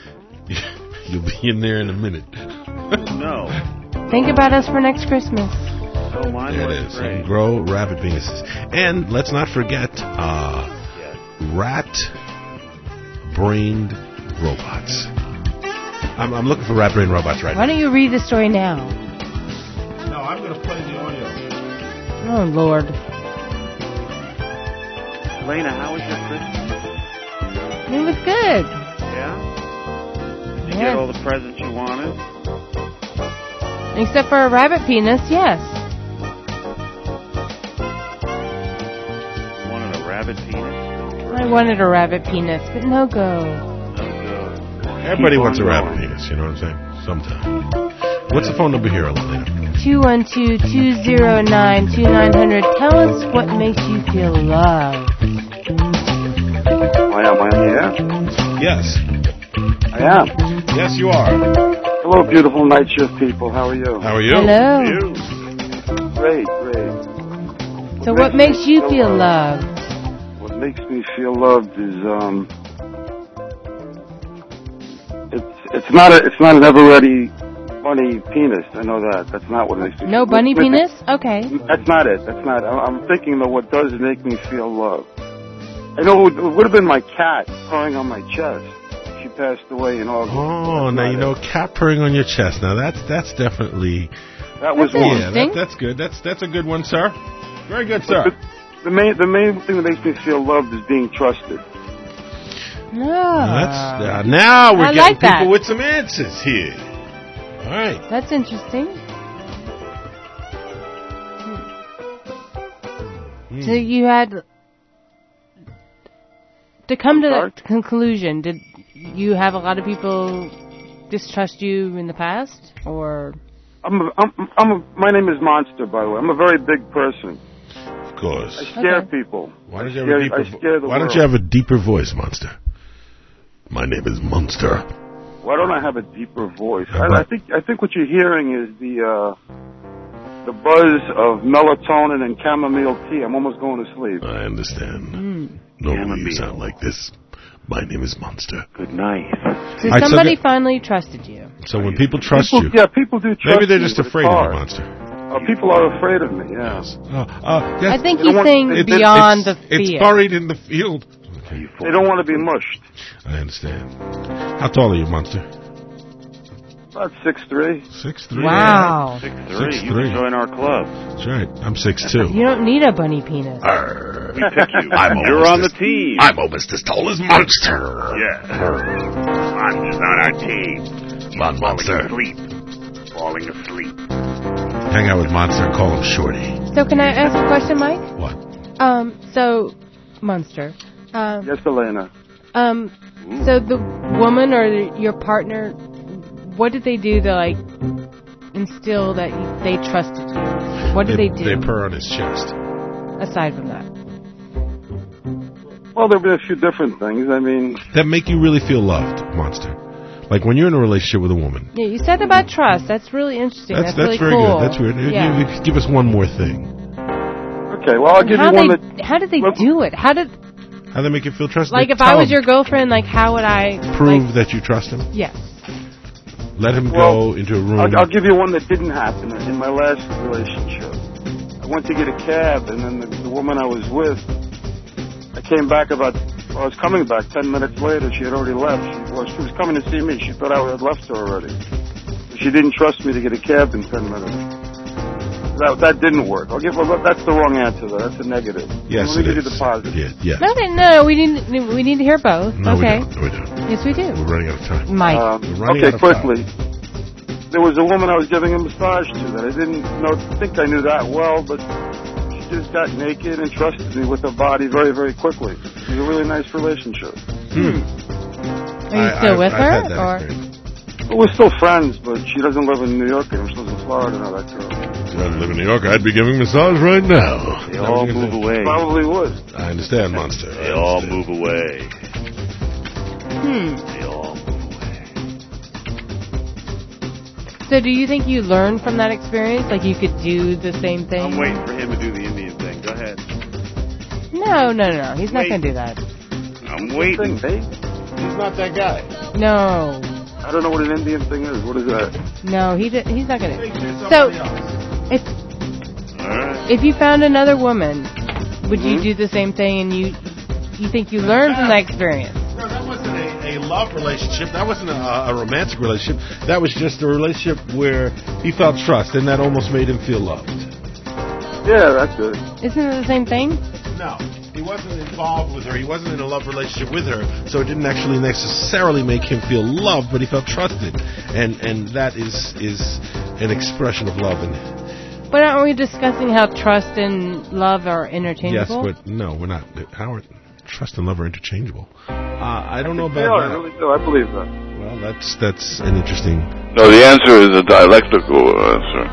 Speaker 10: in there in a minute.
Speaker 12: No.
Speaker 13: Think about us for next Christmas.
Speaker 10: There it is. Grow rabbit penises. And let's not forget rat-brained robots. I'm looking for rat-brained robots right now.
Speaker 13: Why don't you read the story now?
Speaker 10: No, I'm going to play the audio.
Speaker 13: Oh, Lord.
Speaker 12: Lena, how was your Christmas?
Speaker 13: It was good.
Speaker 12: Yeah? Did you get all the presents you wanted?
Speaker 13: Except for a rabbit penis, yes.
Speaker 12: You wanted a rabbit penis?
Speaker 13: I wanted a rabbit penis, but no go.
Speaker 10: Everybody wants a rabbit penis, you know what I'm saying? Sometime. What's the phone number here, Elena?
Speaker 13: 212-209-2900. Tell us what makes you feel loved.
Speaker 17: I am here.
Speaker 10: Yes.
Speaker 17: I am.
Speaker 10: Yes, you are.
Speaker 17: Hello, beautiful night shift people. How are you?
Speaker 10: How are you?
Speaker 13: Hello.
Speaker 17: Great.
Speaker 13: So what makes you feel loved?
Speaker 17: What makes me feel loved is it's not an ever ready bunny penis. I know that. That's not what makes me.
Speaker 13: No bunny penis? Okay.
Speaker 17: That's not it. I'm thinking that what does make me feel loved. I know it would have been my cat purring on my chest. She passed away in August.
Speaker 10: Oh, now you know, cat purring on your chest. Now that's definitely.
Speaker 17: That was one.
Speaker 10: Yeah, that's good. That's a good one, sir. Very good, sir.
Speaker 17: The main thing that makes me feel loved is being trusted.
Speaker 10: Now we're getting people with some answers here. All right.
Speaker 13: That's interesting. So you had to come to that conclusion. Did you have a lot of people distrust you in the past, or?
Speaker 17: My name is Monster, by the way. I'm a very big person.
Speaker 10: Of course.
Speaker 17: I scare people.
Speaker 10: Why don't you have a deeper voice, Monster? My name is Monster.
Speaker 17: Why don't I have a deeper voice? I think what you're hearing is the buzz of melatonin and chamomile tea. I'm almost going to sleep.
Speaker 10: I understand. Normally you sound like this. My name is Monster.
Speaker 12: Good night.
Speaker 13: So somebody finally trusted you.
Speaker 10: So when people trust you...
Speaker 17: Yeah, people do trust
Speaker 10: maybe they're just afraid of you, Monster.
Speaker 17: People are afraid of me, yes.
Speaker 13: I think he's saying beyond the field.
Speaker 10: It's buried in the field.
Speaker 17: Okay. They don't want to be mushed.
Speaker 10: I understand. How tall are you, Monster?
Speaker 17: About 6'3".
Speaker 10: 6'3".
Speaker 13: Wow.
Speaker 12: 6'3". You can join our club.
Speaker 10: That's right. I'm 6'2".
Speaker 13: You don't need a bunny penis.
Speaker 12: We pick you.
Speaker 10: You're
Speaker 12: on the team.
Speaker 10: I'm almost as tall as Monster.
Speaker 12: Yeah. Monster's on our team.
Speaker 10: Come on, Monster.
Speaker 12: Falling asleep.
Speaker 10: Hang out with Monster and call him Shorty.
Speaker 13: So can I ask a question, Mike?
Speaker 10: What?
Speaker 13: So, Monster.
Speaker 17: Yes, Elena.
Speaker 13: So the woman or your partner, what did they do to, like, instill that they trusted you? What did they do?
Speaker 10: They purr on his chest.
Speaker 13: Aside from that.
Speaker 17: Well, there have been a few different things. I mean...
Speaker 10: That make you really feel loved, Monster. Like when you're in a relationship with a woman.
Speaker 13: Yeah, you said about trust. That's really interesting. That's really
Speaker 10: very
Speaker 13: cool.
Speaker 10: Good. That's weird.
Speaker 13: Yeah.
Speaker 10: Give us one more thing.
Speaker 17: Okay, well, I'll give you one that...
Speaker 13: How did they do it? How did
Speaker 10: they make you feel trusted?
Speaker 13: Like, if I was your girlfriend, like, how would I...
Speaker 10: Prove that you trust him?
Speaker 13: Yes.
Speaker 10: Let him go into a room.
Speaker 17: I'll give you one that didn't happen in my last relationship. I went to get a cab, and then the woman I was with, I came back I was coming back 10 minutes later. She had already left. She was coming to see me. She thought I had left her already. She didn't trust me to get a cab in 10 minutes. That didn't work. That's the wrong answer, though. That's a negative.
Speaker 10: Yes,
Speaker 17: Let me give you the positive.
Speaker 10: Yeah.
Speaker 13: No, we need to hear both.
Speaker 10: No,
Speaker 13: okay.
Speaker 10: We don't.
Speaker 13: Yes, we do.
Speaker 10: We're running out of time.
Speaker 13: Mike.
Speaker 17: Okay, quickly. There was a woman I was giving a massage to that I didn't think I knew that well, but she just got naked and trusted me with her body very, very quickly. It was a really nice relationship.
Speaker 13: Are you still with her? Or?
Speaker 17: Well, we're still friends, but she doesn't live in New York anymore. She lives in Florida now, that girl.
Speaker 10: If I live in New York, I'd be giving massage right now.
Speaker 12: They all move away.
Speaker 17: Probably would.
Speaker 10: I understand, Monster.
Speaker 12: They all move away.
Speaker 13: They all move away. So do you think you learned from that experience? Like you could do the same thing?
Speaker 12: I'm waiting for him to do the Indian thing. Go ahead.
Speaker 13: No. He's not going to do that.
Speaker 12: I'm waiting.
Speaker 10: He's not that guy.
Speaker 13: No.
Speaker 17: I don't know what an Indian thing is. What is that?
Speaker 13: No, he's not going to. So, if you found another woman, would you do the same thing and you you think you learned from that experience.
Speaker 10: No, that wasn't a love relationship. That wasn't a romantic relationship. That was just a relationship where he felt trust, and that almost made him feel loved.
Speaker 17: Yeah, that's good.
Speaker 13: Isn't it the same thing?
Speaker 10: No, he wasn't involved with her. He wasn't in a love relationship with her, so it didn't actually necessarily make him feel loved, but he felt trusted, and that is an expression of love.
Speaker 13: But aren't we discussing how trust and love are interchangeable?
Speaker 10: Yes, but no, we're not. How are trust and love are interchangeable? I don't know about
Speaker 17: Yeah,
Speaker 10: that.
Speaker 17: I really do. I believe that.
Speaker 10: Well, that's an interesting.
Speaker 6: No, the answer is a dialectical answer.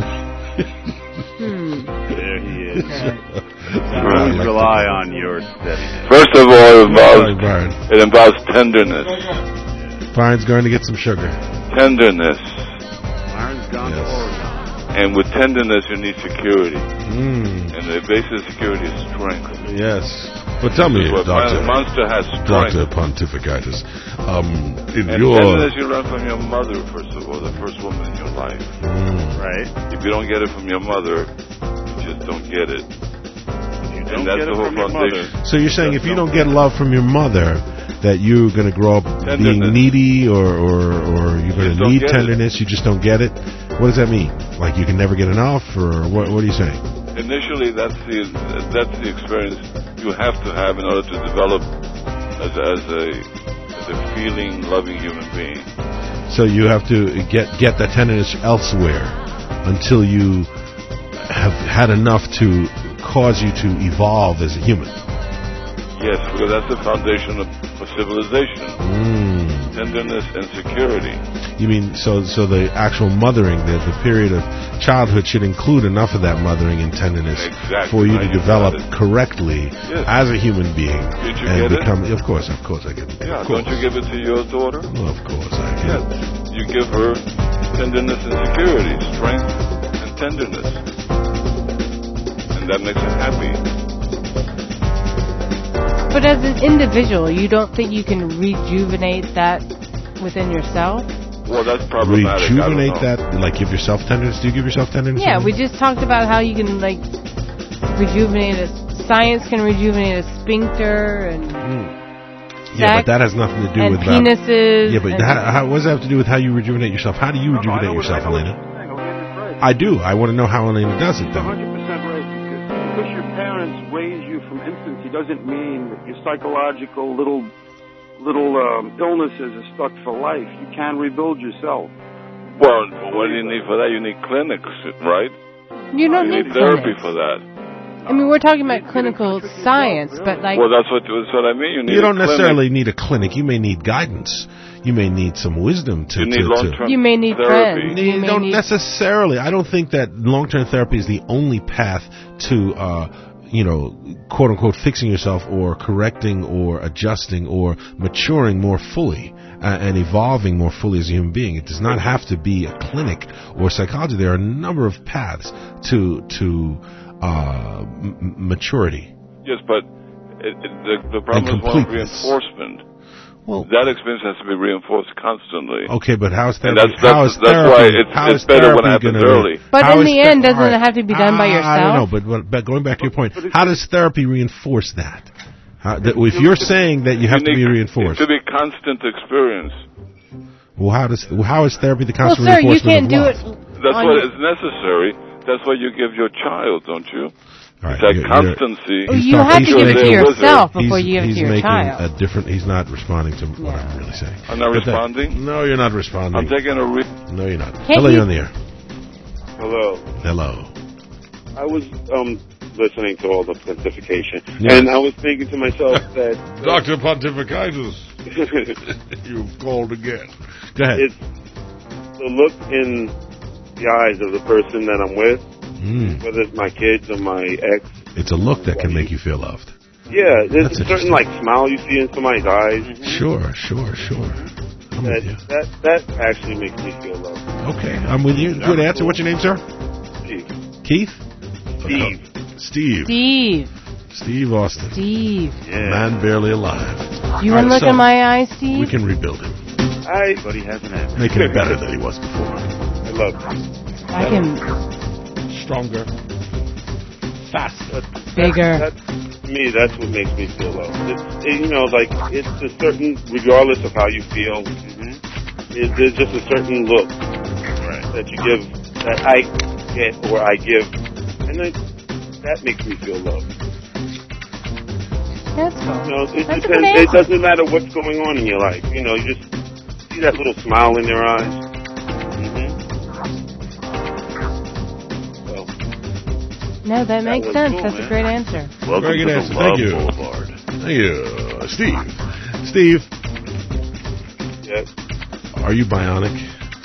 Speaker 12: There he is. Always rely on your steadiness.
Speaker 6: First of all, it involves tenderness.
Speaker 10: Byron's going to get some sugar.
Speaker 6: Tenderness.
Speaker 12: Byron's gone to Oregon.
Speaker 6: And with tenderness, you need security. And the basis of security is strength.
Speaker 10: Yes. But tell me, Doctor.
Speaker 6: Monster has strength.
Speaker 10: Dr. Pontificatus. In
Speaker 6: and
Speaker 10: your
Speaker 6: tenderness you learn from your mother, first of all, the first woman in your life.
Speaker 12: Right.
Speaker 6: If you don't get it from your mother, you just don't get it.
Speaker 12: You don't get it from your mother.
Speaker 10: So you're saying if you don't get love from your mother, that you're going to grow up being needy, or you're going to need tenderness, you just don't get it? What does that mean? Like you can never get enough, or what are you saying?
Speaker 6: Initially, that's the experience you have to have in order to develop as a feeling, loving human being.
Speaker 10: So you have to get that tenderness elsewhere until you have had enough to cause you to evolve as a human.
Speaker 6: Yes, because that's the foundation of civilization. Tenderness and security.
Speaker 10: You mean so the actual mothering, the period of childhood should include enough of that mothering and tenderness for you to develop correctly as a human being.
Speaker 6: Did you
Speaker 10: and
Speaker 6: get
Speaker 10: become
Speaker 6: it?
Speaker 10: Of course I get it.
Speaker 6: Yeah, don't you give it to your daughter?
Speaker 10: Well, of course I get it.
Speaker 6: You give her tenderness and security, strength and tenderness. And that makes her happy.
Speaker 13: But as an individual, you don't think you can rejuvenate that within yourself?
Speaker 6: Well, that's problematic.
Speaker 10: Rejuvenate that? Like give yourself tenderness? Do you give yourself tenderness?
Speaker 13: Yeah, we just talked about how you can, like, rejuvenate a... Science can rejuvenate a sphincter and...
Speaker 10: Yeah, but that has nothing to do with...
Speaker 13: penises.
Speaker 10: Yeah, but what does that have to do with how you rejuvenate yourself? How do you rejuvenate yourself, Elena? I do. I want to know how Elena does it, though.
Speaker 17: 100% right. Because your parents raised you from infancy doesn't mean that your psychological little illnesses are stuck for life. You can rebuild yourself.
Speaker 6: Well, what do you need for that? You need clinics, right?
Speaker 13: You don't need
Speaker 6: therapy for that.
Speaker 13: I mean, we're talking about clinical science, but like...
Speaker 6: Well, that's what I mean.
Speaker 10: You don't necessarily need a clinic. You may need guidance. You may need some wisdom to...
Speaker 6: You need long-term
Speaker 13: You may need friends.
Speaker 10: You don't necessarily. I don't think that long-term therapy is the only path to... quote-unquote, fixing yourself or correcting or adjusting or maturing more fully and evolving more fully as a human being. It does not have to be a clinic or psychology. There are a number of paths to maturity.
Speaker 6: Yes, but the problem is one of reinforcement.
Speaker 10: Well,
Speaker 6: that experience has to be reinforced constantly.
Speaker 10: Okay, but how is therapy?
Speaker 6: That's why it's better when it happens early.
Speaker 13: But in the end, doesn't it have to be done by yourself?
Speaker 10: I don't know, but going back to your point, how does therapy reinforce that? If you're saying that you have to be reinforced,
Speaker 6: it should be constant experience.
Speaker 10: Well, how is therapy the constant
Speaker 13: reinforcement?
Speaker 10: Well, sir, you
Speaker 13: can't do it.
Speaker 6: That's what is necessary. That's what you give your child, don't you?
Speaker 10: Right,
Speaker 6: that constancy.
Speaker 13: You have to give it to yourself before you give it to your child.
Speaker 10: He's not responding to what I'm really saying.
Speaker 6: I'm not responding?
Speaker 10: No, you're not responding.
Speaker 6: I'm taking a
Speaker 10: No, you're not. Hello, you're on the air.
Speaker 18: Hello.
Speaker 10: Hello.
Speaker 18: I was listening to all the pontification, and I was thinking to myself that...
Speaker 10: Dr. Pontificatus, you've called again. Go ahead.
Speaker 18: It's the look in the eyes of the person that I'm with, whether it's my kids or my ex.
Speaker 10: It's a look that can make you feel loved.
Speaker 18: Yeah, there's a certain smile you see in somebody's eyes.
Speaker 10: Sure. I'm with you.
Speaker 18: That actually makes me feel loved.
Speaker 10: Okay, I'm with you. Good answer. What's your name, sir?
Speaker 18: Steve.
Speaker 10: Keith?
Speaker 18: Steve.
Speaker 10: Steve Austin.
Speaker 13: Steve.
Speaker 10: Yeah. Man barely alive.
Speaker 13: You want to look in my eyes, Steve?
Speaker 10: We can rebuild him.
Speaker 12: But he has an answer.
Speaker 10: Make him better than he was before.
Speaker 18: I love him.
Speaker 13: I can...
Speaker 10: Stronger. Faster.
Speaker 13: Bigger.
Speaker 18: To me, that's what makes me feel loved. It's a certain, regardless of how you feel, there's just a certain look that you give, that I get or I give, and that makes me feel loved.
Speaker 13: That's cool.
Speaker 18: It doesn't matter what's going on in your life. You just see that little smile in their eyes.
Speaker 13: No, that makes sense. Cool, that's a great answer.
Speaker 10: Welcome Very good to answer. Thank you. Boulevard. Thank you. Steve.
Speaker 18: Yes.
Speaker 10: Are you bionic?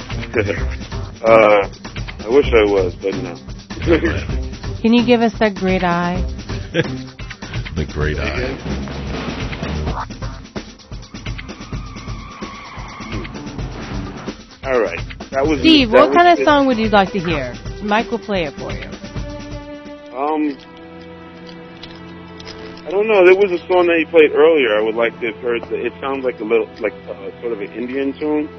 Speaker 18: I wish I was, but no.
Speaker 13: Can you give us that great eye?
Speaker 10: The great eye.
Speaker 18: All right.
Speaker 13: Steve, what kind of song would you like to hear? Mike will play it for you.
Speaker 18: I don't know. There was a song that he played earlier. I would like to have heard. It sounds like a little, sort of an Indian tune.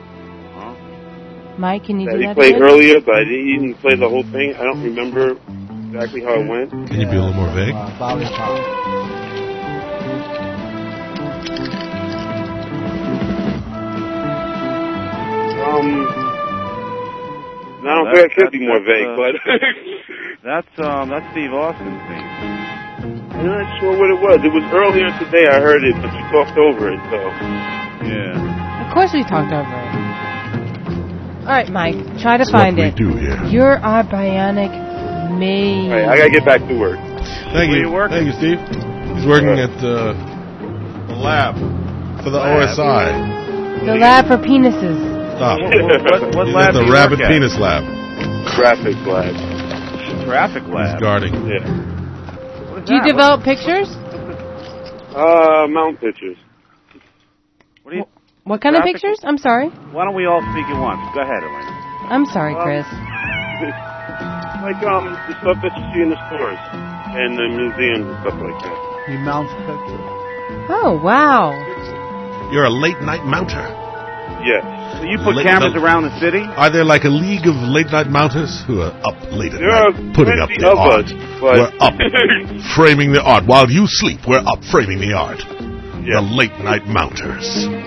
Speaker 13: Mike, can you do that?
Speaker 18: He played earlier, but he didn't play the whole thing. I don't remember exactly how it went.
Speaker 10: Can you be a little more vague?
Speaker 18: I don't think I could be more vague, but
Speaker 12: that's Steve Austin's thing.
Speaker 18: I'm not sure what it was. It was earlier today. I heard it, but you talked over it, so
Speaker 12: yeah.
Speaker 13: Of course we talked over it. All right, Mike, try to find it.
Speaker 10: What we do here.
Speaker 13: You're our bionic maid.
Speaker 18: All right, I gotta get back to work.
Speaker 10: Thank you. Thank you, Steve. He's working at the lab for the OSI.
Speaker 13: The lab for penises.
Speaker 10: Stop.
Speaker 12: What
Speaker 10: He's
Speaker 12: lab?
Speaker 10: At the Rabbit Penis Lab.
Speaker 18: Traffic lab.
Speaker 12: Traffic lab.
Speaker 10: He's guarding.
Speaker 18: Yeah.
Speaker 13: Do you develop pictures?
Speaker 18: Mount pictures.
Speaker 13: What kind of pictures? I'm sorry.
Speaker 12: Why don't we all speak at once? Go ahead, Elena.
Speaker 13: I'm sorry, Chris.
Speaker 18: Like the stuff that you see in the stores and the museums and stuff like that.
Speaker 11: He mounts pictures.
Speaker 13: Oh, wow.
Speaker 10: You're a late night mounter.
Speaker 18: Yes.
Speaker 12: So you put cameras around the city?
Speaker 10: Are there like a league of late night mounters who are up late at
Speaker 18: there
Speaker 10: night putting up the art? We're up framing the art. While you sleep, we're up framing the art. Yes. The late night mounters.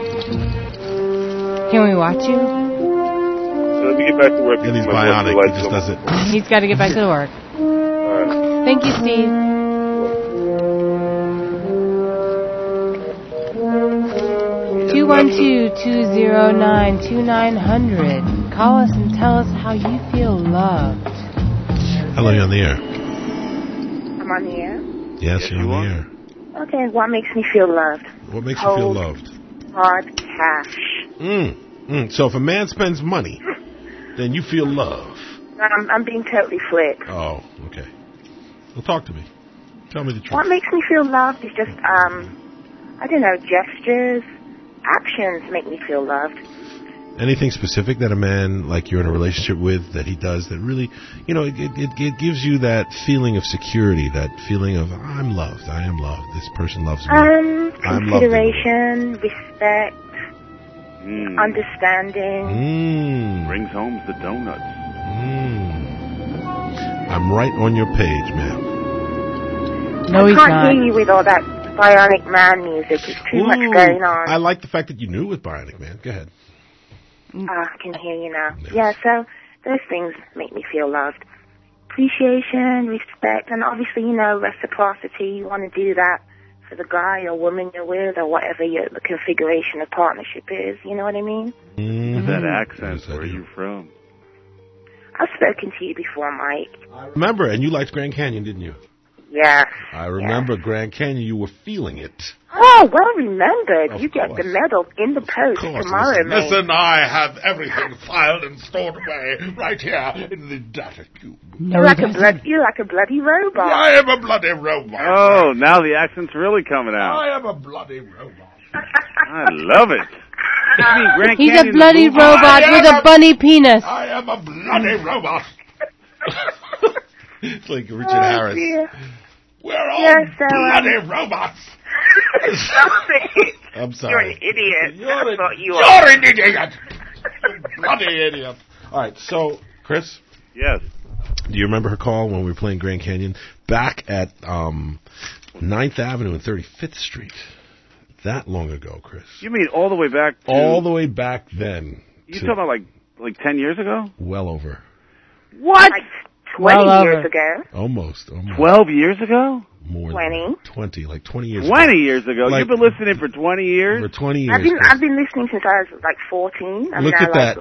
Speaker 13: Can we watch you?
Speaker 18: Let me get back to work.
Speaker 10: And he's bionic. He just does it.
Speaker 13: He's got to get back to work.
Speaker 18: All right.
Speaker 13: Thank you, Steve. (212-209-2900). Call us and tell us how you feel loved.
Speaker 10: Hello, you're on the air.
Speaker 19: I'm on the air?
Speaker 10: Yes, you're on the air.
Speaker 19: Okay, what makes me feel loved?
Speaker 10: What makes you feel loved?
Speaker 19: Hard cash.
Speaker 10: So if a man spends money, then you feel love.
Speaker 19: I'm being totally flick.
Speaker 10: Oh, okay. Well, talk to me. Tell me the truth.
Speaker 19: What makes me feel loved is just, I don't know, gestures, actions make me feel loved.
Speaker 10: Anything specific that a man, like you're in a relationship with, that he does that really, it gives you that feeling of security, that feeling of, I'm loved, I am loved, this person loves me.
Speaker 19: Consideration, respect, understanding.
Speaker 12: Brings home the donuts.
Speaker 10: I'm right on your page, ma'am.
Speaker 13: No, he's not.
Speaker 19: I can't hear you with all that Bionic Man music. There's too much going on.
Speaker 10: I like the fact that you knew it was Bionic Man. Go ahead.
Speaker 19: I can hear you now. Yes. Yeah, so those things make me feel loved. Appreciation, respect, and obviously, reciprocity. You want to do that for the guy or woman you're with or whatever the configuration of partnership is. You know what I mean?
Speaker 12: That accent, where are you from?
Speaker 19: I've spoken to you before, Mike.
Speaker 10: I remember, and you liked Grand Canyon, didn't you?
Speaker 19: Yes.
Speaker 10: I remember Grand Canyon. You were feeling it.
Speaker 19: Oh, well remembered. You get the medal in the post tomorrow, mate.
Speaker 10: Listen, I have everything filed and stored away right here in the data cube.
Speaker 19: You're like a bloody robot.
Speaker 10: I am a bloody robot.
Speaker 12: Oh, now the accent's really coming out.
Speaker 10: I am a bloody robot.
Speaker 12: I love it.
Speaker 13: He's a bloody robot with a bunny penis.
Speaker 10: I am a bloody robot. It's like Richard Harris.
Speaker 19: Dear.
Speaker 10: We're all bloody robots.
Speaker 19: Stop it.
Speaker 10: I'm sorry.
Speaker 19: You're an idiot.
Speaker 10: You're an idiot. You bloody idiot. All right, so, Chris?
Speaker 12: Yes.
Speaker 10: Do you remember her call when we were playing Grand Canyon? Back at 9th Avenue and 35th Street. That long ago, Chris.
Speaker 12: You mean all the way back to...
Speaker 10: All the way back then.
Speaker 12: You talking about like 10 years ago?
Speaker 10: Well over.
Speaker 12: What?
Speaker 19: Like 20 years ago.
Speaker 10: Almost.
Speaker 12: 12 years ago?
Speaker 10: More
Speaker 19: 20.
Speaker 10: 20, like 20 years
Speaker 12: 20 years ago?
Speaker 10: Like,
Speaker 12: You've been listening for 20 years?
Speaker 10: For 20 years.
Speaker 19: I've been listening since I was like 14.
Speaker 10: Look at that.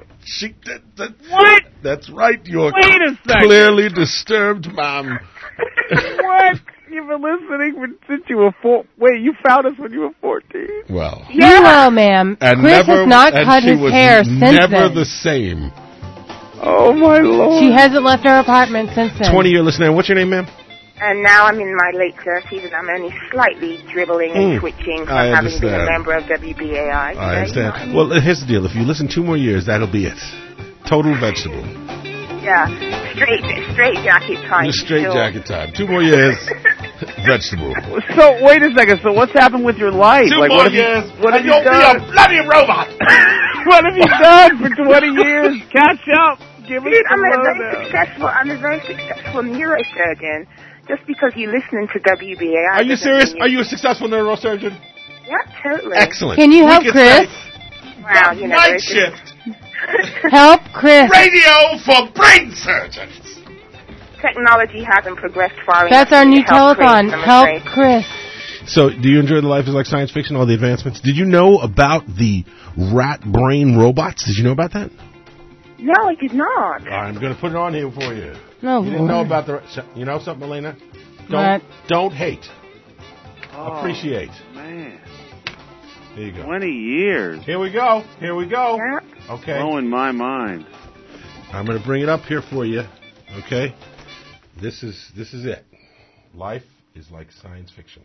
Speaker 12: What?
Speaker 10: That's right. You're
Speaker 12: Wait a second.
Speaker 10: clearly disturbed, Mom.
Speaker 12: What? You've been listening since you were 4. Wait, you found us when you were 14?
Speaker 10: Well.
Speaker 13: Well, ma'am. Chris has not cut his hair since then.
Speaker 10: Never the same.
Speaker 12: Oh, my Lord.
Speaker 13: She hasn't left her apartment since then.
Speaker 10: 20-year listener. What's your name, ma'am?
Speaker 19: And now I'm in my late 30s, and I'm only slightly dribbling and twitching from having been a member of WBAI.
Speaker 10: I understand. Well, here's the deal. If you listen 2 more years, that'll be it. Total vegetable.
Speaker 19: Yeah. Straight jacket time.
Speaker 10: Straight jacket time. 2 more years, vegetable.
Speaker 12: So, wait a second. So, what's happened with your life?
Speaker 10: 2
Speaker 12: like,
Speaker 10: more years,
Speaker 12: what have you
Speaker 10: you'll
Speaker 12: done?
Speaker 10: be a bloody robot.
Speaker 12: What have you done for 20 years? Catch up. Give us
Speaker 19: I'm a very successful neurosurgeon. Just because you're listening to WBAI.
Speaker 10: Are you serious? Are you a successful neurosurgeon?
Speaker 19: Yeah, totally.
Speaker 10: Excellent.
Speaker 13: Can you help Chris?
Speaker 19: Wow,
Speaker 10: night shift.
Speaker 13: Help Chris.
Speaker 10: Radio for brain surgeons.
Speaker 19: Technology hasn't progressed far enough.
Speaker 13: That's our new telethon.
Speaker 19: Chris,
Speaker 13: Help Chris.
Speaker 10: So, do you enjoy the Life is Like Science Fiction, all the advancements? Did you know about the rat brain robots? Did you know about that?
Speaker 19: No, I did not.
Speaker 10: I'm going to put it on here for you.
Speaker 13: No,
Speaker 10: you didn't know about you know something, Elena? Don't hate. Appreciate.
Speaker 12: Man.
Speaker 10: There you go.
Speaker 12: 20 years.
Speaker 10: Here we go.
Speaker 19: Yeah.
Speaker 10: Okay.
Speaker 12: Blowing my mind.
Speaker 10: I'm going to bring it up here for you. Okay. This is it. Life is like science fiction.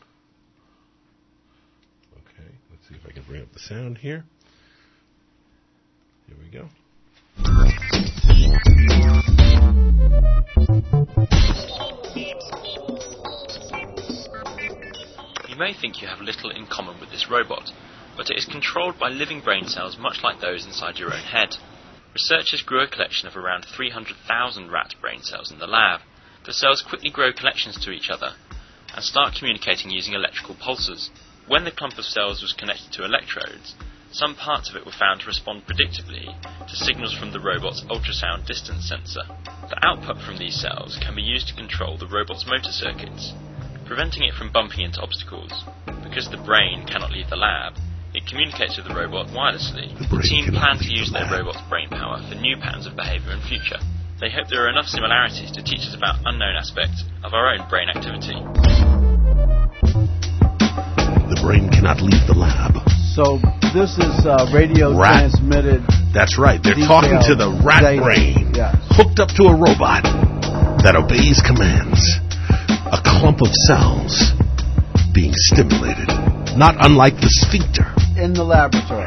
Speaker 10: Okay. Let's see if I can bring up the sound here. Here we go.
Speaker 20: You may think you have little in common with this robot, but it is controlled by living brain cells much like those inside your own head. Researchers grew a collection of around 300,000 rat brain cells in the lab. The cells quickly grow collections to each other and start communicating using electrical pulses. When the clump of cells was connected to electrodes, some parts of it were found to respond predictably to signals from the robot's ultrasound distance sensor. The output from these cells can be used to control the robot's motor circuits, preventing it from bumping into obstacles. Because the brain cannot leave the lab, it communicates with the robot wirelessly. The team plan to use their robot's brain power for new patterns of behavior in future. They hope there are enough similarities to teach us about unknown aspects of our own brain activity.
Speaker 10: The brain cannot leave the lab.
Speaker 11: So this is radio transmitted.
Speaker 10: That's right. They're talking to the rat brain, hooked up to a robot that obeys commands. A clump of cells being stimulated, not unlike the sphincter.
Speaker 11: In the laboratory.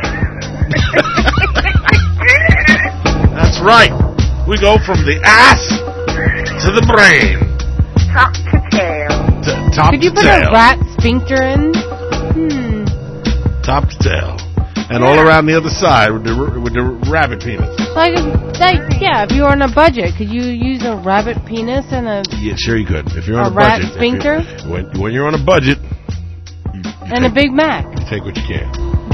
Speaker 10: That's right. We go from the ass to the brain.
Speaker 19: Top to tail.
Speaker 10: Top
Speaker 13: Could you
Speaker 10: to
Speaker 13: put
Speaker 10: tail.
Speaker 13: a rat sphincter in?
Speaker 10: Top to tail. And all around the other side with the rabbit penis.
Speaker 13: If you were on a budget, could you use a rabbit penis and a...
Speaker 10: Yeah, sure you could. If you're on a
Speaker 13: rat
Speaker 10: budget.
Speaker 13: sphincter?
Speaker 10: When you're on a budget...
Speaker 13: And a Big Mac.
Speaker 10: You take what you can.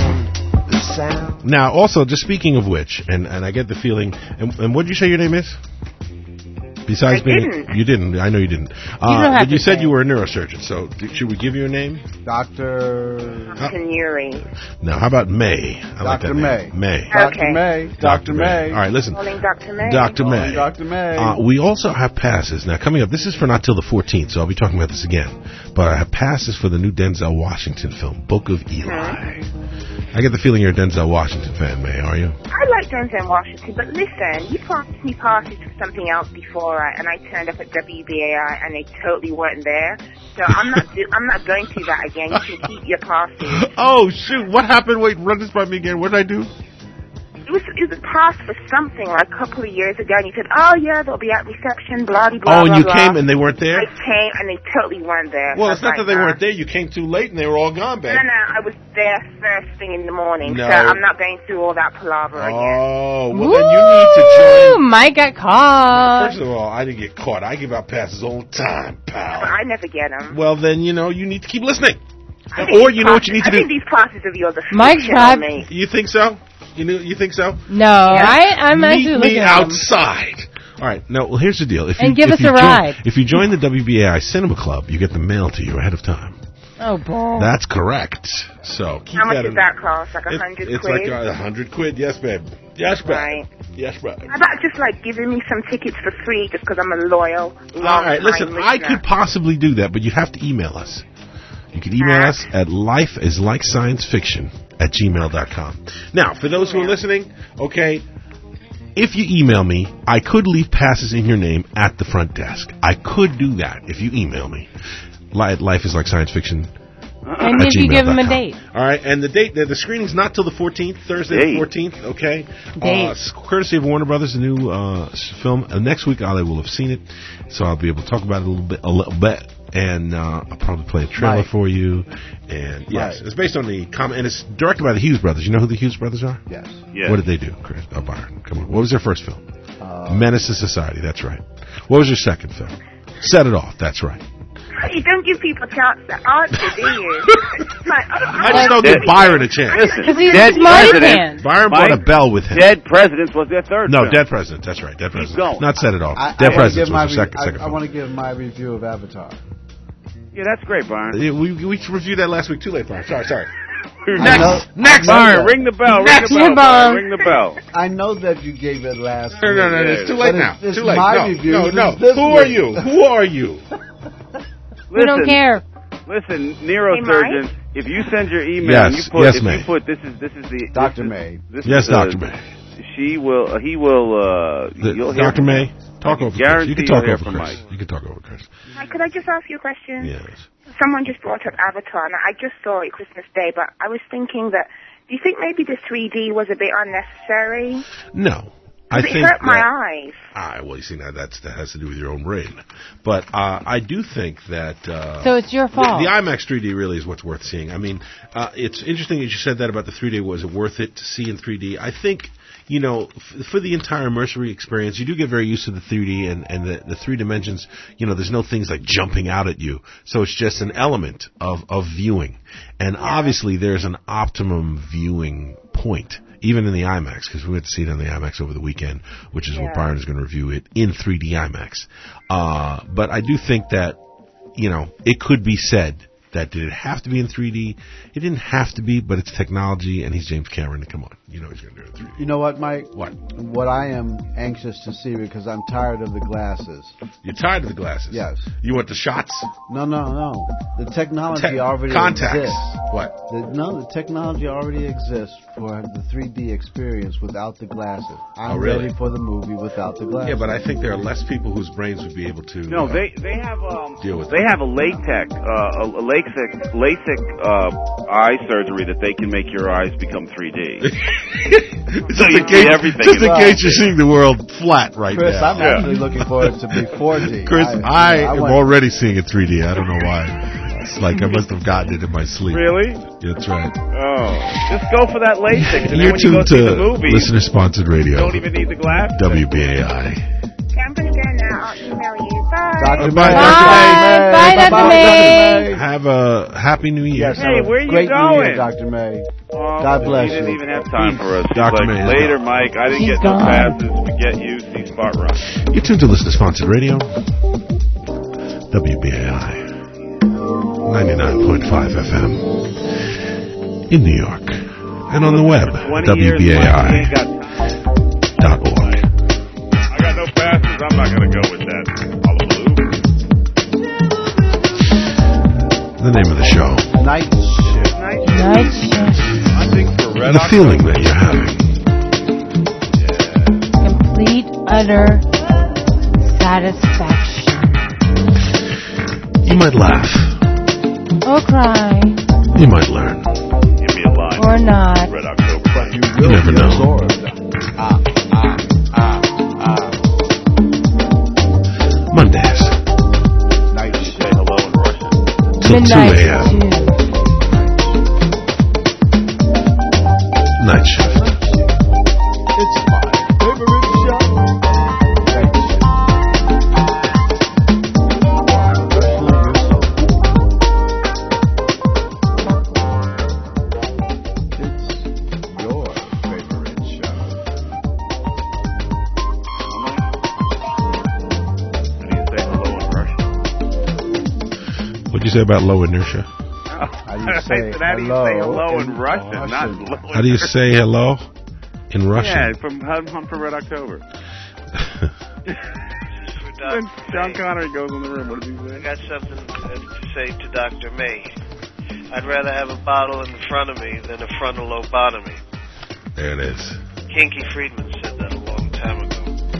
Speaker 10: Now, also, just speaking of which, and I get the feeling... And what did you say your name is? Besides you didn't. I know you didn't. But you said you were a neurosurgeon, so should we give you a name?
Speaker 11: Dr.
Speaker 19: Canuri.
Speaker 10: Now, how about May? I like that name. May.
Speaker 19: Okay.
Speaker 11: Dr. May.
Speaker 10: All right, listen.
Speaker 19: Calling Dr. May.
Speaker 10: Dr. May.
Speaker 11: Dr. May.
Speaker 10: We also have passes. Now, coming up, this is for not till the 14th, so I'll be talking about this again. But I have passes for the new Denzel Washington film, Book of Eli. I get the feeling you're a Denzel Washington fan, May, are you?
Speaker 19: I like Denzel Washington, but listen, you promised me passes for something else before, and I turned up at WBAI, and they totally weren't there. So I'm not going through that again. You can keep your passes.
Speaker 10: Oh shoot! What happened? Wait, run this by me again. What did I do?
Speaker 19: It was a pass for something like a couple of years ago, and you said, "Oh yeah, they'll be at reception." Blah blah blah.
Speaker 10: Oh, and you
Speaker 19: blah.
Speaker 10: came and they weren't there.
Speaker 19: I came and they totally weren't there.
Speaker 10: Well, it's not that they weren't there. You came too late and they were all gone, babe.
Speaker 19: No, I was there first thing in the morning,
Speaker 10: No.
Speaker 19: so I'm not going through all that palaver again.
Speaker 10: Oh, well then you need to join
Speaker 13: Mike got caught.
Speaker 10: First of all, I didn't get caught. I give out passes all the time, pal.
Speaker 19: But I never get them.
Speaker 10: Well, then, you need to keep listening. Or you know what you need to do.
Speaker 19: I think these passes of yours are
Speaker 13: Mike's
Speaker 19: on me.
Speaker 10: You think so? You think so?
Speaker 13: No, I'm actually
Speaker 10: Meet
Speaker 13: looking
Speaker 10: me
Speaker 13: at them.
Speaker 10: outside. All right. Now, well, here's the deal.
Speaker 13: Give us a ride.
Speaker 10: If you join the WBAI Cinema Club, you get them mailed to you ahead of time.
Speaker 13: Oh, boy.
Speaker 10: That's correct. So keep
Speaker 19: How much
Speaker 10: that
Speaker 19: does that cost? Like $100 quid?
Speaker 10: It's like $100 Yes, babe. Yes, babe.
Speaker 19: Right.
Speaker 10: Yes, babe.
Speaker 19: How about just giving me some tickets for free just because I'm a loyal, long-time
Speaker 10: All right. Listen,
Speaker 19: listener?
Speaker 10: I could possibly do that, but you'd have to email us. You can email us at lifeislikeScienceFiction@gmail.com. Now, for those who are listening, okay, if you email me, I could leave passes in your name at the front desk. I could do that if you email me. LifeislikeScienceFiction.
Speaker 13: And if you give them a date.
Speaker 10: All right, and the date, the screening's not till the 14th, Thursday the 14th, okay? Courtesy of Warner Brothers, the new film. Next week, I will have seen it, so I'll be able to talk about it a little bit. And I'll probably play a trailer for you. And yes, it's based on the comic, and it's directed by the Hughes brothers. You know who the Hughes brothers are?
Speaker 11: Yes.
Speaker 10: What did they do, Chris? Byron, come on. What was their first film? Menace to Society. That's right. What was your second film? Set It Off. That's right.
Speaker 19: You don't give people a chance to answer, do you?
Speaker 10: I just don't give Byron a chance.
Speaker 12: Listen,
Speaker 13: Dead Presidents.
Speaker 10: Byron brought a bell with him.
Speaker 12: Dead Presidents was their third film.
Speaker 10: Dead Presidents. That's right. Dead Presidents.
Speaker 12: Going.
Speaker 10: Not Set It Off. Dead Presidents was the second
Speaker 11: I
Speaker 10: film.
Speaker 11: want to give my review of Avatar.
Speaker 12: Yeah, that's great, Byron.
Speaker 10: We reviewed that last week. Too late, Byron. Sorry.
Speaker 12: Next, Byron, ring the bell. Ring the bell.
Speaker 11: I know that you gave it last week.
Speaker 10: No, it's too late now.
Speaker 11: It's
Speaker 10: Too late.
Speaker 11: my review.
Speaker 10: No. Who are you? Who are you?
Speaker 13: We don't care.
Speaker 12: Listen, neurosurgeon, if you send your email and you put this is the
Speaker 11: Dr. May.
Speaker 10: Yes, Dr. May.
Speaker 12: He will you'll hear
Speaker 10: Dr. May, talk over Chris. You can talk over Chris.
Speaker 12: Mike.
Speaker 10: You can talk over Chris.
Speaker 19: Hi, could I just ask you a question?
Speaker 10: Yes.
Speaker 19: Someone just brought up Avatar, and I just saw it Christmas Day, but I was thinking that, do you think maybe the 3D was a bit unnecessary?
Speaker 10: No.
Speaker 19: It hurt my eyes.
Speaker 10: Well, you see, now that has to do with your own brain. But I do think that...
Speaker 13: so it's your fault.
Speaker 10: The IMAX 3D really is what's worth seeing. I mean, it's interesting that you said that about the 3D. Was it worth it to see in 3D? I think, for the entire immersive experience, you do get very used to the 3D and the three dimensions. There's no things like jumping out at you. So it's just an element of viewing. And obviously there's an optimum viewing point, even in the IMAX, because we went to see it in the IMAX over the weekend, which is what Byron is going to review it in 3D IMAX. But I do think that, it could be said that did it have to be in 3D? It didn't have to be, but it's technology, and he's James Cameron. Come on, he's going to do it in 3D.
Speaker 11: You know what, Mike?
Speaker 10: What?
Speaker 11: What I am anxious to see, because I'm tired of the glasses.
Speaker 10: You're tired of the glasses?
Speaker 11: Yes.
Speaker 10: You want the shots?
Speaker 11: No. The technology already exists.
Speaker 10: What?
Speaker 11: The technology already exists for the 3D experience without the glasses. I'm ready for the movie without the glasses.
Speaker 10: Yeah, but I think there are less people whose brains would be able to.
Speaker 12: No, they have
Speaker 10: deal with.
Speaker 12: They have a LASIK eye surgery that they can make your eyes become 3D. So you see everything.
Speaker 10: Just in case you're seeing the world flat right
Speaker 11: Chris,
Speaker 10: now.
Speaker 11: I'm actually looking for it to be 4D.
Speaker 10: Chris, I am already seeing it 3D. I don't know why. It's like I must have gotten it in my sleep.
Speaker 12: Really?
Speaker 10: That's right.
Speaker 12: Oh, just go for that LASIK. And
Speaker 10: You're
Speaker 12: then when you go
Speaker 10: tuned
Speaker 12: see the
Speaker 10: to
Speaker 12: movie,
Speaker 10: listener-sponsored radio.
Speaker 12: You don't even need the glasses.
Speaker 10: WBAI.
Speaker 19: Okay, I'm going to go now. I'll email you. Bye.
Speaker 11: Dr.
Speaker 10: Bye.
Speaker 13: Bye, Dr. May.
Speaker 10: Have a happy New Year.
Speaker 11: Yes,
Speaker 12: hey, where are you
Speaker 11: great
Speaker 12: going?
Speaker 11: New Year, Dr. May. God bless you.
Speaker 12: He didn't even have time for us.
Speaker 10: Dr. May.
Speaker 12: Later, Mike. I didn't get no passes. Forget you. See Spot Run.
Speaker 10: You're tuned to listener-sponsored radio. WBAI. 99.5 FM. In New York. And on the web. WBAI.org.
Speaker 12: I got no passes. I'm not going to go with that.
Speaker 10: The name of the show.
Speaker 11: Night Shift.
Speaker 13: Night Shift.
Speaker 12: I think for Red
Speaker 10: The feeling that you're having.
Speaker 13: Complete, utter satisfaction.
Speaker 10: You might laugh.
Speaker 13: Or cry.
Speaker 10: You might learn.
Speaker 12: Give me a line.
Speaker 13: Or not.
Speaker 12: Red October.
Speaker 10: You never know. Mondays.
Speaker 12: Night Shift. Say hello in Russian.
Speaker 10: Till 2
Speaker 13: Midnight
Speaker 10: a.m.
Speaker 13: to
Speaker 10: Night shift.
Speaker 11: It's my favorite show.
Speaker 10: What'd you say about low inertia?
Speaker 11: How do you say
Speaker 12: How do you say hello in Russian? Not low.
Speaker 10: How do you say hello in Russian?
Speaker 12: Yeah, from Hunt for Red October. When Sean Connery goes in the room, what does he say?
Speaker 21: I got something to say to Dr. May. I'd rather have a bottle in front of me than a frontal lobotomy.
Speaker 10: There it is.
Speaker 21: Kinky Friedman said that a long time ago.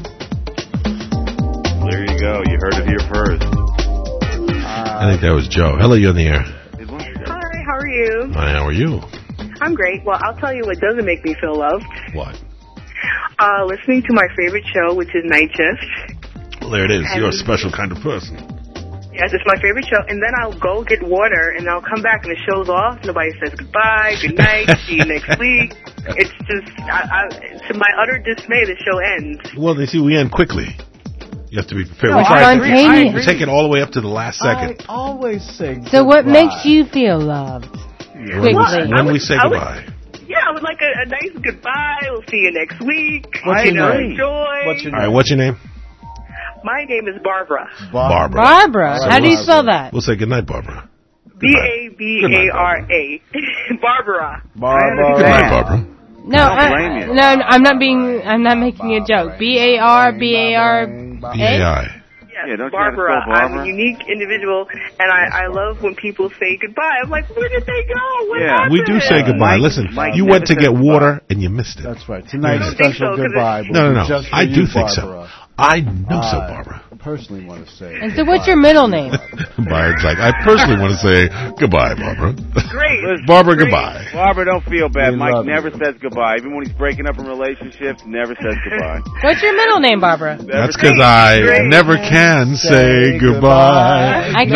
Speaker 12: There you go. You heard it here first.
Speaker 10: I think that was Joe. Hello, you're on the air.
Speaker 22: Hi, how are you?
Speaker 10: Hi, how are you?
Speaker 22: I'm great. Well, I'll tell you what doesn't make me feel loved.
Speaker 10: What?
Speaker 22: Listening to my favorite show, which is Night Shift.
Speaker 10: Well, there it is. You're a special kind of person.
Speaker 22: Yes, it's my favorite show. And then I'll go get water, and I'll come back, and the show's off. Nobody says goodbye, good night, see you next week. It's just, to my utter dismay, the show ends.
Speaker 10: Well, they see we end quickly. You have to be prepared.
Speaker 13: No,
Speaker 10: we take it all the way up to the last second.
Speaker 11: I always say goodbye.
Speaker 13: So what makes you feel loved? Quickly.
Speaker 10: When we say goodbye.
Speaker 22: Yeah, I would like a nice goodbye. We'll see you next week.
Speaker 11: What's your name?
Speaker 22: Enjoy.
Speaker 11: What's your name?
Speaker 10: All right, what's your name?
Speaker 22: My name is Barbara.
Speaker 13: Barbara. How do you spell that?
Speaker 10: We'll say goodnight, Barbara.
Speaker 22: B-A-B-A-R-A. Barbara.
Speaker 10: Good night, Barbara.
Speaker 13: No, I'm not making a joke. B-A-R-B-A-R-A?
Speaker 10: B-A-I.
Speaker 22: Yes,
Speaker 12: don't you
Speaker 22: Barbara.
Speaker 12: have to spell Barbara?
Speaker 22: I'm a unique individual, and I love when people say goodbye. I'm like, where did they go? What happened?
Speaker 10: We do say goodbye. Listen, you went to get water and you missed it.
Speaker 11: That's right. Tonight's special goodbye.
Speaker 10: No.
Speaker 11: Just for
Speaker 10: I do
Speaker 11: you,
Speaker 10: think
Speaker 11: Barbara.
Speaker 10: so. I know so, Barbara.
Speaker 11: I personally want to say.
Speaker 13: And so what's your middle name?
Speaker 10: Byron's like, I personally want to say goodbye, Barbara.
Speaker 22: Great.
Speaker 10: Barbara, goodbye.
Speaker 12: Barbara, don't feel bad.
Speaker 11: We
Speaker 12: Mike
Speaker 11: love
Speaker 12: never
Speaker 11: you.
Speaker 12: says goodbye. Even when he's breaking up in relationships, never says goodbye.
Speaker 13: What's your middle name, Barbara?
Speaker 10: That's because I never can say goodbye.
Speaker 13: I
Speaker 10: No.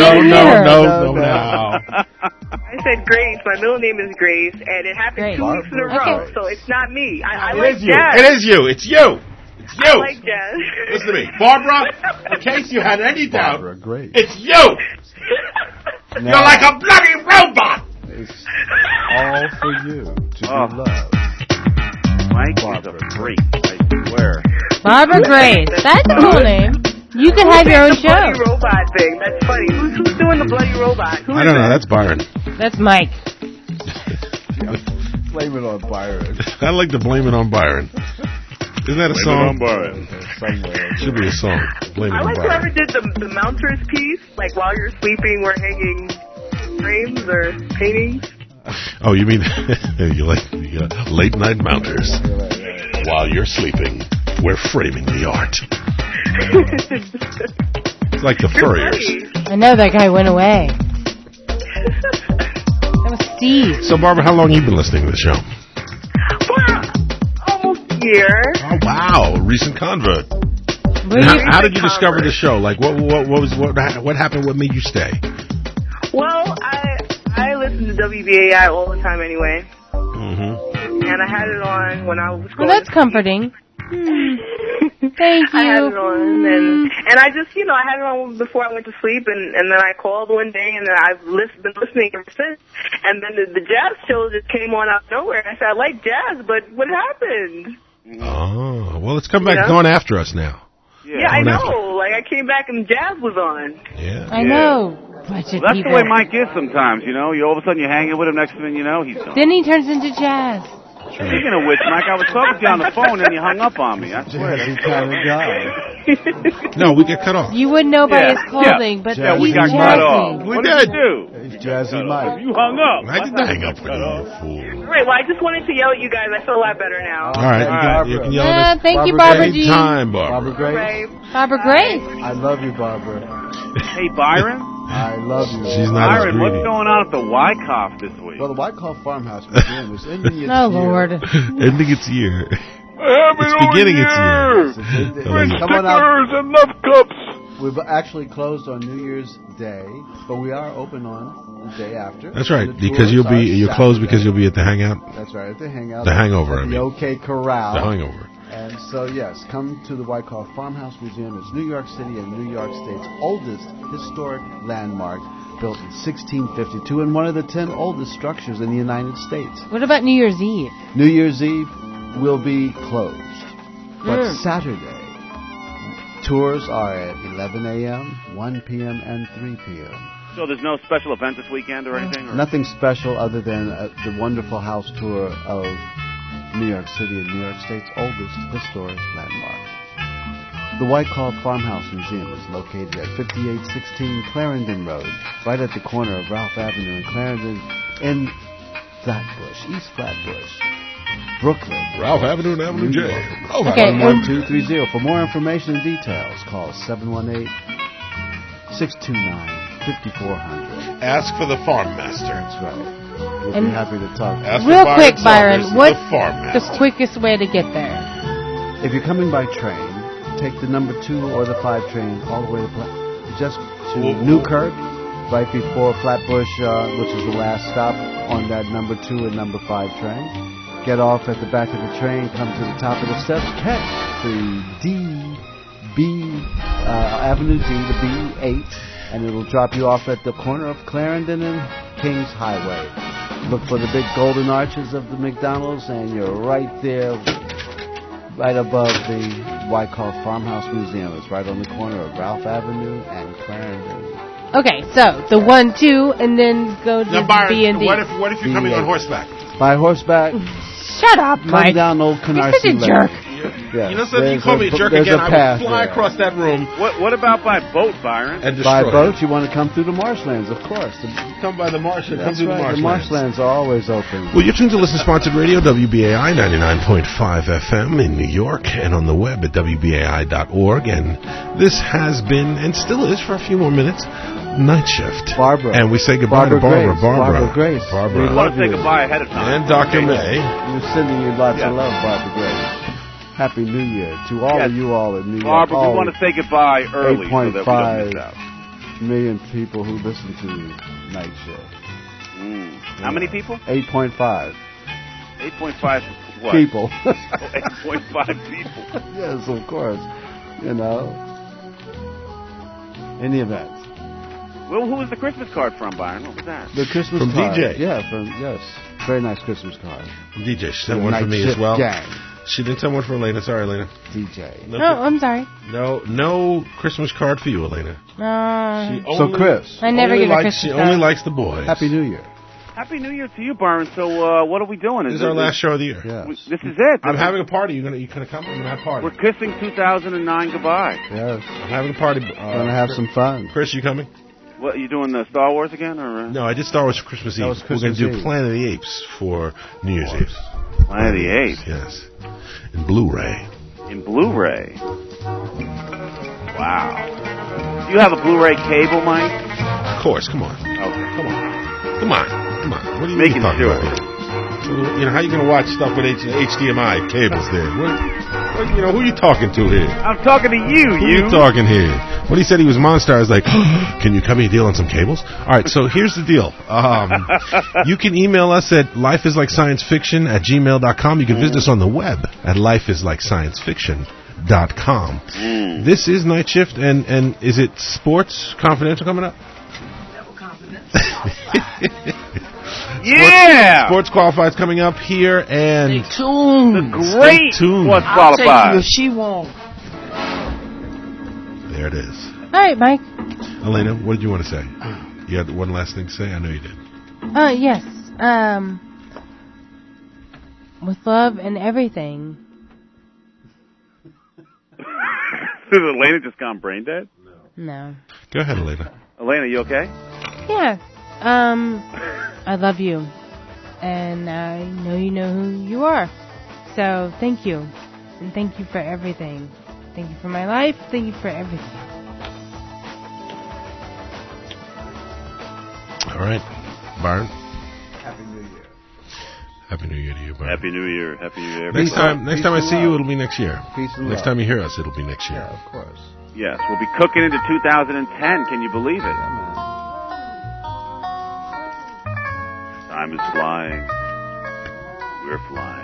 Speaker 22: I said Grace. My middle name is Grace, and it happened 2 weeks in a row, so it's not me. I like jazz.
Speaker 10: It is you. It's you.
Speaker 22: I like jazz.
Speaker 10: Listen to me. Barbara, in case you had any doubt,
Speaker 11: Barbara, great.
Speaker 10: it's you. You're like a bloody robot.
Speaker 11: It's all for you to be loved.
Speaker 12: Mike is a freak, I swear.
Speaker 13: Barbara Grace. That's a cool name. You can have your own
Speaker 22: The bloody
Speaker 13: show.
Speaker 22: robot thing. That's funny. Who's doing the bloody robot? Who
Speaker 10: I
Speaker 22: is
Speaker 10: don't know.
Speaker 22: that?
Speaker 10: That's Byron.
Speaker 13: That's Mike.
Speaker 11: Blame it on Byron.
Speaker 10: I like to blame it on Byron. Isn't that a song?
Speaker 11: Somewhere.
Speaker 10: Should be a song. Blame it
Speaker 22: I
Speaker 10: on
Speaker 22: like
Speaker 10: Byron.
Speaker 22: whoever did the Mounters piece. Like while you're sleeping, we're hanging frames or paintings.
Speaker 10: Oh, you mean you like the late night mounters? While you're sleeping, we're framing the art. It's like the Furriers.
Speaker 13: I know that guy went away. That was Steve.
Speaker 10: So, Barbara, how long have you been listening to the show?
Speaker 22: Almost a year.
Speaker 10: Oh, wow, recent convert.
Speaker 13: Well,
Speaker 10: How did you discover the show? Like, what happened? What made you stay?
Speaker 22: Well, I listen to WBAI all the time anyway.
Speaker 10: Mm-hmm.
Speaker 22: And I had it on when I was going
Speaker 13: Well, that's comforting. Thank you.
Speaker 22: I had it on, and I just, I had it on before I went to sleep, and then I called one day, and then I've been listening ever since. And then the jazz show just came on out of nowhere. I said, I like jazz, but what happened?
Speaker 10: Oh, well, it's come back going after us now.
Speaker 22: Yeah, I know. Like, I came back and jazz was on.
Speaker 10: Yeah.
Speaker 13: I know.
Speaker 12: That's the way Mike is sometimes, You all of a sudden you're hanging with him, next thing you know, he's gone.
Speaker 13: Then he turns into jazz.
Speaker 12: Speaking of which, Mike, I was talking to you on the phone and you hung up on me. I swear.
Speaker 11: Kind of guy.
Speaker 10: No, we get cut off.
Speaker 13: You wouldn't know by his clothing, but
Speaker 12: we
Speaker 13: he's
Speaker 12: got
Speaker 13: jazzy.
Speaker 12: cut off.
Speaker 10: We
Speaker 12: What
Speaker 10: did.
Speaker 12: you do?
Speaker 11: He's Jazzy Mike.
Speaker 12: You hung up.
Speaker 10: I didn't hang up with you, you fool.
Speaker 22: Great. Well, I just wanted to yell at you guys. I feel a lot better now.
Speaker 10: All right, you can yell at us.
Speaker 13: Thank you, Barbara G.
Speaker 10: Anytime, Barbara.
Speaker 11: Barbara Grace.
Speaker 13: Barbara Grace.
Speaker 11: I love you, Barbara.
Speaker 12: Hey, Byron.
Speaker 11: I love you.
Speaker 10: She's not as
Speaker 12: Byron, what's
Speaker 10: greedy.
Speaker 12: going on at the Wyckoff this week?
Speaker 11: Well, the Wyckoff Farmhouse Museum is ending its
Speaker 13: Oh,
Speaker 11: year.
Speaker 13: Lord.
Speaker 10: Ending its year. It's beginning its year.
Speaker 11: Come on out.
Speaker 16: and love cups.
Speaker 11: We've actually closed on New Year's Day, but we are open on the day after.
Speaker 10: That's right,
Speaker 11: The
Speaker 10: because
Speaker 11: tours
Speaker 10: you're
Speaker 11: are
Speaker 10: closed
Speaker 11: Saturday.
Speaker 10: because you'll be at the Hangout.
Speaker 11: That's right, at the Hangout.
Speaker 10: The Hangover,
Speaker 11: At
Speaker 10: I
Speaker 11: the
Speaker 10: mean.
Speaker 11: OK Corral.
Speaker 10: The Hangover.
Speaker 11: And so, yes, come to the Wyckoff Farmhouse Museum. It's New York City and New York State's oldest historic landmark, built in 1652 and one of the 10 oldest structures in the United States.
Speaker 13: What about New Year's Eve?
Speaker 11: New Year's Eve will be closed. But Saturday, tours are at 11 a.m., 1 p.m., and 3 p.m.
Speaker 12: So there's no special event this weekend or anything? Or?
Speaker 11: Nothing special other than the wonderful house tour of New York City and New York State's oldest historic landmark. The Whitecall Farmhouse Museum is located at 5816 Clarendon Road, right at the corner of Ralph Avenue and Clarendon in Flatbush, East Flatbush, Brooklyn.
Speaker 10: Ralph Avenue and Avenue J.
Speaker 11: Okay, 1230. For more information and details, call 718-629-5400.
Speaker 10: Ask for the farm master.
Speaker 11: That's right. We'll be happy to talk.
Speaker 13: Real quick, Byron, what's the quickest way to get there?
Speaker 11: If you're coming by train, take the number 2 or the 5 train all the way to Newkirk, right before Flatbush, which is the last stop on that number 2 and number 5 train. Get off at the back of the train, come to the top of the steps, catch the Avenue D, the B8, and it'll drop you off at the corner of Clarendon and Kings Highway. Look for the big golden arches of the McDonald's, and you're right there, right above the Whitecall Farmhouse Museum. It's right on the corner of Ralph Avenue and Clarendon.
Speaker 13: Okay, so the 1, 2, and then go to B and D.
Speaker 10: What if you're coming on horseback?
Speaker 11: By horseback?
Speaker 13: Shut up, Mike.
Speaker 11: Come down Old Canarsie
Speaker 13: You're such a jerk.
Speaker 11: Yeah.
Speaker 10: You know something? You call me a jerk again, I will fly across that room.
Speaker 12: What about by boat, Byron?
Speaker 10: And
Speaker 11: by boat, you want to come through the marshlands, of course.
Speaker 10: Come by the marshlands. Come through
Speaker 11: right.
Speaker 10: the marshlands.
Speaker 11: The marshlands are always open.
Speaker 10: Well, you're tuned to Listen-Sponsored Radio, WBAI 99.5 FM in New York, and on the web at WBAI.org. And this has been, and still is for a few more minutes, Night Shift.
Speaker 11: Barbara.
Speaker 10: And we say goodbye to Barbara.
Speaker 11: Barbara Grace.
Speaker 10: Barbara.
Speaker 12: We want to say goodbye ahead of time.
Speaker 10: And Dr. May.
Speaker 11: We're sending you lots of love, Barbara Grace. Happy New Year to all of you all in New York.
Speaker 12: Barbara, we want to say goodbye early so that we don't miss out.
Speaker 11: 8.5 million people who listen to Night Shift.
Speaker 12: How many people?
Speaker 11: 8.5.
Speaker 12: 8.5 what?
Speaker 11: People.
Speaker 12: 8.5 people.
Speaker 11: Yes, of course. You know. In the event.
Speaker 12: Well, who was the Christmas card from, Byron? What was that?
Speaker 11: The Christmas
Speaker 10: from
Speaker 11: card.
Speaker 10: DJ.
Speaker 11: Yeah, yes. Very nice Christmas card.
Speaker 10: From DJ. She sent one for me as well.
Speaker 11: Gang.
Speaker 10: She didn't send one for Elena. Sorry, Elena.
Speaker 11: DJ.
Speaker 13: No, I'm sorry.
Speaker 10: No Christmas card for you, Elena.
Speaker 11: So, Chris.
Speaker 13: I never get a Christmas
Speaker 10: card. She
Speaker 13: card.
Speaker 10: only likes the boys.
Speaker 11: Happy New Year.
Speaker 12: Happy New Year to you, Byron. So, what are we doing?
Speaker 10: This is our last show of the year.
Speaker 11: Yeah.
Speaker 12: This is it.
Speaker 10: I'm having a party. You gonna come? I'm gonna have a party.
Speaker 12: We're kissing 2009 goodbye.
Speaker 11: Yes.
Speaker 10: I'm having a party.
Speaker 11: Gonna have some fun.
Speaker 10: Chris, you coming?
Speaker 12: What, are you doing Star Wars again? Or
Speaker 10: No, I did Star Wars for Christmas Eve. We're going to do Planet of the Apes for New Year's Eve.
Speaker 12: Planet of the Apes?
Speaker 10: Yes. In Blu-ray.
Speaker 12: In Blu-ray? Wow. Do you have a Blu-ray cable, Mike?
Speaker 10: Of course. Come on.
Speaker 12: Okay.
Speaker 10: Come on. What are you
Speaker 12: making
Speaker 10: talking
Speaker 12: sure?
Speaker 10: about? You know, how are you going to watch stuff with HDMI cables there? Who are you talking to here?
Speaker 12: I'm talking to you,
Speaker 10: Who are you talking here? When he said he was Monster, I was like, can you cut me a deal on some cables? All right, so here's the deal. You can email us at lifeislikesciencefiction@gmail.com. You can visit us on the web at lifeislikesciencefiction.com. This is Night Shift, and is it Sports Confidential coming up?
Speaker 12: Yeah!
Speaker 10: Sports Qualified's coming up here, and
Speaker 1: Stay tuned.
Speaker 12: The great Sports
Speaker 1: I'll take
Speaker 12: Qualified.
Speaker 1: you if she won't.
Speaker 10: There it is.
Speaker 13: All right, Mike.
Speaker 10: Elena, what did you want to say? You had one last thing to say? I know you did.
Speaker 13: Yes. With love and everything.
Speaker 12: Has Elena just gone brain dead?
Speaker 13: No.
Speaker 10: Go ahead, Elena.
Speaker 12: Elena, you okay?
Speaker 13: Yeah. I love you. And I know you know who you are. So thank you. And thank you for everything. Thank you for my life. Thank you for everything.
Speaker 10: All right. Byron?
Speaker 11: Happy New Year.
Speaker 10: Happy New Year to you, Byron.
Speaker 12: Happy New Year. Happy New Year.
Speaker 10: Next time I see you, it'll be next year.
Speaker 11: Peace and
Speaker 10: Next
Speaker 11: love.
Speaker 10: time you hear us, it'll be next year.
Speaker 11: Yeah, of course.
Speaker 12: Yes, we'll be cooking into 2010. Can you believe it? Time is flying. We're flying.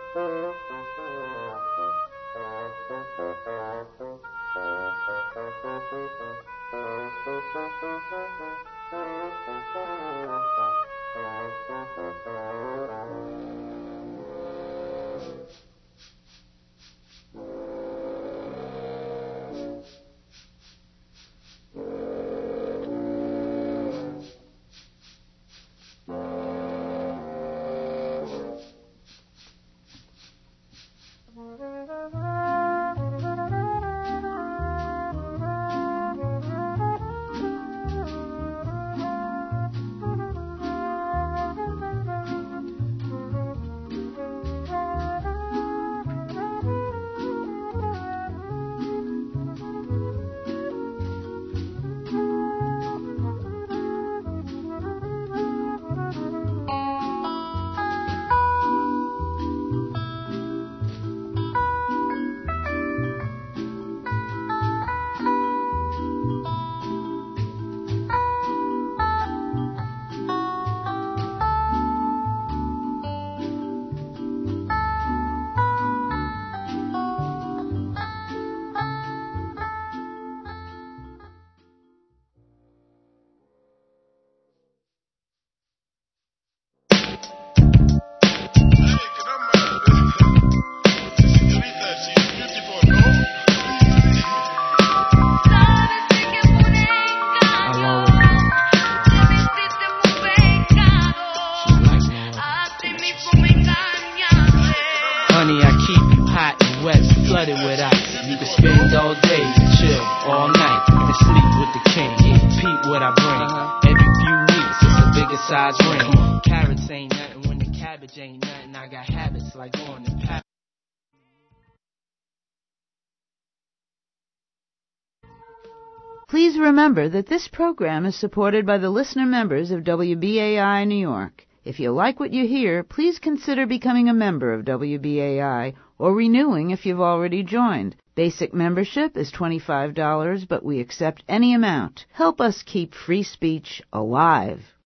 Speaker 1: Please remember that this program is supported by the listener members of WBAI New York. If you like what you hear, please consider becoming a member of WBAI or renewing if you've already joined. Basic membership is $25, but we accept any amount. Help us keep free speech alive.